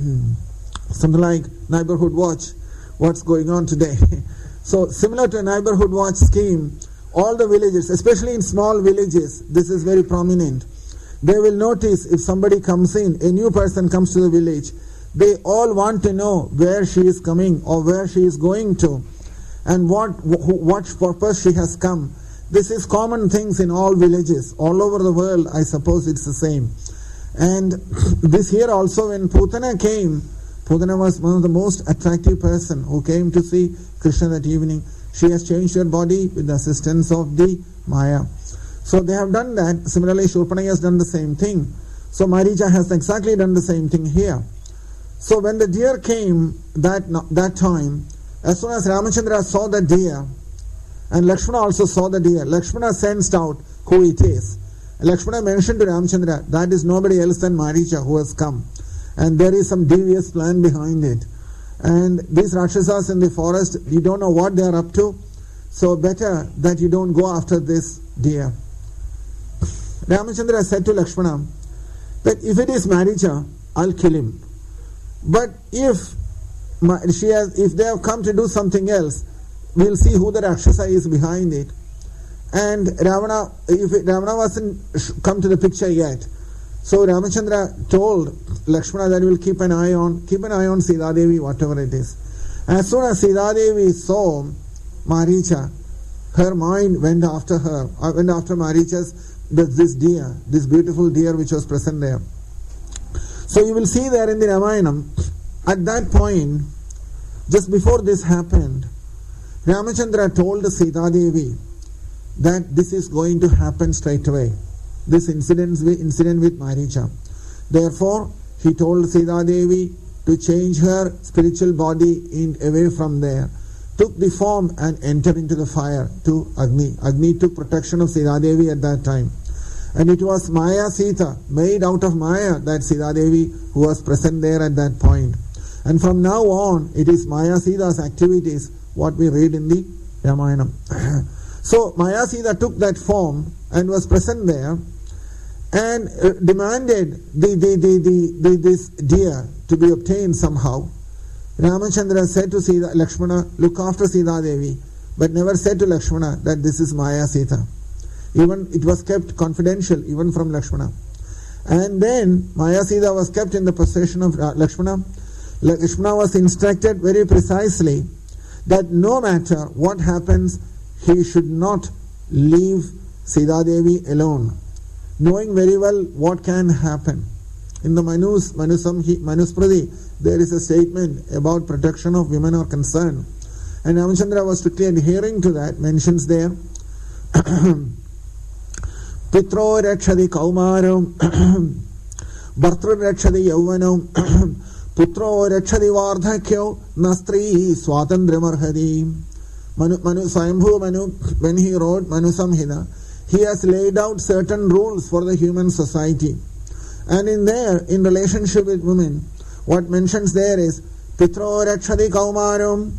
neighborhood watch. What's going on today? So similar to a neighborhood watch scheme, all the villages, especially in small villages, this is very prominent. They will notice if somebody comes in, a new person comes to the village, They all want to know where she is coming or where she is going to and what purpose she has come. This is common things in all villages. All over the world, I suppose it's the same. And this here also, when Putana came, Putana was one of the most attractive person who came to see Krishna that evening. She has changed her body with the assistance of the Maya. So they have done that. Similarly, Shurpanakha has done the same thing. So Maricha has exactly done the same thing here. So when the deer came that time, as soon as Ramachandra saw the deer, and Lakshmana also saw the deer, Lakshmana sensed out who it is. Lakshmana mentioned to Ramachandra, that is nobody else than Maricha who has come. And there is some devious plan behind it. And these Rakshasas in the forest, you don't know what they are up to. So better that you don't go after this deer. Ramachandra said to Lakshmana that if it is Maricha, I'll kill him. But if they have come to do something else, we'll see who the Rakshasa is behind it. And Ravana wasn't come to the picture yet. So Ramachandra told Lakshmana that he will keep an eye on Sita Devi, whatever it is. As soon as Sita Devi saw Maricha, her mind went after Maricha's this deer, this beautiful deer which was present there. So you will see there in the Ramayana, at that point, just before this happened, Ramachandra told Sita Devi that this is going to happen straight away. This incident with Maricha. Therefore, he told Sita Devi to change her spiritual body away from there, took the form and entered into the fire to Agni. Agni took protection of Sita Devi at that time. And it was Maya Sita, made out of Maya, that Sita Devi who was present there at that point. And from now on, it is Maya Sita's activities, what we read in the Ramayana. So Maya Sita took that form and was present there and demanded this deer to be obtained somehow. Ramachandra said to Lakshmana, look after Sita Devi, but never said to Lakshmana that this is Maya Sita. Even it was kept confidential, even from Lakshmana. And then Maya Sita was kept in the possession of Lakshmana. Lakshmana was instructed very precisely that no matter what happens, he should not leave Sita Devi alone, knowing very well what can happen. In the Manusmriti, there is a statement about protection of women are concerned. And Ramachandra was strictly adhering to that, mentions there. Pitro rakshadi kaumaram, Bhartru rakshadi yauvanam, Putro rakshadi vardhakyo, Nastri swatandram arhadi. Swayambhu Manu, when he wrote Manu Samhita, he has laid out certain rules for the human society. And in relationship with women, what mentions there is Pitro rakshadi kaumaram.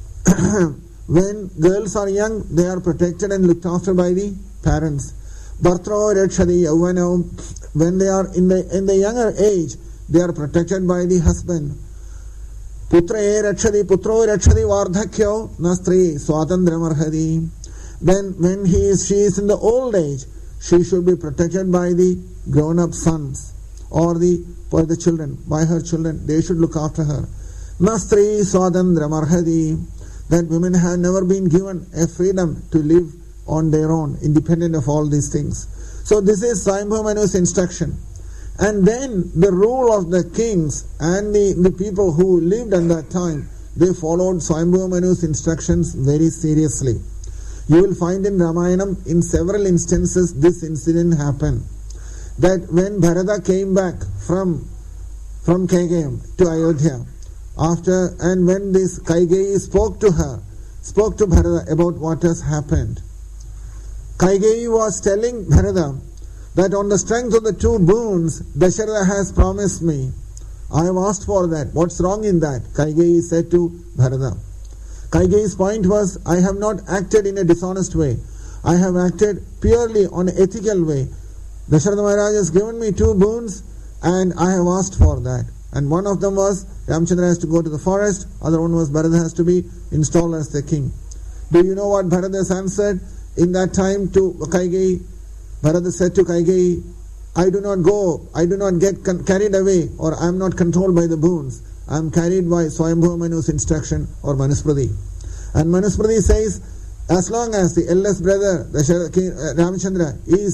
When girls are young, they are protected and looked after by the parents. Bhartro rakshadi yauvanam. When they are in the younger age, they are protected by the husband. Putro rakshadi vardhakyo nastri swatandram arhadi. Then when she is in the old age, she should be protected by the grown-up sons or by the children, by her children. They should look after her. Nastri swatandram arhadi. That women have never been given a freedom to live on their own, independent of all these things. So this is Swayambhu Manu's instruction. And then the rule of the kings and the people who lived at that time, they followed Swayambhu Manu's instructions very seriously. You will find in Ramayana, in several instances, this incident happened. That when Bharata came back from Kaikeyi to Ayodhya, and when this Kaikeyi spoke to Bharata about what has happened, Kaikeyi was telling Bharata that on the strength of the two boons Dasharatha has promised me, I have asked for that. What's wrong in that? Kaikeyi said to Bharata. Kaikeyi's point was, I have not acted in a dishonest way. I have acted purely on an ethical way. Dasharatha Maharaj has given me two boons and I have asked for that. And one of them was Ramchandra has to go to the forest, other one was Bharata has to be installed as the king. Do you know what Bharata has answered in that time to Kaikeyi? Bharata said to Kaikeyi, I do not get carried away, or I am not controlled by the boons. I am carried by Swayambhuva Manu's instruction or Manusmriti. And Manusmriti says, as long as the eldest brother, Ramachandra, is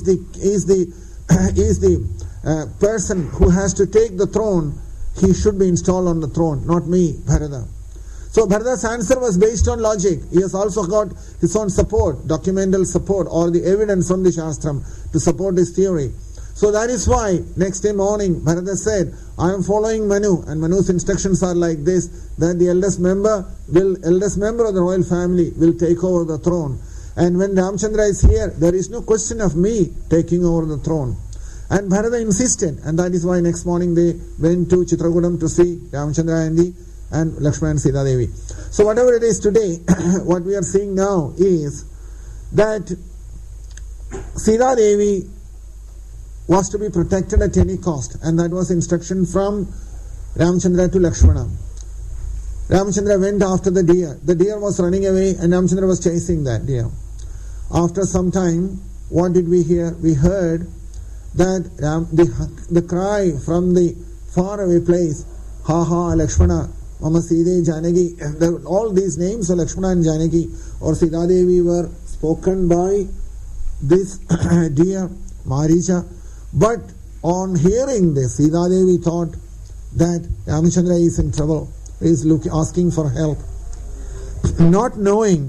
the person who has to take the throne, he should be installed on the throne, not me, Bharata. So Bharata's answer was based on logic. He has also got his own support, documental support, or the evidence from the Shastram to support his theory. So that is why next day morning Bharata said, I am following Manu, and Manu's instructions are like this, that the eldest member of the royal family will take over the throne. And when Ramchandra is here, there is no question of me taking over the throne. And Bharata insisted, and that is why next morning they went to Chitrakutam to see Ramchandra and Lakshmana and Sita Devi. So whatever it is today, what we are seeing now is that Sita Devi was to be protected at any cost, and that was instruction from Ramchandra to Lakshmana. Ramchandra went after the deer. The deer was running away and Ramchandra was chasing that deer. After some time, what did we hear? We heard that the cry from the faraway place, Ha ha Lakshmana, Mama Side Janaki, all these names of Lakshmana and Janaki or Sita Devi were spoken by this deer, Maricha. But on hearing this, Sita Devi thought that Ramachandra is in trouble, is asking for help. Not knowing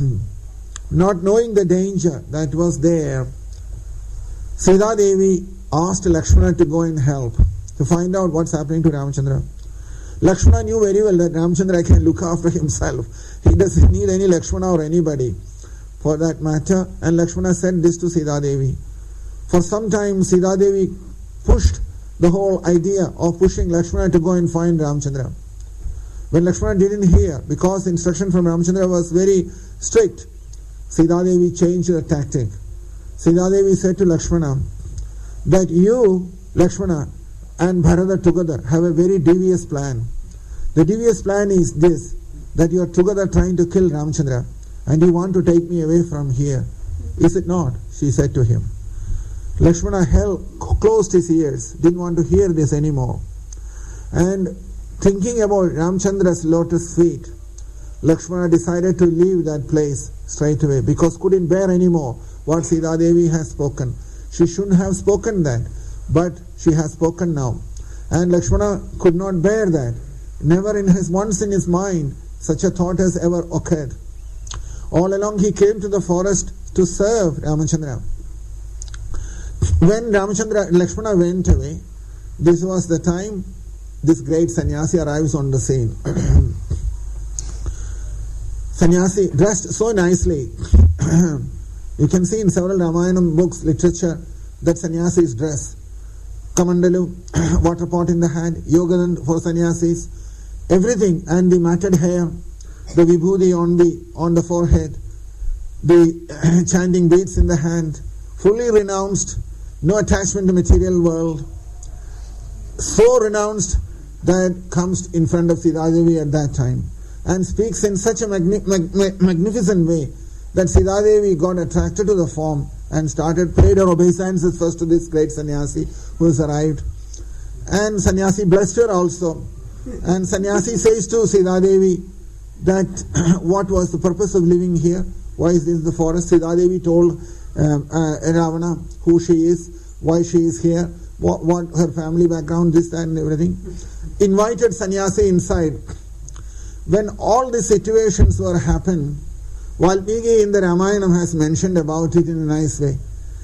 the danger that was there, Sita Devi asked Lakshmana to go and help, to find out what's happening to Ramachandra. Lakshmana knew very well that Ramachandra can look after himself. He doesn't need any Lakshmana or anybody for that matter. And Lakshmana said this to Sita Devi. For some time, Sita Devi pushed the whole idea of pushing Lakshmana to go and find Ramchandra. When Lakshmana didn't hear, because the instruction from Ramchandra was very strict, Sita Devi changed her tactic. Sita Devi said to Lakshmana that you, Lakshmana, and Bharata together have a very devious plan. The devious plan is this, that you are together trying to kill Ramchandra and you want to take me away from here. Is it not? She said to him. Lakshmana closed his ears, didn't want to hear this anymore. And thinking about Ramchandra's lotus feet, Lakshmana decided to leave that place straight away because couldn't bear anymore what Sita Devi has spoken. She shouldn't have spoken that, but she has spoken now. And Lakshmana could not bear that. Never once in his mind such a thought has ever occurred. All along he came to the forest to serve Ramachandra. When Lakshmana went away, this was the time this great sannyasi arrives on the scene. Sannyasi dressed so nicely. You can see in several Ramayana books, literature, that sannyasi's dress. Kamandalu, water pot in the hand, yogadand for sannyasis, everything, and the matted hair, the vibhuti on the forehead, the chanting beads in the hand, fully renounced, no attachment to material world, so renounced that comes in front of Sita Devi at that time and speaks in such a magnificent way that Sita Devi got attracted to the form and paid her obeisances first to this great sannyasi who has arrived. And sannyasi blessed her also. And sannyasi says to Sita Devi that what was the purpose of living here? Why is this the forest? Sita Devi told Ravana who she is, why she is here, what her family background, this, that and everything. Invited sannyasi inside. When all these situations were happening, Valmiki in the Ramayana has mentioned about it in a nice way.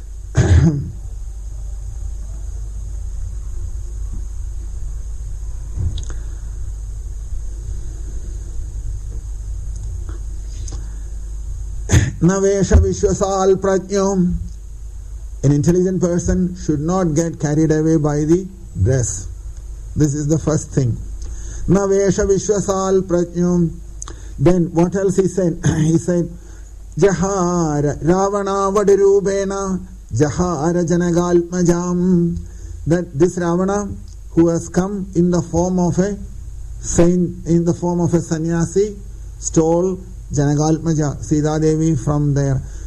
Navesha Vishwasal Prajnam. An intelligent person should not get carried away by the dress. This is the first thing. Navesha Vishwasal Prajnam. Then what else he said? He said, Jahara Ravana Vadirubena Jahara Janagalpmajam. That this Ravana who has come in the form of a saint, in the form of a sannyasi, stole Janagalpmaja, Sita Devi from there.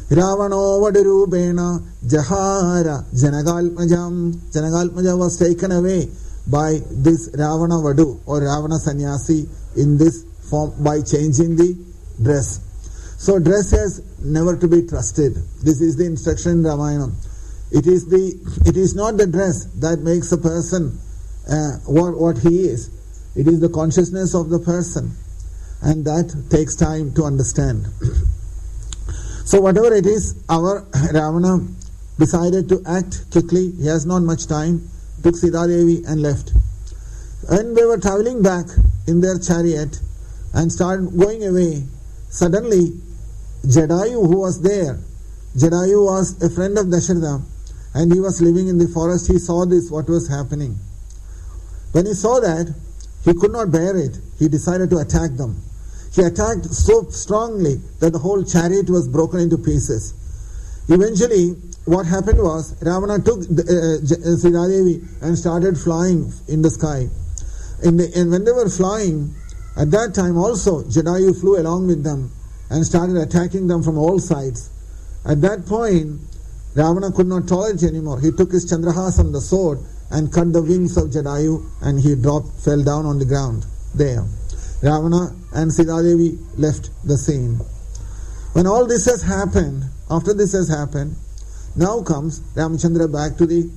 Ravano Vadirubena Jahara Janagalmajam. Janagalmaja was taken away by this Ravana Vadu or Ravana Sannyasi in this form by changing the dress. So dress has never to be trusted. This is the instruction in Ramayana. It is not the dress that makes a person what he is. It is the consciousness of the person, and that takes time to understand. So whatever it is, our Ravana decided to act quickly. He has not much time. Took Sita Devi and left. When they were traveling back in their chariot and started going away, suddenly Jadayu, who was there, Jadayu was a friend of Dasharatha, and he was living in the forest. He saw this, what was happening. When he saw that, he could not bear it. He decided to attack them. He attacked so strongly that the whole chariot was broken into pieces. Eventually, what happened was, Ravana took Sita Devi and started flying in the sky. And when they were flying, at that time also, Jadayu flew along with them and started attacking them from all sides. At that point, Ravana could not tolerate anymore. He took his Chandrahasam, the sword, and cut the wings of Jadayu, and he fell down on the ground there. Ravana and Sita Devi left the scene. When all this has happened, after this has happened, now comes Ramchandra back to the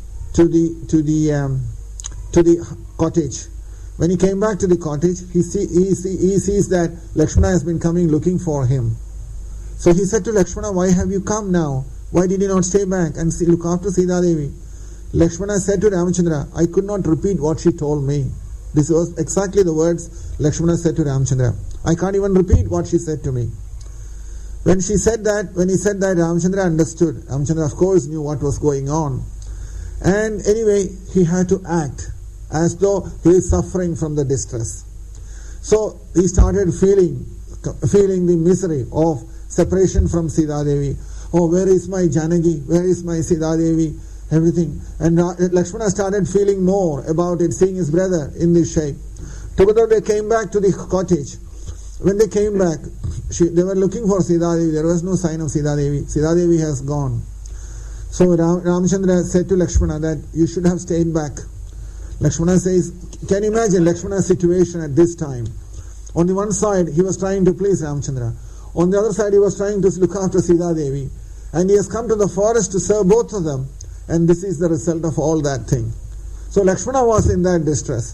cottage. When he came back to the cottage, he sees that Lakshmana has been coming looking for him. So he said to Lakshmana, "Why have you come now? Why did you not stay back and look after Sita Devi?" Lakshmana said to Ramchandra, "I could not repeat what she told me." This was exactly the words Lakshmana said to Ramchandra. "I can't even repeat what she said to me." When he said that, Ramchandra understood. Ramchandra, of course, knew what was going on. And anyway, he had to act as though he is suffering from the distress. So he started feeling the misery of separation from Sita Devi. Oh, where is my Janaki? Where is my Sita Devi? Everything. And Lakshmana started feeling more about it, seeing his brother in this shape. Together they came back to the cottage. When they came back, they were looking for Sita Devi. There was no sign of Sita Devi. Sita Devi has gone. So Ramchandra said to Lakshmana that you should have stayed back. Lakshmana says, can you imagine Lakshmana's situation at this time? On the one side, he was trying to please Ramchandra. On the other side, he was trying to look after Sita Devi. And he has come to the forest to serve both of them. And this is the result of all that thing. So Lakshmana was in that distress.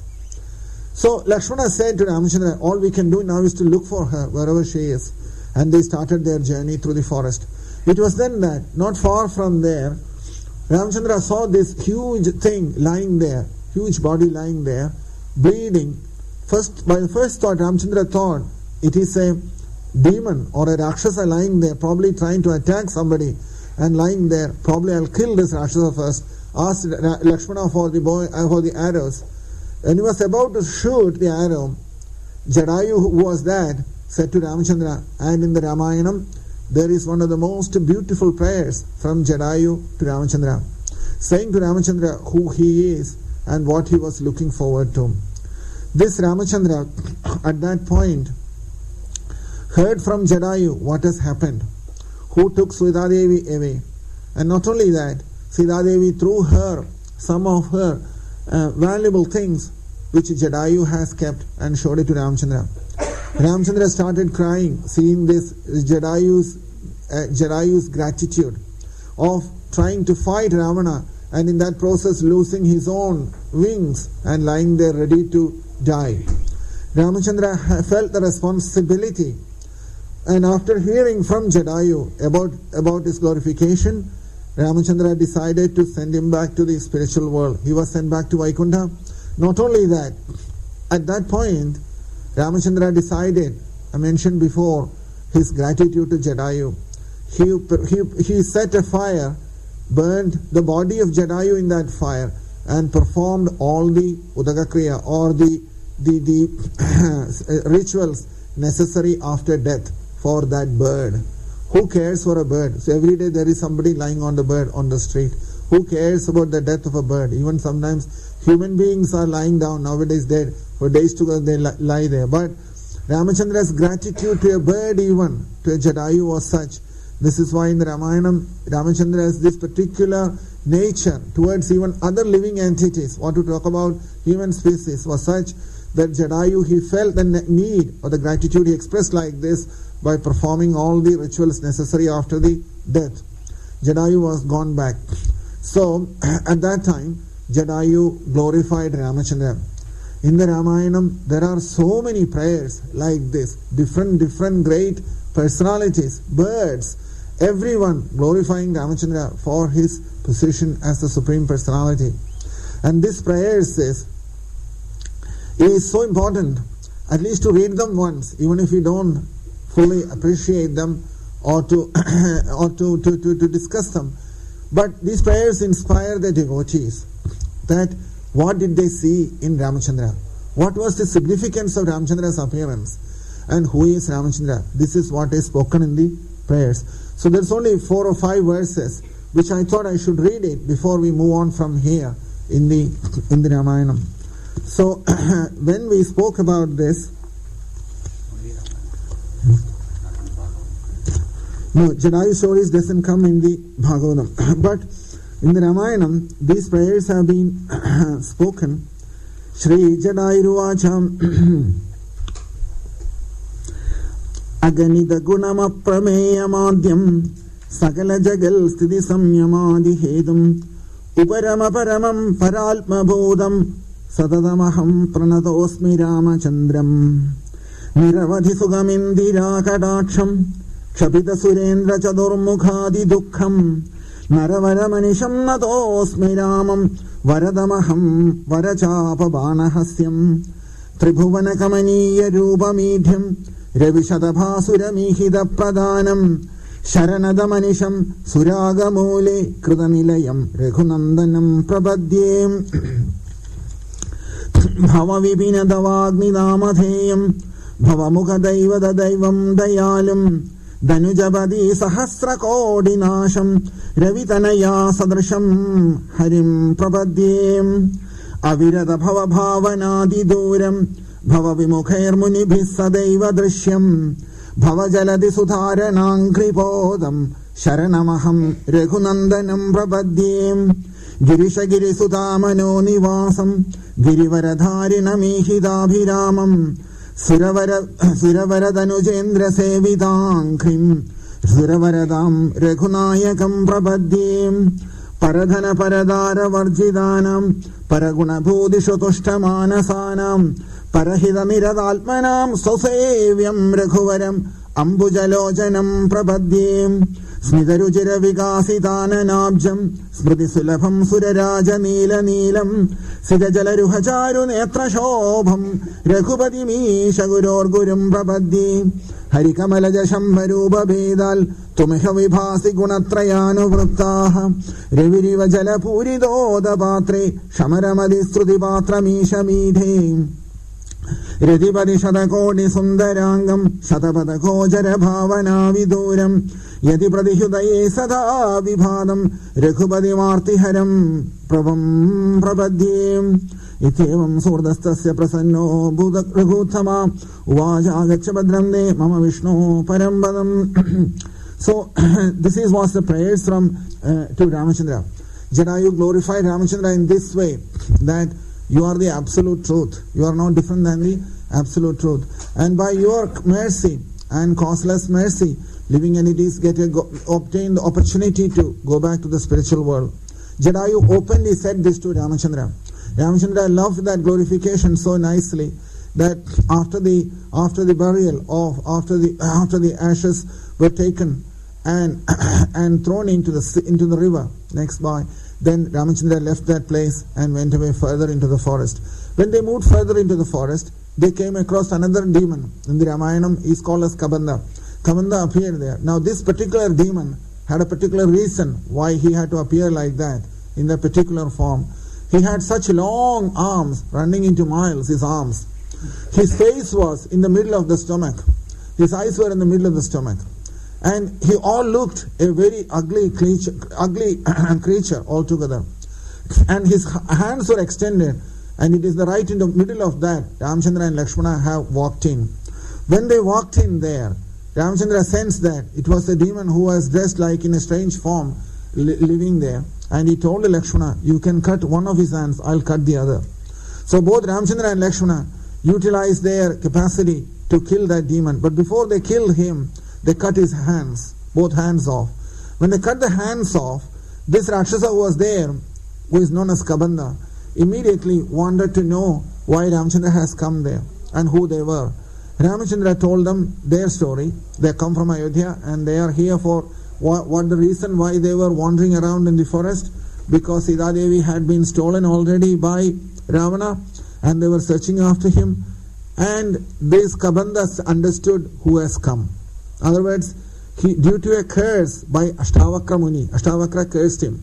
So Lakshmana said to Ramchandra, all we can do now is to look for her wherever she is. And they started their journey through the forest. It was then that, not far from there, Ramchandra saw this huge thing lying there, huge body lying there, bleeding. By the first thought, Ramchandra thought it is a demon or a Rakshasa lying there, probably trying to attack somebody and lying there. Probably I'll kill this Rakshasa first. Asked Lakshmana for the arrows. When he was about to shoot the arrow, Jadayu, who was that, said to Ramchandra, and in the Ramayana, there is one of the most beautiful prayers from Jadayu to Ramchandra, saying to Ramchandra who he is and what he was looking forward to. This Ramchandra, at that point, heard from Jadayu what has happened, who took Sita Devi away. And not only that, Sita Devi threw her some of her valuable things which Jadayu has kept and showed it to Ramchandra. Ramchandra started crying, seeing this Jadayu's gratitude of trying to fight Ravana and in that process losing his own wings and lying there ready to die. Ramchandra felt the responsibility, and after hearing from Jadayu about his glorification, Ramchandra decided to send him back to the spiritual world. He was sent back to Vaikuntha. Not only that, at that point, Ramchandra decided, I mentioned before, his gratitude to Jadayu. He set a fire, burned the body of Jadayu in that fire, and performed all the Udagakriya or the rituals necessary after death for that bird. Who cares for a bird? So every day there is somebody lying on the street. Who cares about the death of a bird? Even sometimes human beings are lying down nowadays dead. For days together they lie there. But Ramachandra's gratitude to a bird, even to a Jadayu, was such This is why in the Ramayana, Ramachandra has this particular nature towards even other living entities. What to talk about human species was such that Jadayu, he felt the need or the gratitude he expressed like this by performing all the rituals necessary after the death. Jadayu was gone back. So at that time, Jadayu glorified Ramachandra. In the Ramayana, there are so many prayers like this. Different great personalities, birds, everyone glorifying Ramachandra for his position as the Supreme Personality. And this prayer is so important, at least to read them once, even if you don't fully appreciate them or to discuss them. But these prayers inspire the devotees that what did they see in Ramachandra? What was the significance of Ramachandra's appearance? And who is Ramachandra? This is what is spoken in the prayers. So there's only 4 or 5 verses which I thought I should read it before we move on from here in the Ramayana. So when we spoke about this, no, Jadayu stories doesn't come in the Bhagavatam, but in the Ramayana these prayers have been spoken. Shri Jadayuruvacham Aganida gunama prameyamadhyam Sakala jagal sthiti samyamadi hedam Uparama paramam paralma bodham Sadadamaham pranatosmi Ramachandram Niravadhi sugamindira kadaksham Kshapita surendra chadurmukhadi dukkham Naravaраmanisham natosmi Ramam Varadamaham varachapa banahasyam Tribhuvana kamaniya rupamidhyam Ravishatabhasuramikhida pradanam Sharanadamanisham suragamule krudanilayam Raghunandanam prapadyem Bhavavipinadavagnidamatheyam Bhavamukadaiva dayalam Danujabadi sahasrakodinasham Ravitanaya sadrisham Harim prapadyem Avirada bhava bhavanadi duram Bhava vimukhair munibhis sadaiva drishyam Bhava jaladi sudharanam kripodam Sharanamaham Raghunandanam prapadyem Girisha girisudamano nivasam Girivaradharinamihidabhiramam Suravaradhanujendra sevidankrim Suravaradam Raghunayakam prapadyem Paradhana paradara varjidanam Paraguna bhudishutushtamanasanam Parahidamiradalmanam Sosevyam Raghuvaram Ambujalojanam prapadyem Smidarujira vikasitananabjam Smriti sulabham suraraja nila nilam Sidajalaruhacharu netra shobham Raghupati misha guror gurum prapadyem Harikamalaja shambharupa bedal Tumeha vibhasi gunatrayanu vruttaha Reviriva jalapuri doda patre Shamaramadi struti patra misha midhe Ridipadi shatakodi sundarangam Shatapada kojara bhavana viduram Yati pradishudaye sada vibhadam Raghupati martiharam Prabham prapadyem Itevam surdastasya prasanno Budak Raghuttama Uvaja agaccha badramde Mama Vishnu parambadam. So this was the prayers from to Ramachandra. Jadayu glorified Ramachandra in this way, that you are the absolute truth. You are not different than the absolute truth. And by your mercy and causeless mercy, living entities obtain the opportunity to go back to the spiritual world. Jadayu openly said this to Ramachandra. Ramachandra loved that glorification so nicely that after the burial after the ashes were taken and thrown into the river next by, then Ramachandra left that place and went away further into the forest. When they moved further into the forest, they came across another demon. In the Ramayana, he is called as Kabanda. Kabanda appeared there. Now this particular demon had a particular reason why he had to appear like that, in that particular form. He had such long arms, running into miles, his arms. His face was in the middle of the stomach. His eyes were in the middle of the stomach. And he all looked a very ugly creature altogether. And his hands were extended, and it is the right in the middle of that Ramachandra and Lakshmana have walked in. When they walked in there, Ramchandra sensed that it was a demon who was dressed like in a strange form living there, and he told Lakshmana, you can cut one of his hands, I'll cut the other. So both Ramchandra and Lakshmana utilized their capacity to kill that demon, but before they killed him, they cut his hands, both hands off. When they cut the hands off, this Rakshasa who was there, who is known as Kabanda, immediately wanted to know why Ramchandra has come there and who they were. Ramachandra told them their story. They come from Ayodhya and they are here for what the reason why they were wandering around in the forest, because Sita Devi had been stolen already by Ravana and they were searching after him, and these Kabandas understood who has come. In other words, due to a curse by Ashtavakra Muni, Ashtavakra cursed him.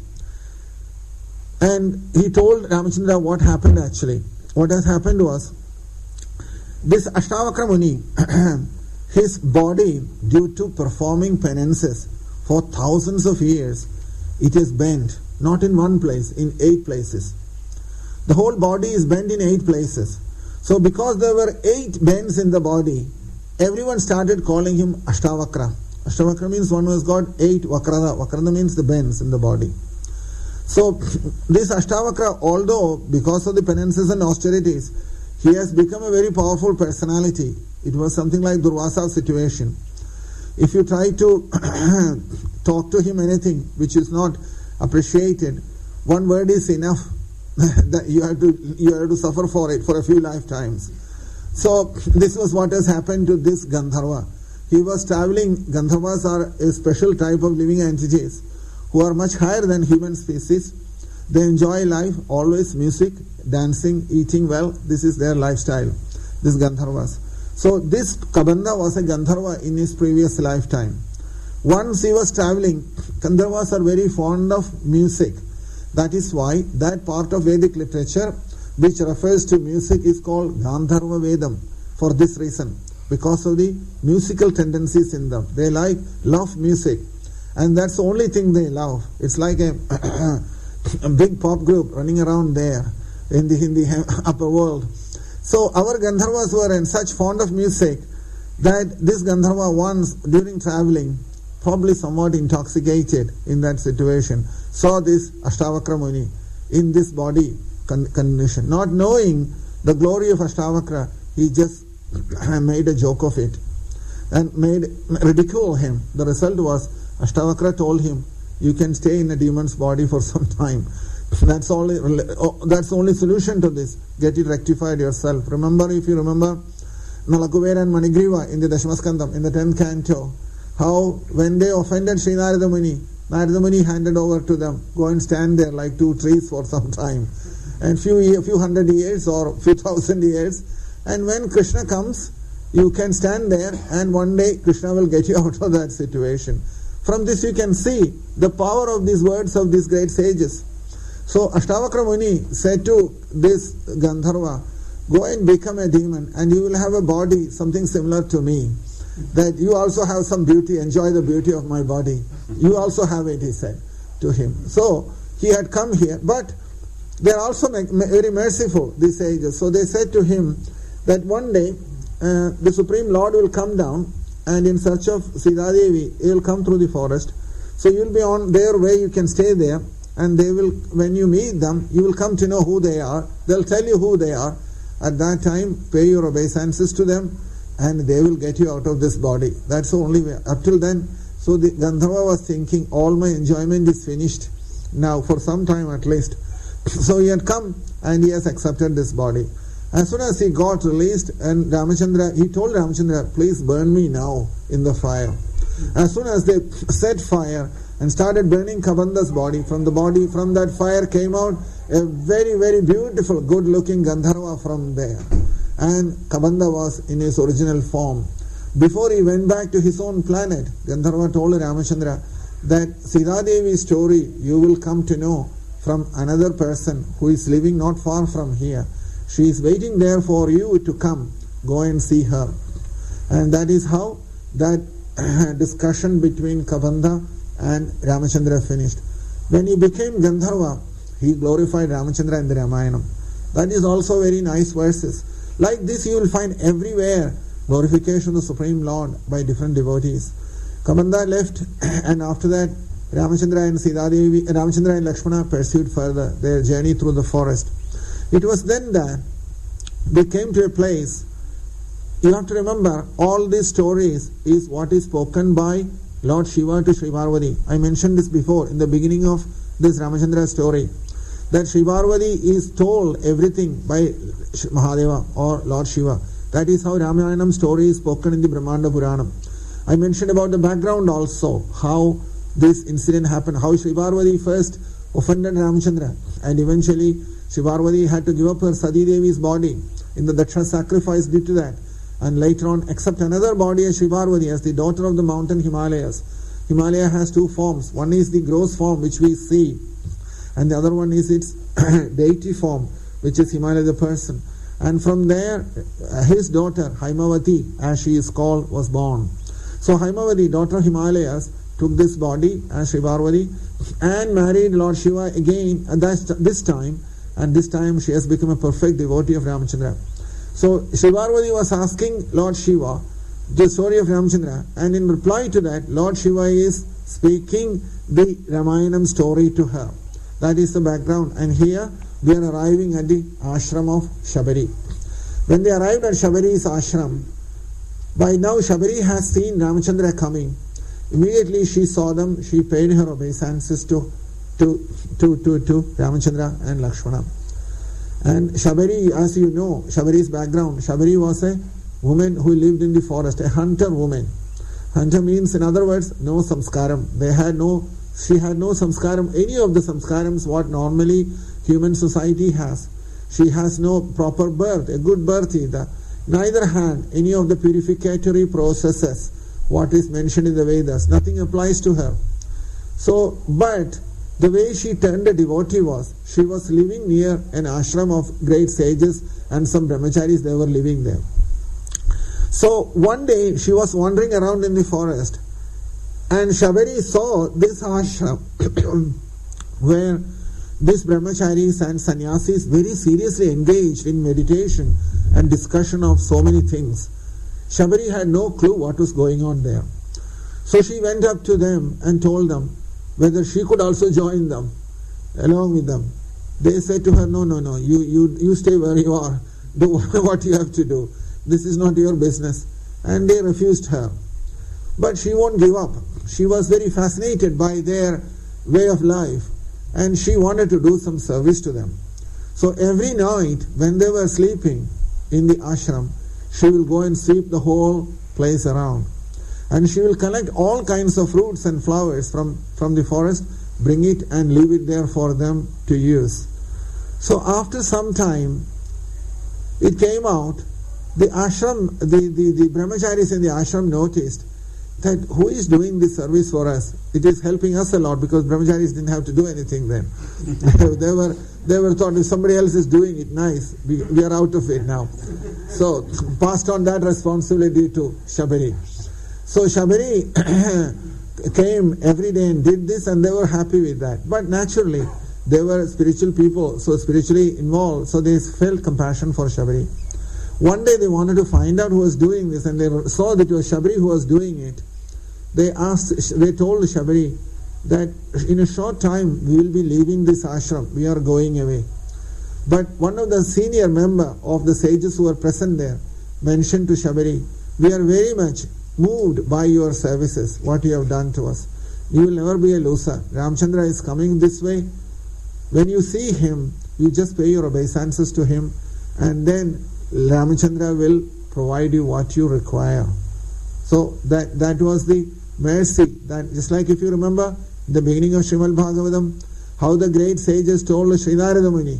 And he told Ramachandra what happened actually. What has happened was, this Ashtavakra Muni, his body, due to performing penances for thousands of years, it is bent, not in one place, in 8 places. The whole body is bent in 8 places. So because there were 8 bends in the body, everyone started calling him Ashtavakra. Ashtavakra means one who has got 8 Vakrada. Vakrada means the bends in the body. So this Ashtavakra, although because of the penances and austerities, he has become a very powerful personality. It was something like Durvasa's situation. If you try to talk to him anything which is not appreciated, one word is enough. That you have to suffer for it for a few lifetimes. So this was what has happened to this Gandharva. He was traveling. Gandharvas are a special type of living entities who are much higher than human species. They enjoy life, always music, dancing, eating well. This is their lifestyle, these Gandharvas. So this Kabanda was a Gandharva in his previous lifetime. Once he was traveling, Gandharvas are very fond of music. That is why that part of Vedic literature which refers to music is called Gandharva Vedam, for this reason, because of the musical tendencies in them. They love music, and that's the only thing they love. It's like a big pop group running around there in the upper world. So our Gandharvas were in such fond of music that this Gandharva once during traveling, probably somewhat intoxicated in that situation, saw this Ashtavakra Muni in this body condition. Not knowing the glory of Ashtavakra, he just made a joke of it and ridiculed him. The result was, Ashtavakra told him, you can stay in a demon's body for some time. That's the only solution to this. Get it rectified yourself. Remember, if you remember, Nalakuvera and Manigriva in the Dashamaskandam, in the 10th canto, how when they offended Sri Narada Muni, Narada Muni handed over to them, go and stand there like 2 trees for some time, and few hundred years or few thousand years, and when Krishna comes, you can stand there, and one day Krishna will get you out of that situation. From this you can see the power of these words of these great sages. So Ashtavakra Muni said to this Gandharva, go and become a demon and you will have a body, something similar to me. That you also have some beauty, enjoy the beauty of my body. You also have it, he said to him. So he had come here, but they are also very merciful, these sages. So they said to him that one day the Supreme Lord will come down, and in search of Sita Devi, he will come through the forest. So you will be on their way, you can stay there, and they will, when you meet them, you will come to know who they are. They'll tell you who they are. At that time, pay your obeisances to them, and they will get you out of this body. That's the only way. Up till then, so the Gandharva was thinking, all my enjoyment is finished now, for some time at least. So he had come and he has accepted this body. As soon as he got released, and Ramachandra, he told Ramachandra, please burn me now in the fire. As soon as they set fire and started burning Kabanda's body, from that fire came out a very, very beautiful, good-looking Gandharva from there. And Kabanda was in his original form. Before he went back to his own planet, Gandharva told Ramachandra that Sita Devi's story you will come to know from another person who is living not far from here. She is waiting there for you to come. Go and see her. And that is how that discussion between Kabanda and Ramachandra finished. When he became Gandharva, he glorified Ramachandra in the Ramayana. That is also very nice verses. Like this you will find everywhere glorification of the Supreme Lord by different devotees. Kamanda left, and after that Ramachandra and Lakshmana pursued further their journey through the forest. It was then that they came to a place. You have to remember, all these stories is what is spoken by Lord Shiva to Sri Parvati. I mentioned this before in the beginning of this Ramachandra story, that Sri Parvati is told everything by Mahadeva or Lord Shiva. That is how Ramayanam story is spoken in the Brahmanda Puranam. I mentioned about the background also, how this incident happened, how Sri Parvati first offended Ramachandra, and eventually Sri Parvati had to give up her Sati Devi's body in the Daksha sacrifice due to that, and later on accept another body as Sri Parvati, as the daughter of the mountain Himalayas. Himalaya has two forms. One is the gross form which we see, and the other one is its deity form, which is Himalaya the person. And from there his daughter Haimavati, as she is called, was born. So Haimavati, daughter of Himalayas, took this body as Sri Parvati and married Lord Shiva again at this time, and this time she has become a perfect devotee of Ramachandra. So Sri Parvati was asking Lord Shiva the story of Ramachandra, and in reply to that, Lord Shiva is speaking the Ramayanam story to her. That is the background, and here we are arriving at the ashram of Shabari. When they arrived at Shabari's ashram, by now Shabari has seen Ramachandra coming. Immediately she saw them, she paid her obeisances to Ramachandra and Lakshmana. And Shabari, as you know, Shabari's background, Shabari was a woman who lived in the forest, a hunter woman. Hunter means, in other words, no samskaram. She had no samskaram, any of the samskarams what normally human society has. She has no proper birth, a good birth either. Neither had any of the purificatory processes what is mentioned in the Vedas. Nothing applies to her. So, but the way she turned a devotee was, she was living near an ashram of great sages and some brahmacharis, they were living there. So one day she was wandering around in the forest, and Shabari saw this ashram where these brahmacharis and sannyasis very seriously engaged in meditation and discussion of so many things. Shabari had no clue what was going on there. So she went up to them and told them whether she could also join them, along with them. They said to her, no, you stay where you are, do what you have to do. This is not your business. And they refused her. But she won't give up. She was very fascinated by their way of life, and she wanted to do some service to them. So every night when they were sleeping in the ashram, she will go and sweep the whole place around. And she will collect all kinds of fruits and flowers from the forest, bring it and leave it there for them to use. So after some time, it came out, the ashram, the brahmacharis in the ashram noticed that who is doing this service for us? It is helping us a lot, because brahmacharis didn't have to do anything then. they were thought, if somebody else is doing it, nice, we are out of it now. So passed on that responsibility to Shabari. So Shabari came every day and did this, and they were happy with that. But naturally, they were spiritual people, so spiritually involved, so they felt compassion for Shabari. One day they wanted to find out who was doing this, and they saw that it was Shabari who was doing it. They told Shabari that in a short time we will be leaving this ashram, we are going away. But one of the senior member of the sages who were present there mentioned to Shabari, we are very much moved by your services, what you have done to us. You will never be a loser. Ramachandra is coming this way. When you see him, you just pay your obeisances to him, and then Ramachandra will provide you what you require. So that was the mercy. That just like if you remember the beginning of Srimad Bhagavatam, how the great sages told Sri Narada Muni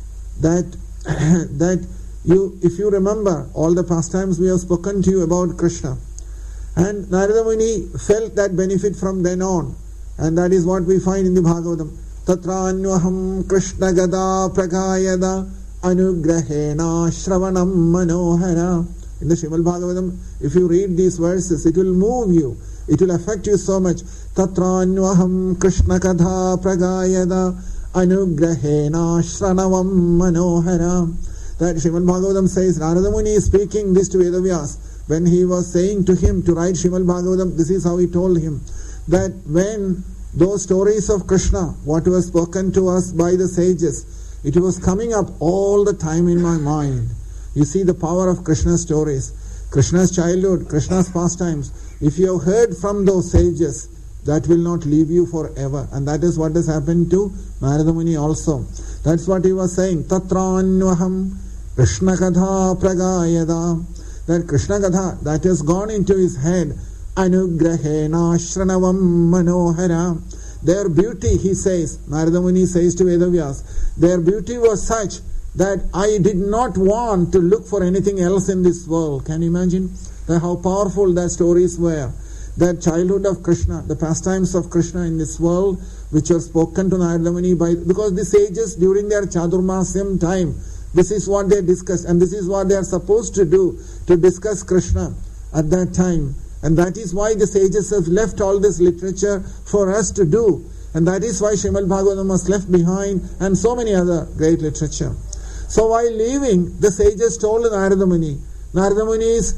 that if you remember all the pastimes we have spoken to you about Krishna, and Narada Muni felt that benefit from then on, and that is what we find in the Bhagavatam. Tatra anyaham Krishna gada prakayada anugrahena shravanam manohara. In the Srimad Bhagavatam, if you read these verses, it will move you, it will affect you so much. Tatra anyaham Krishna gada prakayada anugrahena shravanam manohara. That Srimad Bhagavatam says, Narada Muni is speaking this to Vedavyas when he was saying to him to write Srimad Bhagavatam, this is how he told him, that when those stories of Krishna, what was spoken to us by the sages, it was coming up all the time in my mind. You see the power of Krishna's stories, Krishna's childhood, Krishna's pastimes. If you have heard from those sages, that will not leave you forever. And that is what has happened to Narada Muni also. That's what he was saying. Tatranyvaham Krishna Katha Pragayada. That Krishna Katha, that has gone into his head. Anugrahena Shranavam Manohara. Their beauty, he says, Narada Muni says to Vedavyas, their beauty was such that I did not want to look for anything else in this world. Can you imagine how powerful their stories were? That childhood of Krishna, the pastimes of Krishna in this world, which were spoken to Narada Muni by, because the sages during their Chadurmasyam time, this is what they discussed, and this is what they are supposed to do, to discuss Krishna at that time. And that is why the sages have left all this literature for us to do. And that is why Srimad Bhagavatam was left behind, and so many other great literature. So while leaving, the sages told Narada Muni's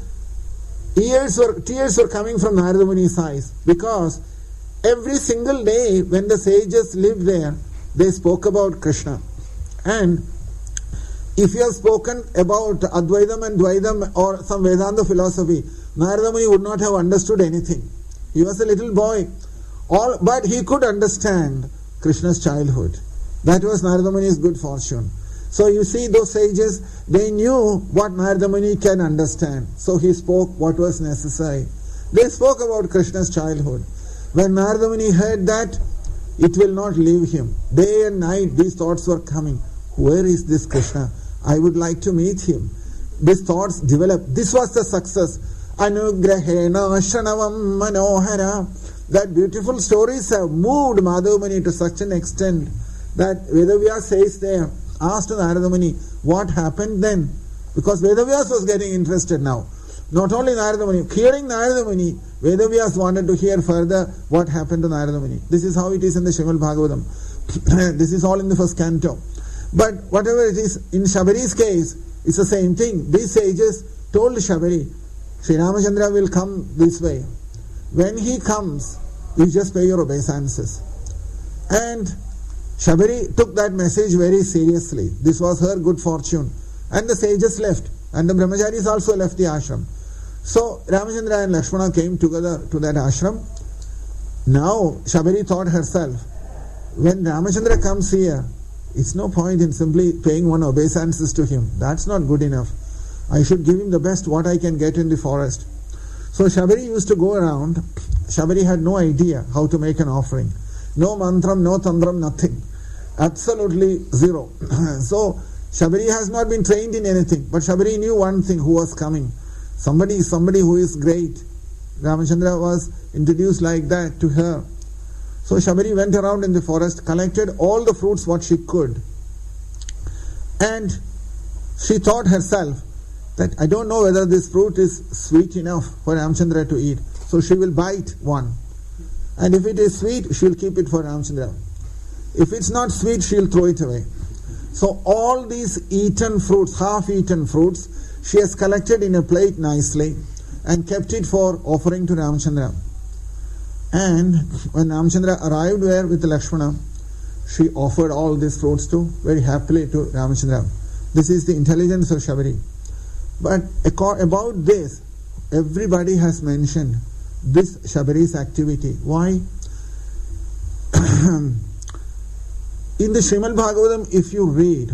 tears were coming from Narada Muni's eyes, because every single day when the sages lived there, they spoke about Krishna. And if you have spoken about Advaitam and Dvaitam or some Vedanta philosophy, Narada Muni would not have understood anything. He was a little boy, but he could understand Krishna's childhood. That was Narada Muni's good fortune. So you see, those sages, they knew what Narada Muni can understand. So he spoke what was necessary. They spoke about Krishna's childhood. When Narada Muni heard that, it will not leave him. Day and night these thoughts were coming. Where is this Krishna? I would like to meet him. These thoughts developed. This was the success. Anugrahena Shanavam Manohara. That beautiful stories have moved Madhava Muni to such an extent that Vedavyas says there, asked Narada Muni, what happened then? Because Vedavyas was getting interested now. Not only Narada Muni, hearing Narada Muni, Vedavyas wanted to hear further what happened to Narada Muni. This is how it is in the Srimad Bhagavatam. This is all in the first canto. But whatever it is, in Shabari's case, it's the same thing. These sages told Shabari, Sri Ramachandra will come this way. When he comes, you just pay your obeisances. And Shabari took that message very seriously. This was her good fortune. And the sages left. And the brahmacharis also left the ashram. So Ramachandra and Lakshmana came together to that ashram. Now Shabari thought herself, when Ramachandra comes here, it's no point in simply paying one obeisances to him. That's not good enough. I should give him the best what I can get in the forest. So Shabari used to go around. Shabari had no idea how to make an offering. No mantram, no tantram, nothing. Absolutely zero. So Shabari has not been trained in anything. But Shabari knew one thing, who was coming. Somebody who is great. Ramachandra was introduced like that to her. So Shabari went around in the forest, collected all the fruits what she could. And she thought herself that I don't know whether this fruit is sweet enough for Ramachandra to eat. So she will bite one. And if it is sweet, she will keep it for Ramachandra. If it's not sweet, she will throw it away. So all these eaten fruits, half-eaten fruits, she has collected in a plate nicely and kept it for offering to Ramachandra. And when Ramachandra arrived there with Lakshmana, she offered all these fruits very happily to Ramachandra. This is the intelligence of Shabari. But about this, everybody has mentioned this Shabari's activity. Why? In the Srimad Bhagavatam, if you read,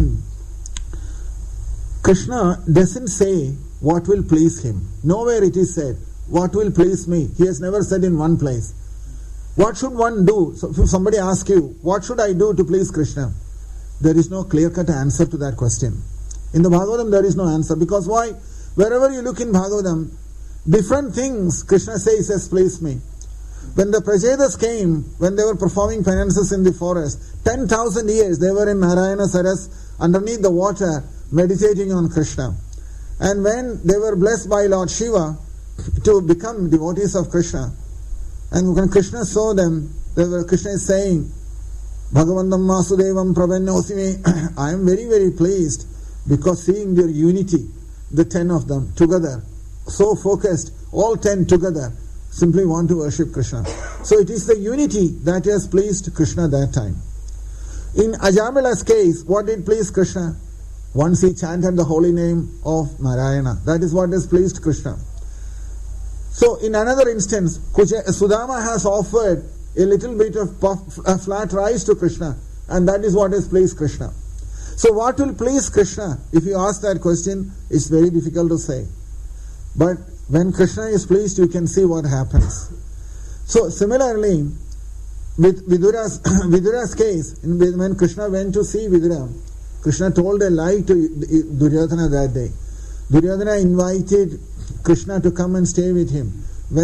Krishna doesn't say what will please him. Nowhere it is said, what will please me. He has never said in one place. What should one do? So if somebody asks you, what should I do to please Krishna? There is no clear-cut answer to that question. In the Bhagavatam, there is no answer. Because why? Wherever you look in Bhagavatam, different things Krishna says, please me. When the Prachetas came, when they were performing penances in the forest, 10,000 years they were in Narayana Saras, underneath the water, meditating on Krishna. And when they were blessed by Lord Shiva to become devotees of Krishna, and when Krishna saw them, Krishna is saying, Bhagavantam Vasudevam Pravannosime, I am very, very pleased because seeing their unity, the 10 of them together, so focused, all 10 together, simply want to worship Krishna. So it is the unity that has pleased Krishna that time. In Ajamila's case, what did please Krishna? Once he chanted the holy name of Narayana. That is what has pleased Krishna. So in another instance, Sudama has offered a little bit of flat rice to Krishna, and that is what has pleased Krishna. So what will please Krishna? If you ask that question, it's very difficult to say. But when Krishna is pleased, you can see what happens. So similarly, with Vidura's case, when Krishna went to see Vidura, Krishna told a lie to Duryodhana that day. Duryodhana invited Krishna to come and stay with him.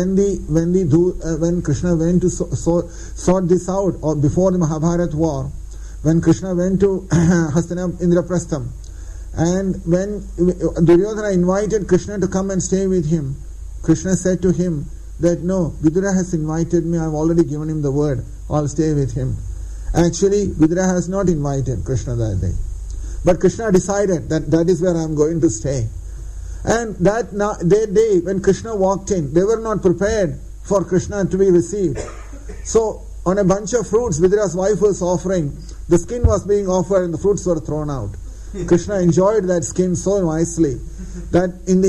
When Krishna went to sort this out, or before the Mahabharata war, when Krishna went to Hastinapur Indraprastham, and when Duryodhana invited Krishna to come and stay with him, Krishna said to him that no, Vidura has invited me, I have already given him the word, I'll stay with him. Actually, Vidura has not invited Krishna that day. But Krishna decided that is where I am going to stay. And that day when Krishna walked in, they were not prepared for Krishna to be received. So on a bunch of fruits Vidura's wife was offering, the skin was being offered and the fruits were thrown out. Krishna enjoyed that skin so nicely that in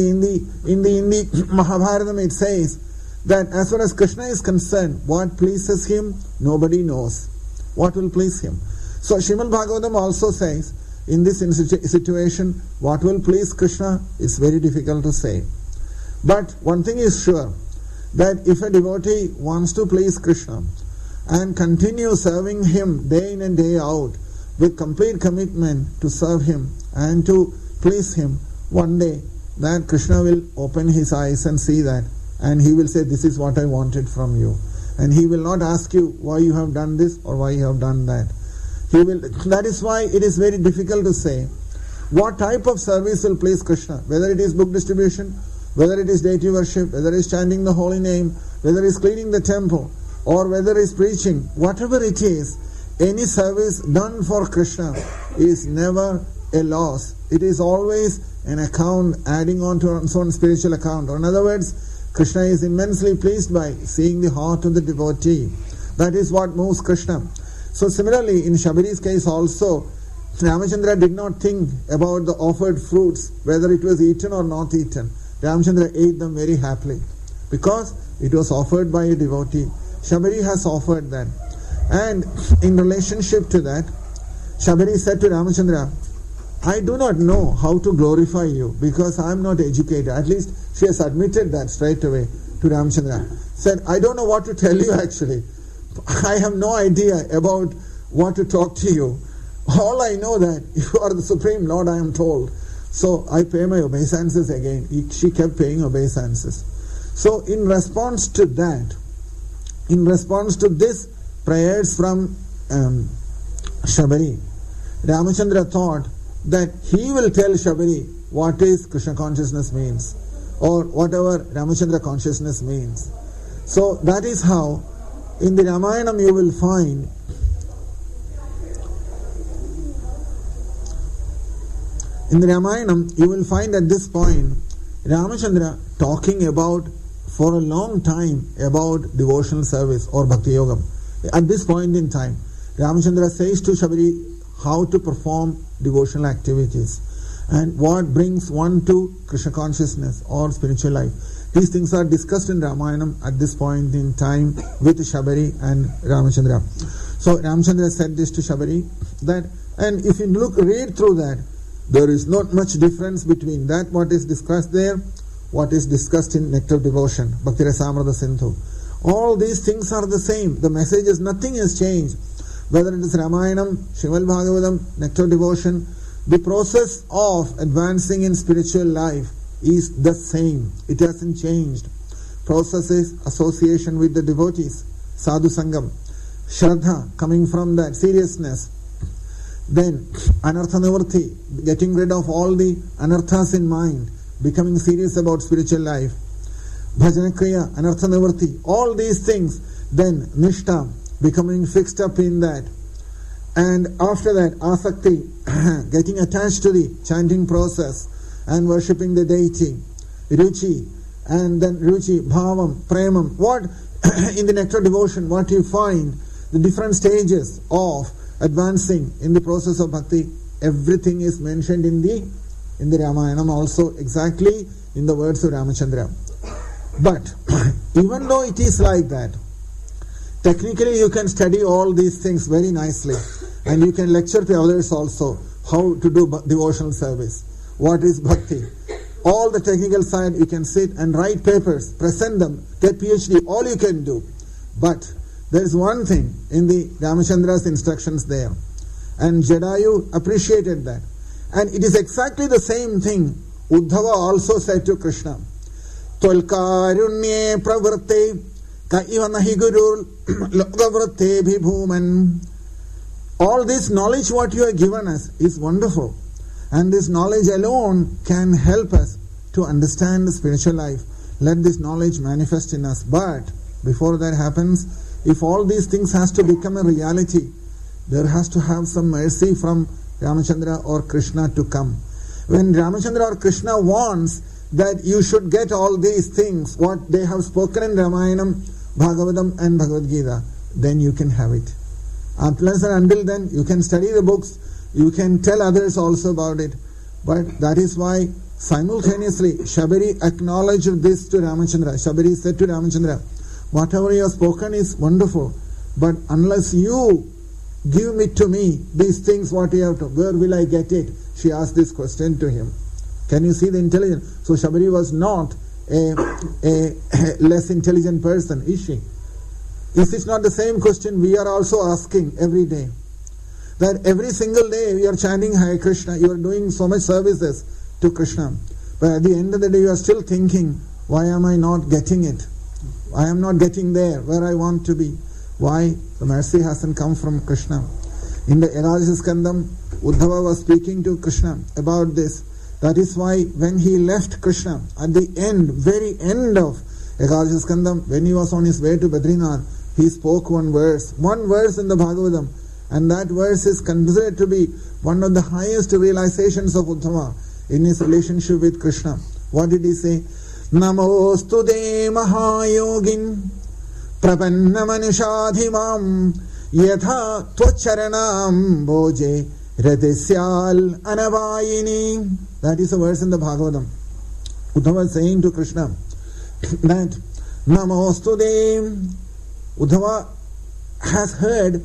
the Mahabharata it says that as far as Krishna is concerned, what pleases him, nobody knows. What will please him? So Srimad Bhagavatam also says, in this situation, what will please Krishna, it's very difficult to say. But one thing is sure, that if a devotee wants to please Krishna and continue serving him day in and day out with complete commitment to serve him and to please him, one day that Krishna will open his eyes and see that, and he will say, this is what I wanted from you. And he will not ask you why you have done this or why you have done that. That is why it is very difficult to say what type of service will please Krishna, whether it is book distribution, whether it is deity worship, whether it is chanting the holy name, whether it is cleaning the temple, or whether it is preaching. Whatever it is, any service done for Krishna is never a loss. It is always an account adding on to one's own spiritual account. Or in other words, Krishna is immensely pleased by seeing the heart of the devotee. That is what moves Krishna. So similarly, in Shabari's case also, Ramachandra did not think about the offered fruits, whether it was eaten or not eaten. Ramachandra ate them very happily because it was offered by a devotee. Shabari has offered that. And in relationship to that, Shabari said to Ramachandra, I do not know how to glorify you because I am not educated. At least she has admitted that straight away to Ramachandra. Said, I don't know what to tell you actually. I have no idea about what to talk to you. All I know that you are the Supreme Lord, I am told. So I pay my obeisances again. She kept paying obeisances. So in response to that, in response to this prayers from Shabari, Ramachandra thought that he will tell Shabari what is Krishna consciousness means, or whatever Ramachandra consciousness means. So that is how in the Ramayana you will find at this point Ramachandra talking about for a long time about devotional service or Bhakti Yogam. At this point in time, Ramachandra says to Shabari how to perform devotional activities and what brings one to Krishna consciousness or spiritual life. These things are discussed in Ramayana at this point in time with Shabari and Ramachandra. So Ramachandra said this to Shabari, that, and if you read through that, there is not much difference between that what is discussed there, what is discussed in Nectar of Devotion, Bhakti Rasamrita Sindhu. All these things are the same. The message is nothing has changed. Whether it is Ramayana, Srimad Bhagavatam, Nectar of Devotion, the process of advancing in spiritual life is the same. It hasn't changed. Process is association with the devotees, sadhu sangam, shraddha coming from that, seriousness. Then anartha nivritti, getting rid of all the anarthas in mind, becoming serious about spiritual life. Bhajana kriya, anartha nivritti, all these things. Then nishta, becoming fixed up in that. And after that, asakti, getting attached to the chanting process and worshipping the deity. Ruchi, and then ruchi, bhavam, premam. What in the nectar devotion, what you find, the different stages of advancing in the process of bhakti, everything is mentioned in the Ramayanam also, exactly in the words of Ramachandra. But even though it is like that, technically you can study all these things very nicely, and you can lecture to others also how to do devotional service. What is bhakti? All the technical side you can sit and write papers, present them, get PhD, all you can do. But there is one thing in the Ramachandra's instructions there, and Jadayu appreciated that. And it is exactly the same thing Uddhava also said to Krishna. Tolkarunye pravritte ka iva nahi gurul lokavritte bhibhuman. All this knowledge what you have given us is wonderful. And this knowledge alone can help us to understand the spiritual life. Let this knowledge manifest in us. But before that happens, if all these things has to become a reality, there has to have some mercy from Ramachandra or Krishna to come. When Ramachandra or Krishna wants that you should get all these things, what they have spoken in Ramayanam, Bhagavatam and Bhagavad Gita, then you can have it. Unless and until then, you can study the books, you can tell others also about it. But that is why simultaneously Shabari acknowledged this to Ramachandra. Shabari said to Ramachandra, whatever you have spoken is wonderful, but unless you give it to me, these things what you have to, where will I get it? She asked this question to him. Can you see the intelligence? So Shabari was not a less intelligent person, is she? Is this not the same question we are also asking every day? That every single day we are chanting Hare Krishna, you are doing so much services to Krishna, but at the end of the day you are still thinking, why am I not getting it? I am not getting there where I want to be. Why? The mercy hasn't come from Krishna. In the Ekadasha Skandam, Uddhava was speaking to Krishna about this. That is why when he left Krishna, at the end, very end of Ekadasha Skandam, when he was on his way to Badrinath, he spoke one verse in the Bhagavatam, and that verse is considered to be one of the highest realizations of Uddhava in his relationship with Krishna. What did he say? Namostude mahayogin prapanna manushadhimam yatha tvacharanam boje radisyal anavayini. That is a verse in the Bhagavatam. Uddhava is saying to Krishna that Namostude. Uddhava has heard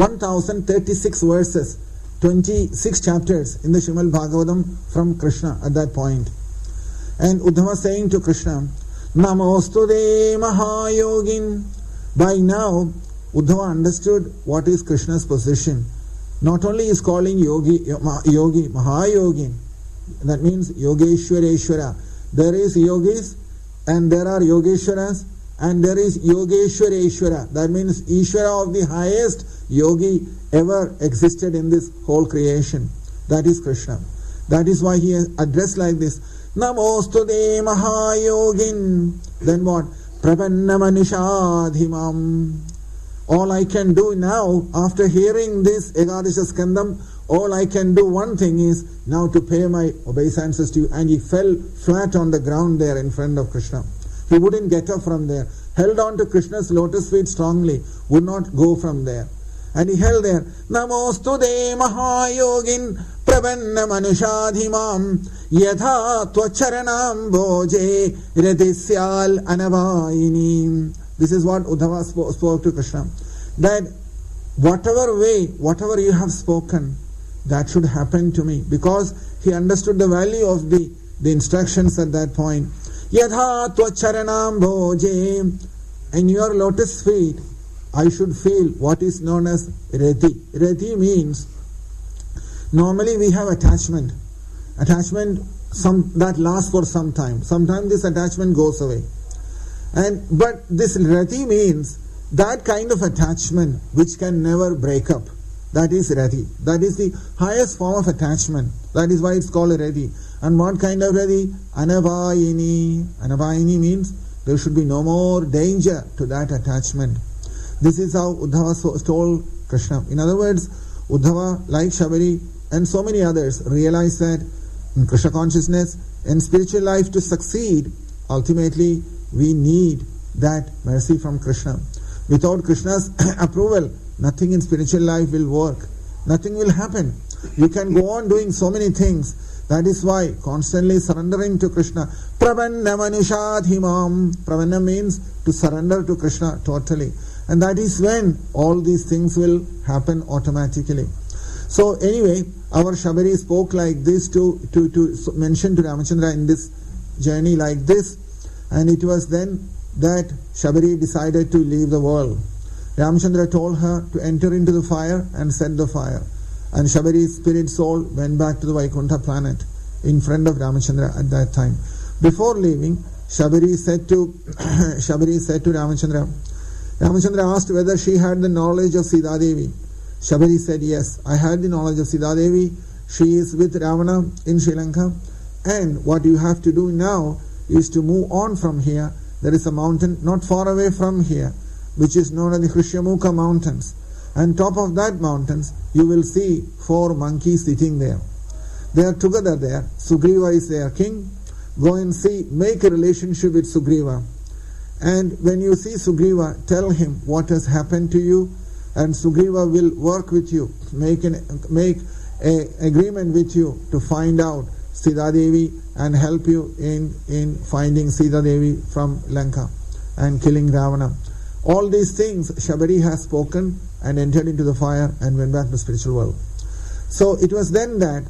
1036 verses, 26 chapters in the Srimad Bhagavatam from Krishna at that point. And Uddhava saying to Krishna, Namostude Mahayogin. By now, Uddhava understood what is Krishna's position. Not only is calling yogi, Mahayogin, that means Yogeshwareshwara. There is yogis and there are Yogeshwaras and there is Yogeshwareshwara. That means Ishwara of the highest yogi ever existed in this whole creation. That is Krishna. That is why he is addressed like this. Namostude Mahayogin. Then what? Prapanna Manishadhimam. All I can do now, after hearing this Ekadasha Skandam, all I can do one thing is now to pay my obeisance to you. And he fell flat on the ground there in front of Krishna. He wouldn't get up from there. Held on to Krishna's lotus feet strongly. Would not go from there. And he held there. Namostude Mahayogin Prapanna Manushadhimam Yatha Tvacharanam Boje Radisyal Anavayini. This is what Uddhava spoke to Krishna. That whatever way, whatever you have spoken, that should happen to me. Because he understood the value of the instructions at that point. Yatha Tvacharanam Boje. In your lotus feet, I should feel what is known as rati. Rati means, normally we have attachment. Attachment that lasts for some time. Sometimes this attachment goes away. But this rati means that kind of attachment which can never break up. That is rati. That is the highest form of attachment. That is why it's called rati. And what kind of rati? Anavayini. Anavayini means there should be no more danger to that attachment. This is how Uddhava told Krishna. In other words, Uddhava, like Shabari and so many others, realized that in Krishna consciousness and spiritual life to succeed, ultimately we need that mercy from Krishna. Without Krishna's approval, nothing in spiritual life will work. Nothing will happen. You can go on doing so many things. That is why constantly surrendering to Krishna. Pravanna manushadhimam. Pravanna means to surrender to Krishna totally. And that is when all these things will happen automatically. So anyway, our Shabari spoke like this to mention to Ramachandra in this journey like this. And it was then that Shabari decided to leave the world. Ramachandra told her to enter into the fire and set the fire. And Shabari's spirit soul went back to the Vaikuntha planet in front of Ramachandra at that time. Before leaving, Shabari said to Ramachandra, Ramachandra asked whether she had the knowledge of Sita Devi. Shabari said, yes, I had the knowledge of Sita Devi. She is with Ravana in Sri Lanka. And what you have to do now is to move on from here. There is a mountain not far away from here, which is known as the Krishyamukha mountains. And top of that mountains, you will see 4 monkeys sitting there. They are together there. Sugriva is their king. Go and see, make a relationship with Sugriva. And when you see Sugriva, tell him what has happened to you, and Sugriva will work with you, make an agreement with you to find out Sita Devi and help you in finding Sita Devi from Lanka and killing Ravana. All these things Shabari has spoken and entered into the fire and went back to the spiritual world. So it was then that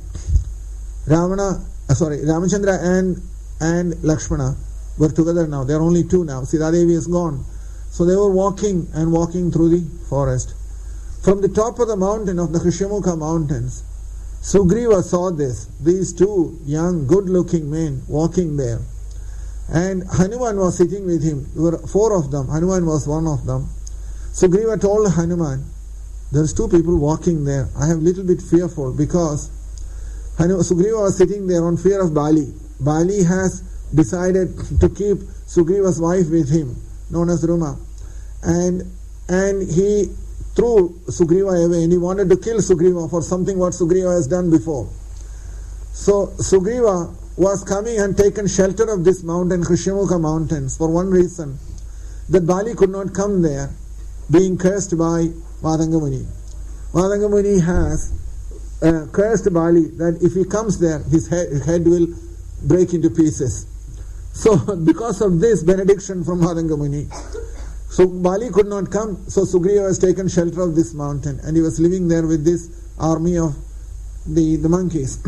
Ramachandra and Lakshmana were together now. They are only 2 now. Sita Devi is gone. So they were walking through the forest. From the top of the mountain of the Krishyamukha mountains, Sugriva saw these 2 young, good-looking men walking there. And Hanuman was sitting with him. There were 4 of them. Hanuman was one of them. Sugriva told Hanuman, there's 2 people walking there. I am a little bit fearful because Sugriva was sitting there on fear of Bali. Bali has decided to keep Sugriva's wife with him, known as Ruma. And he threw Sugriva away and he wanted to kill Sugriva for something what Sugriva has done before. So Sugriva was coming and taken shelter of this mountain, Krishyamukha mountains, for one reason, that Bali could not come there, being cursed by Madanga Muni. Madanga Muni has cursed Bali that if he comes there, his head will break into pieces. So because of this benediction from Madanga Muni, so Bali could not come, so Sugriva has taken shelter of this mountain and he was living there with this army of the monkeys.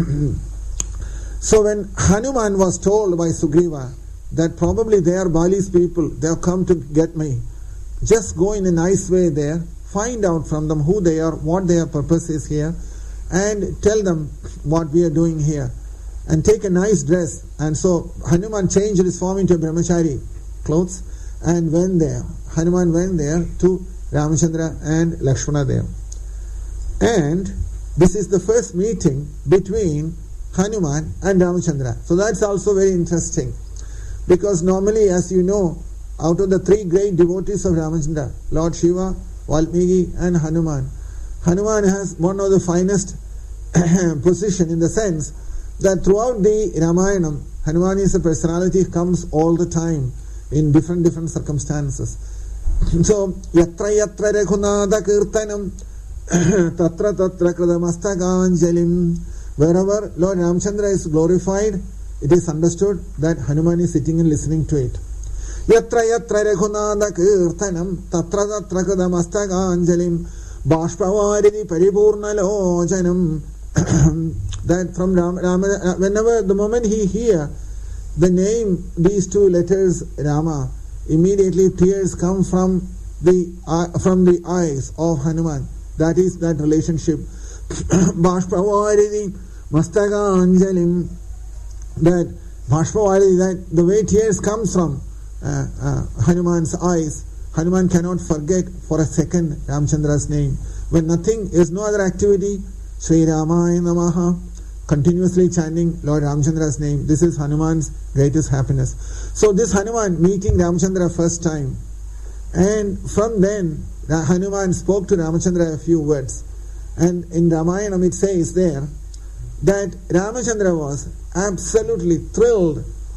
So when Hanuman was told by Sugriva that probably they are Bali's people, they have come to get me, just go in a nice way there, find out from them who they are, what their purpose is here, and tell them what we are doing here, and take a nice dress. And so Hanuman changed his form into a brahmachari clothes and went there. Hanuman went there to Ramachandra and Lakshmana there. And this is the first meeting between Hanuman and Ramachandra. So that's also very interesting, because normally, as you know, out of the 3 great devotees of Ramachandra, Lord Shiva, Valmiki and Hanuman, Hanuman has one of the finest position in the sense that throughout the Ramayanam, Hanuman is a personality who comes all the time in different circumstances. So, yatra yatra reghunada kirtanam tatra tatra kradamastakāñjalim. Wherever Lord Ramachandra is glorified, it is understood that Hanuman is sitting and listening to it. Yatra yatra reghunada kirtanam tatra tatra kradamastakāñjalim bāshpavaridi paripurnalojanam. That from Rama, whenever the moment he hear the name, these 2 letters Rama, immediately tears come from the eyes of Hanuman. That is that relationship. Bashpavaridi Mastakāñjalim. That Bashpavaridi, that the way tears comes from Hanuman's eyes, Hanuman cannot forget for a second Ramachandra's name. When nothing is no other activity, Sri Ramaya Namaha, continuously chanting Lord Ramachandra's name. This is Hanuman's greatest happiness. So this Hanuman meeting Ramachandra first time, and from then Hanuman spoke to Ramachandra a few words. And in Ramayana it says there that Ramachandra was absolutely thrilled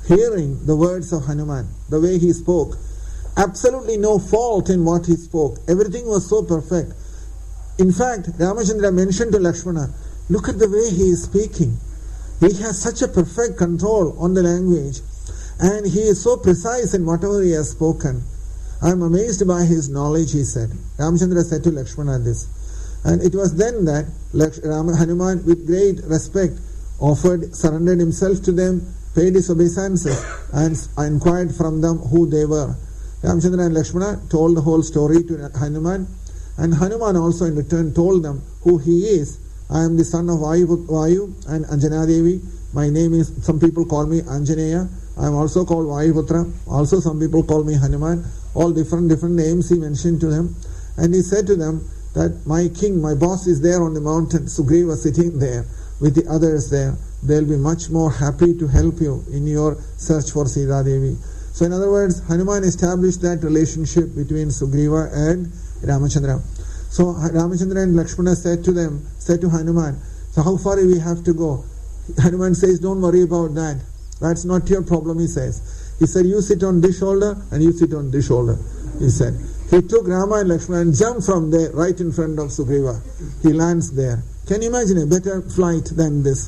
hearing the words of Hanuman, the way he spoke. Absolutely no fault in what he spoke. Everything was so perfect. In fact, Ramachandra mentioned to Lakshmana, look at the way he is speaking. He has such a perfect control on the language, and he is so precise in whatever he has spoken. I am amazed by his knowledge, he said. Ramachandra said to Lakshmana this. And it was then that Hanuman, with great respect, surrendered himself to them, paid his obeisances, and inquired from them who they were. Ramachandra and Lakshmana told the whole story to Hanuman, and Hanuman also in return told them who he is. I am the son of Vayu and Anjana Devi. My name is, some people call me Anjaneya. I am also called Vayuputra. Also some people call me Hanuman. All different names he mentioned to them. And he said to them that my king, my boss is there on the mountain. Sugriva sitting there with the others there. They will be much more happy to help you in your search for Sita Devi. So in other words, Hanuman established that relationship between Sugriva and Ramachandra. So Ramachandra and Lakshmana said to Hanuman, so how far we have to go? Hanuman says, don't worry about that. That's not your problem, he says. He said, you sit on this shoulder and you sit on this shoulder, he said. He took Rama and Lakshmana and jumped from there right in front of Sugriva. He lands there. Can you imagine a better flight than this?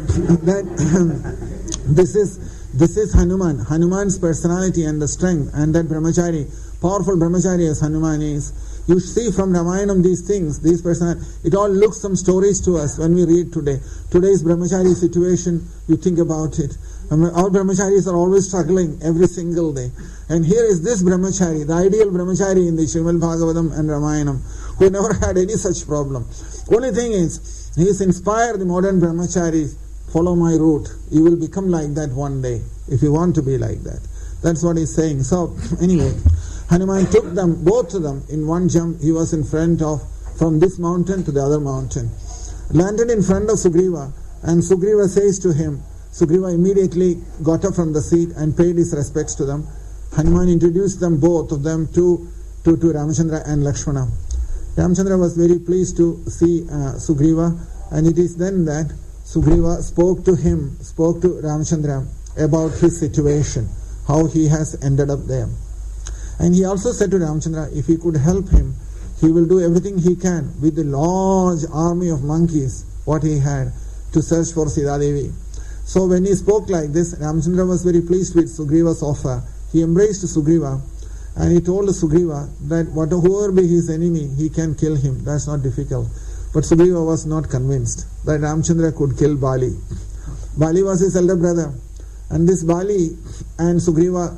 This is Hanuman. Hanuman's personality and the strength, and that brahmachari, powerful brahmachari as Hanuman is. You see from Ramayanam these things, these personalities. It all looks some stories to us when we read today. Today's brahmachari situation, you think about it. Our brahmacharis are always struggling every single day. And here is this brahmachari, the ideal brahmachari in the Srimad Bhagavatam and Ramayanam, who never had any such problem. Only thing is, he has inspired the modern brahmacharis, follow my route. You will become like that one day, if you want to be like that. That's what he's saying. So, anyway, Hanuman took them, both of them, in one jump. He was in front of, from this mountain to the other mountain. Landed in front of Sugriva, and Sugriva says to him, Sugriva immediately got up from the seat and paid his respects to them. Hanuman introduced them, both of them, to Ramachandra and Lakshmana. Ramachandra was very pleased to see Sugriva, and it is then that Sugriva spoke to Ramachandra about his situation, how he has ended up there. And he also said to Ramachandra, if he could help him, he will do everything he can with the large army of monkeys, what he had, to search for Sita Devi. So when he spoke like this, Ramachandra was very pleased with Sugriva's offer. He embraced Sugriva, and he told Sugriva that whoever be his enemy, he can kill him. That's not difficult. But Sugriva was not convinced that Ramachandra could kill Bali. Bali was his elder brother, and this Bali and Sugriva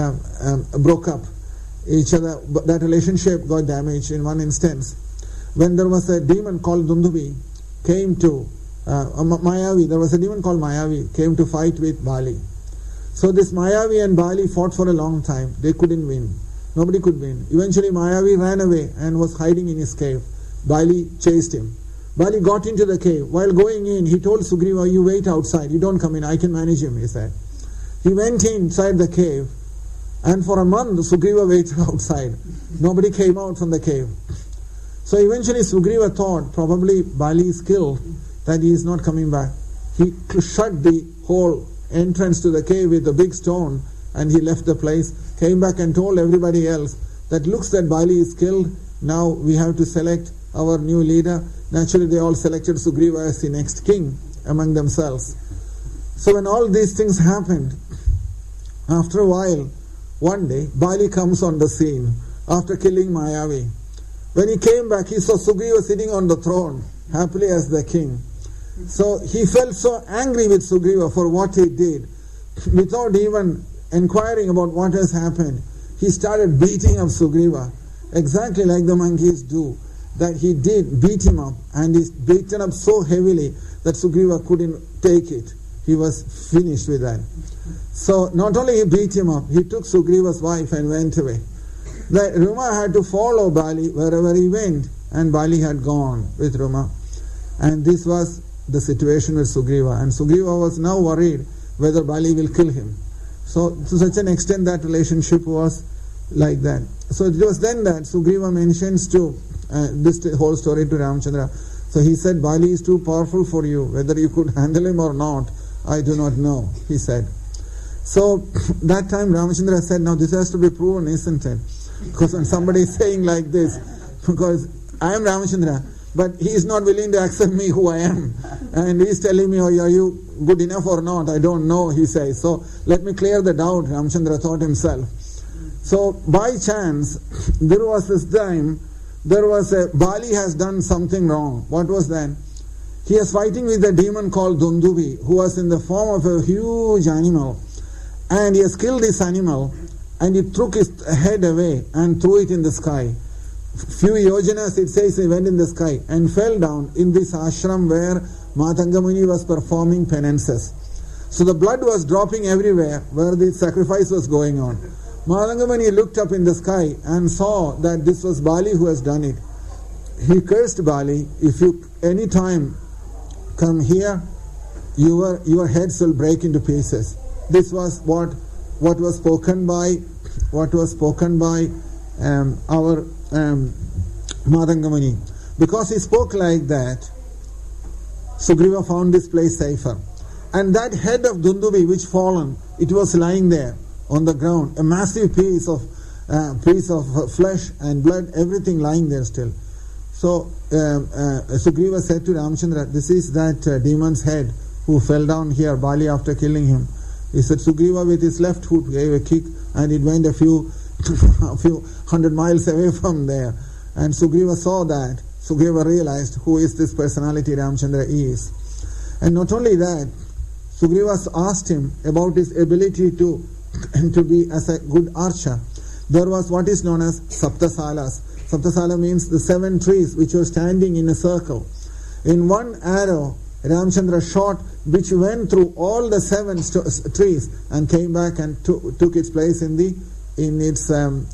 broke up each other. That relationship got damaged in one instance. When there was a demon called Dundubi came to Mayavi, there was a demon called Mayavi, came to fight with Bali. So this Mayavi and Bali fought for a long time. They couldn't win. Nobody could win. Eventually Mayavi ran away and was hiding in his cave. Bali chased him. Bali got into the cave. While going in, he told Sugriva, you wait outside. You don't come in. I can manage him, he said. He went inside the cave, and for a month Sugriva waited outside. Nobody came out from the cave. So eventually Sugriva thought probably Bali is killed, that he is not coming back. He shut the whole entrance to the cave with a big stone, and he left the place, came back and told everybody else that looks that Bali is killed. Now we have to select our new leader. Naturally they all selected Sugriva as the next king among themselves. So when all these things happened, after a while, one day Bali comes on the scene after killing Mayavi. When he came back, he saw Sugriva sitting on the throne, happily as the king. So he felt so angry with Sugriva for what he did. Without even inquiring about what has happened, he started beating up Sugriva, exactly like the monkeys do. That he did beat him up, and he's beaten up so heavily that Sugriva couldn't take it. He was finished with that. So not only he beat him up, he took Sugriva's wife and went away. That Ruma had to follow Bali wherever he went, and Bali had gone with Ruma. And this was the situation with Sugriva, and Sugriva was now worried whether Bali will kill him. So to such an extent that relationship was like that. So it was then that Sugriva mentions to this whole story to Ramachandra. So he said, Bali is too powerful for you. Whether you could handle him or not, I do not know, he said. So that time Ramachandra said, now this has to be proven, isn't it? Because when somebody is saying like this, because I am Ramachandra, but he is not willing to accept me who I am. And he is telling me, oh, are you good enough or not? I don't know, he says. So let me clear the doubt, Ramachandra thought himself. So by chance, there was this time, Bali has done something wrong. What was that? He was fighting with a demon called Dundubi, who was in the form of a huge animal. And he has killed this animal, and he took his head away and threw it in the sky. Few yojanas, it says, he went in the sky and fell down in this ashram where Matanga Muni was performing penances. So the blood was dropping everywhere where the sacrifice was going on. Matanga Muni looked up in the sky and saw that this was Bali who has done it. He cursed Bali, if you any time come here, your heads will break into pieces. This was what was spoken by our Matanga Muni. Because he spoke like that, Sugriva found this place safer. And that head of Dundubi which fallen, it was lying there on the ground, a massive piece of flesh and blood, everything lying there still. So Sugriva said to Ramachandra, this is that demon's head who fell down here, Bali, after killing him. He said, Sugriva with his left foot gave a kick and it went a few 100 miles away from there. And Sugriva saw that. Sugriva realized who is this personality Ramachandra is. And not only that, Sugriva asked him about his ability to be as a good archer. There was what is known as Saptasalas. Saptasala means the 7 trees which were standing in a circle. In one arrow, Ramachandra shot which went through all the 7 trees and came back and took its place in its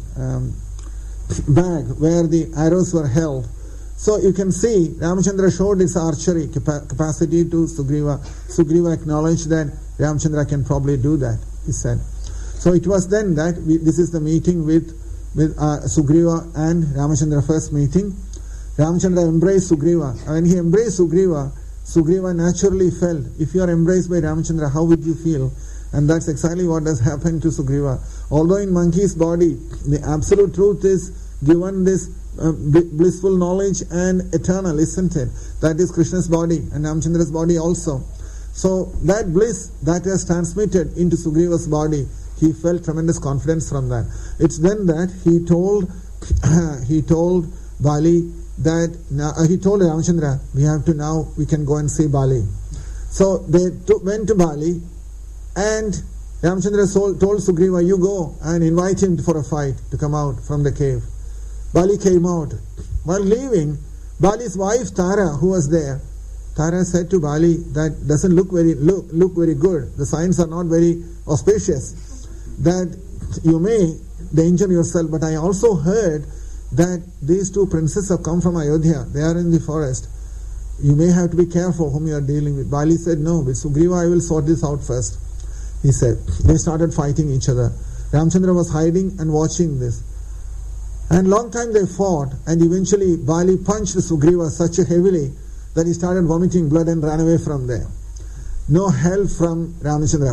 bag where the arrows were held. So you can see Ramachandra showed his archery capacity to Sugriva. Sugriva acknowledged that Ramachandra can probably do that, he said. So it was then that this is the meeting with Sugriva and Ramachandra, first meeting. Ramachandra embraced Sugriva. When he embraced Sugriva, Sugriva naturally felt, if you are embraced by Ramachandra, how would you feel? And that's exactly what has happened to Sugriva. Although in monkey's body, the absolute truth is given this blissful knowledge and eternal, isn't it? That is Krishna's body and Ramachandra's body also. So that bliss that has transmitted into Sugriva's body, he felt tremendous confidence from that. It's then that he told Bali that he told Ramachandra, we can go and see Bali. So they went to Bali, and Ramachandra told Sugriva, you go and invite him for a fight to come out from the cave. Bali came out. While leaving, Bali's wife Tara, who was there, Tara said to Bali, that doesn't look very good. The signs are not very auspicious. That you may danger yourself. But I also heard that these 2 princes have come from Ayodhya. They are in the forest. You may have to be careful whom you are dealing with. Bali said, no, with Sugriva I will sort this out first. He said, they started fighting each other. Ramachandra was hiding and watching this. And long time they fought, and eventually Bali punched Sugriva such heavily that he started vomiting blood and ran away from there. No help from Ramachandra.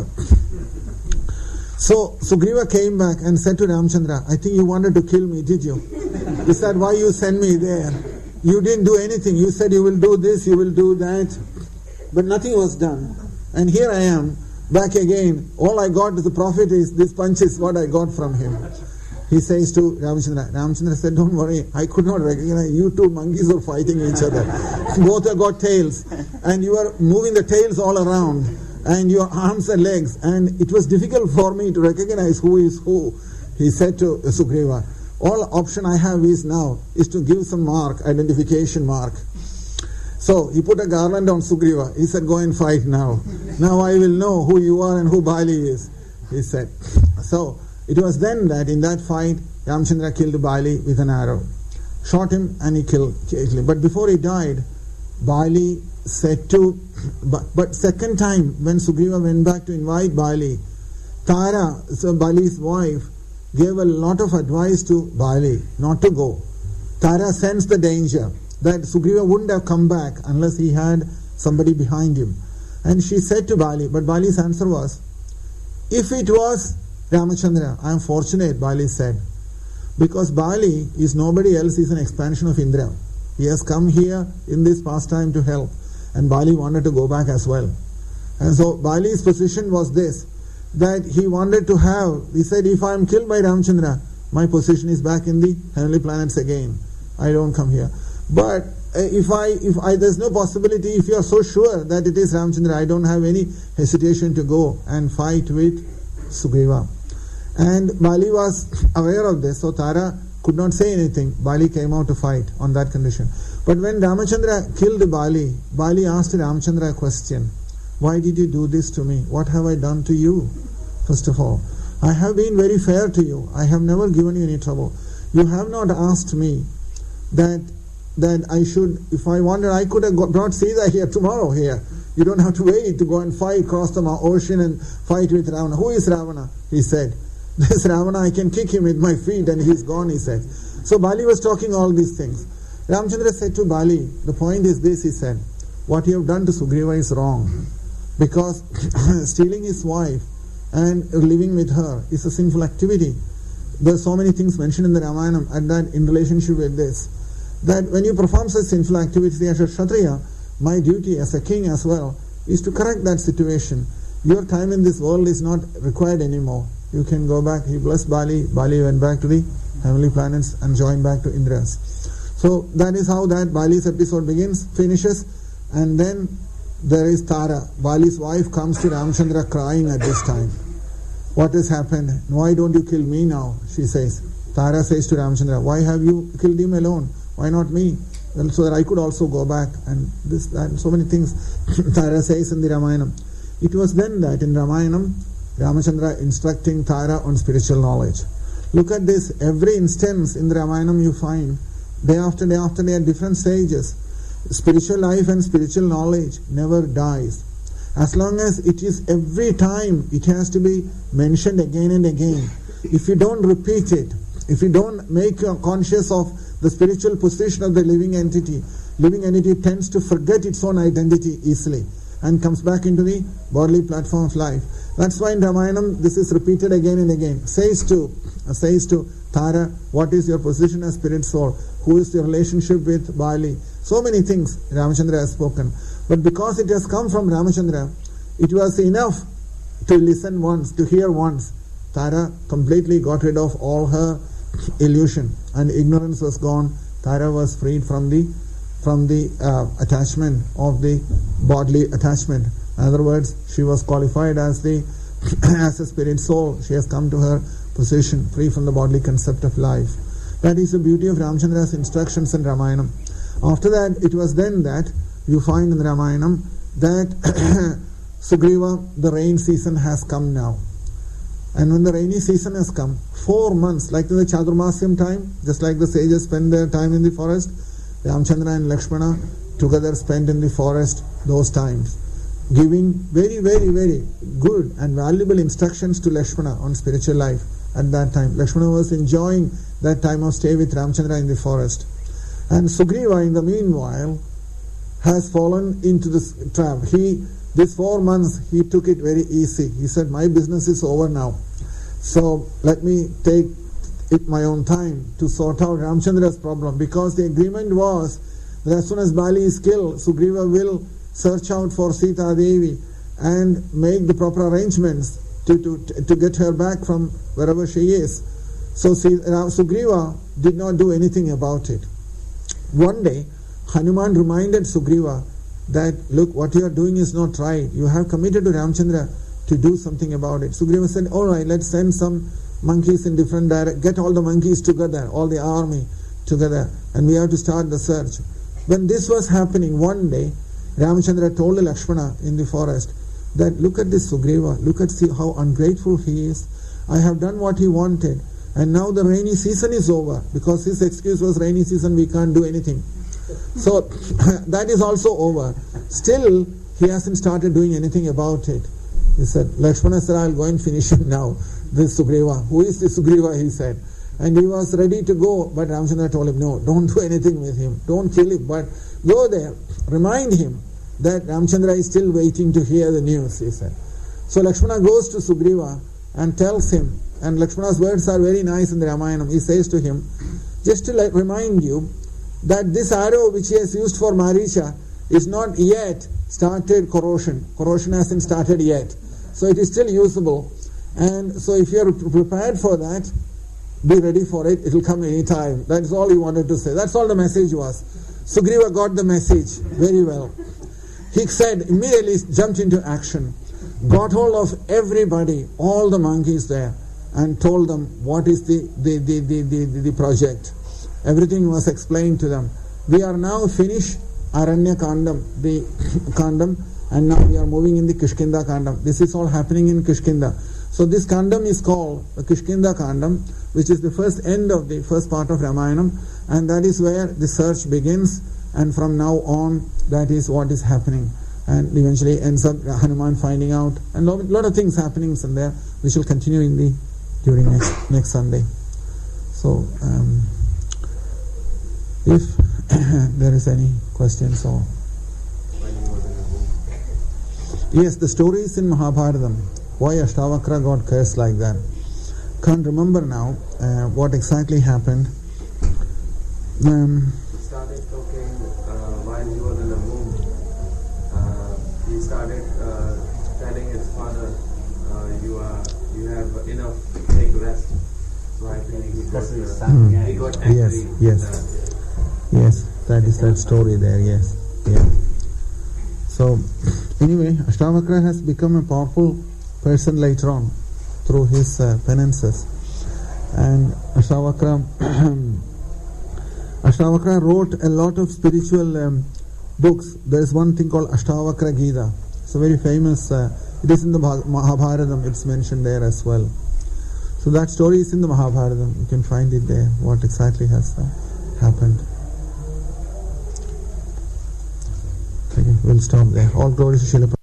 So Sugriva came back and said to Ramachandra, I think you wanted to kill me, did you? He said, why you sent me there? You didn't do anything. You said you will do this, you will do that. But nothing was done. And here I am, back again. All I got as a prophet is this punch is what I got from him. He says to Ramachandra. Ramachandra said, don't worry, I could not recognize. You 2 monkeys were fighting each other. Both have got tails. And you are moving the tails all around. And your arms and legs. And it was difficult for me to recognize who is who. He said to Sugriva, all option I have is to give some mark, identification mark. So he put a garland on Sugriva. He said, go and fight now. Now I will know who you are and who Bali is, he said. So it was then that in that fight, Ramachandra killed Bali with an arrow. Shot him and he killed him. But before he died, Bali said to... But second time, when Sugriva went back to invite Bali, Tara, so Bali's wife, gave a lot of advice to Bali not to go. Tara sensed the danger, that Sugriva wouldn't have come back unless he had somebody behind him. And she said to Bali, but Bali's answer was, if it was Ramachandra, I am fortunate, Bali said, because Bali is nobody else, is an expansion of Indra. He has come here in this pastime to help, and Bali wanted to go back as well. And so Bali's position was this, that he wanted to have, he said, if I am killed by Ramachandra, my position is back in the heavenly planets again. I don't come here. But if there's no possibility, if you are so sure that it is Ramachandra, I don't have any hesitation to go and fight with Sugriva. And Bali was aware of this, so Tara could not say anything. Bali came out to fight on that condition. But when Ramachandra killed Bali, Bali asked Ramachandra a question. Why did you do this to me? What have I done to you? First of all, I have been very fair to you. I have never given you any trouble. You have not asked me that I should, if I wanted, I could have brought Sita here tomorrow here. You don't have to wait to go and fight, cross the ocean and fight with Ravana. Who is Ravana? He said. This Ravana, I can kick him with my feet and he's gone, he said. So Bali was talking all these things. Ramachandra said to Bali, the point is this, he said, what you have done to Sugriva is wrong. Because stealing his wife and living with her is a sinful activity. There are so many things mentioned in the Ramayana and that in relationship with this, that when you perform such sinful activities as a Kshatriya, my duty as a king as well is to correct that situation. Your time in this world is not required anymore. You can go back. He blessed Bali. Bali went back to the heavenly planets and joined back to Indra's. So that is how that Bali's episode finishes, and then there is Tara. Bali's wife comes to Ramachandra crying at this time. What has happened? Why don't you kill me now? She says. Tara says to Ramachandra, why have you killed him alone? Why not me? Well, so that I could also go back. And this, that, and so many things Tara says in the Ramayana. It was then that in Ramayana, Ramachandra instructing Tara on spiritual knowledge. Look at this. Every instance in the Ramayana you find, day after day after day at different stages, spiritual life and spiritual knowledge never dies. As long as it is, every time it has to be mentioned again and again. If you don't repeat it, if you don't make you conscious of the spiritual position of the living entity tends to forget its own identity easily and comes back into the bodily platform of life. That's why in Ramayana this is repeated again and again. Says to Tara, what is your position as spirit soul? Who is your relationship with Bali? So many things Ramachandra has spoken. But because it has come from Ramachandra, it was enough to listen once, to hear once. Tara completely got rid of all her illusion and ignorance was gone. Tara was freed from the attachment of the bodily attachment. In other words, she was qualified as a spirit soul. She has come to her position, free from the bodily concept of life. That is the beauty of Ramachandra's instructions in Ramayana. After that, it was then that you find in the Ramayana that Sugriva, the rain season has come now. And when the rainy season has come, 4 months, like in the Chaturmasyam time, just like the sages spend their time in the forest, Ramachandra and Lakshmana together spent in the forest those times, giving very, very, very good and valuable instructions to Lakshmana on spiritual life at that time. Lakshmana was enjoying that time of stay with Ramachandra in the forest. And Sugriva, in the meanwhile, has fallen into this trap. This 4 months, he took it very easy. He said, my business is over now. So let me take it my own time to sort out Ramachandra's problem. Because the agreement was that as soon as Bali is killed, Sugriva will search out for Sita Devi and make the proper arrangements to get her back from wherever she is. So Sugriva did not do anything about it. One day, Hanuman reminded Sugriva that, look, what you are doing is not right. You have committed to Ramachandra to do something about it. Sugriva said, all right, let's send some monkeys in different directions. Get all the monkeys together, all the army together, and we have to start the search. When this was happening, one day, Ramachandra told Lakshmana in the forest that, look at this Sugriva, see how ungrateful he is. I have done what he wanted, and now the rainy season is over. Because his excuse was rainy season, we can't do anything. So that is also over. Still, he hasn't started doing anything about it. He said, Lakshmana said, I'll go and finish him now. This Sugriva. Who is this Sugriva? He said. And he was ready to go, but Ramachandra told him, no, don't do anything with him. Don't kill him, but go there. Remind him that Ramachandra is still waiting to hear the news, he said. So Lakshmana goes to Sugriva and tells him, and Lakshmana's words are very nice in the Ramayana. He says to him, just to remind you that this arrow which he has used for Maricha is not yet started corrosion. Corrosion hasn't started yet. So it is still usable. And so if you are prepared for that, be ready for it. It will come any time. That's all he wanted to say. That's all the message was. Sugriva got the message very well. He said, immediately jumped into action, got hold of everybody, all the monkeys there, and told them what is the project. Everything was explained to them. We are now finished Aranya Kandam, the Kandam, and now we are moving in the Kishkinda Kandam. This is all happening in Kishkinda. So this Kandam is called the Kishkinda Kandam, which is the first end of the first part of Ramayana, and that is where the search begins, and from now on that is what is happening, and eventually ends up Hanuman finding out, and lot of things happening from there, which will continue during next Sunday. So if there is any questions or yes, the story is in Mahabharatam. Why Ashtavakra got cursed like that? Can't remember now what exactly happened. He started talking while he was in the womb. He started telling his father, "You have enough. Take rest." So I think he got angry. Yes, that is that story there. Yes, yeah. So anyway, Ashtavakra has become a powerful person later on through his penances, and Ashtavakra wrote a lot of spiritual books. There is one thing called Ashtavakra Gita. It's a very famous. It is in the Mahabharatam. It's mentioned there as well. So that story is in the Mahabharatam. You can find it there. What exactly has happened? Okay, we'll stop there. All glory to Srila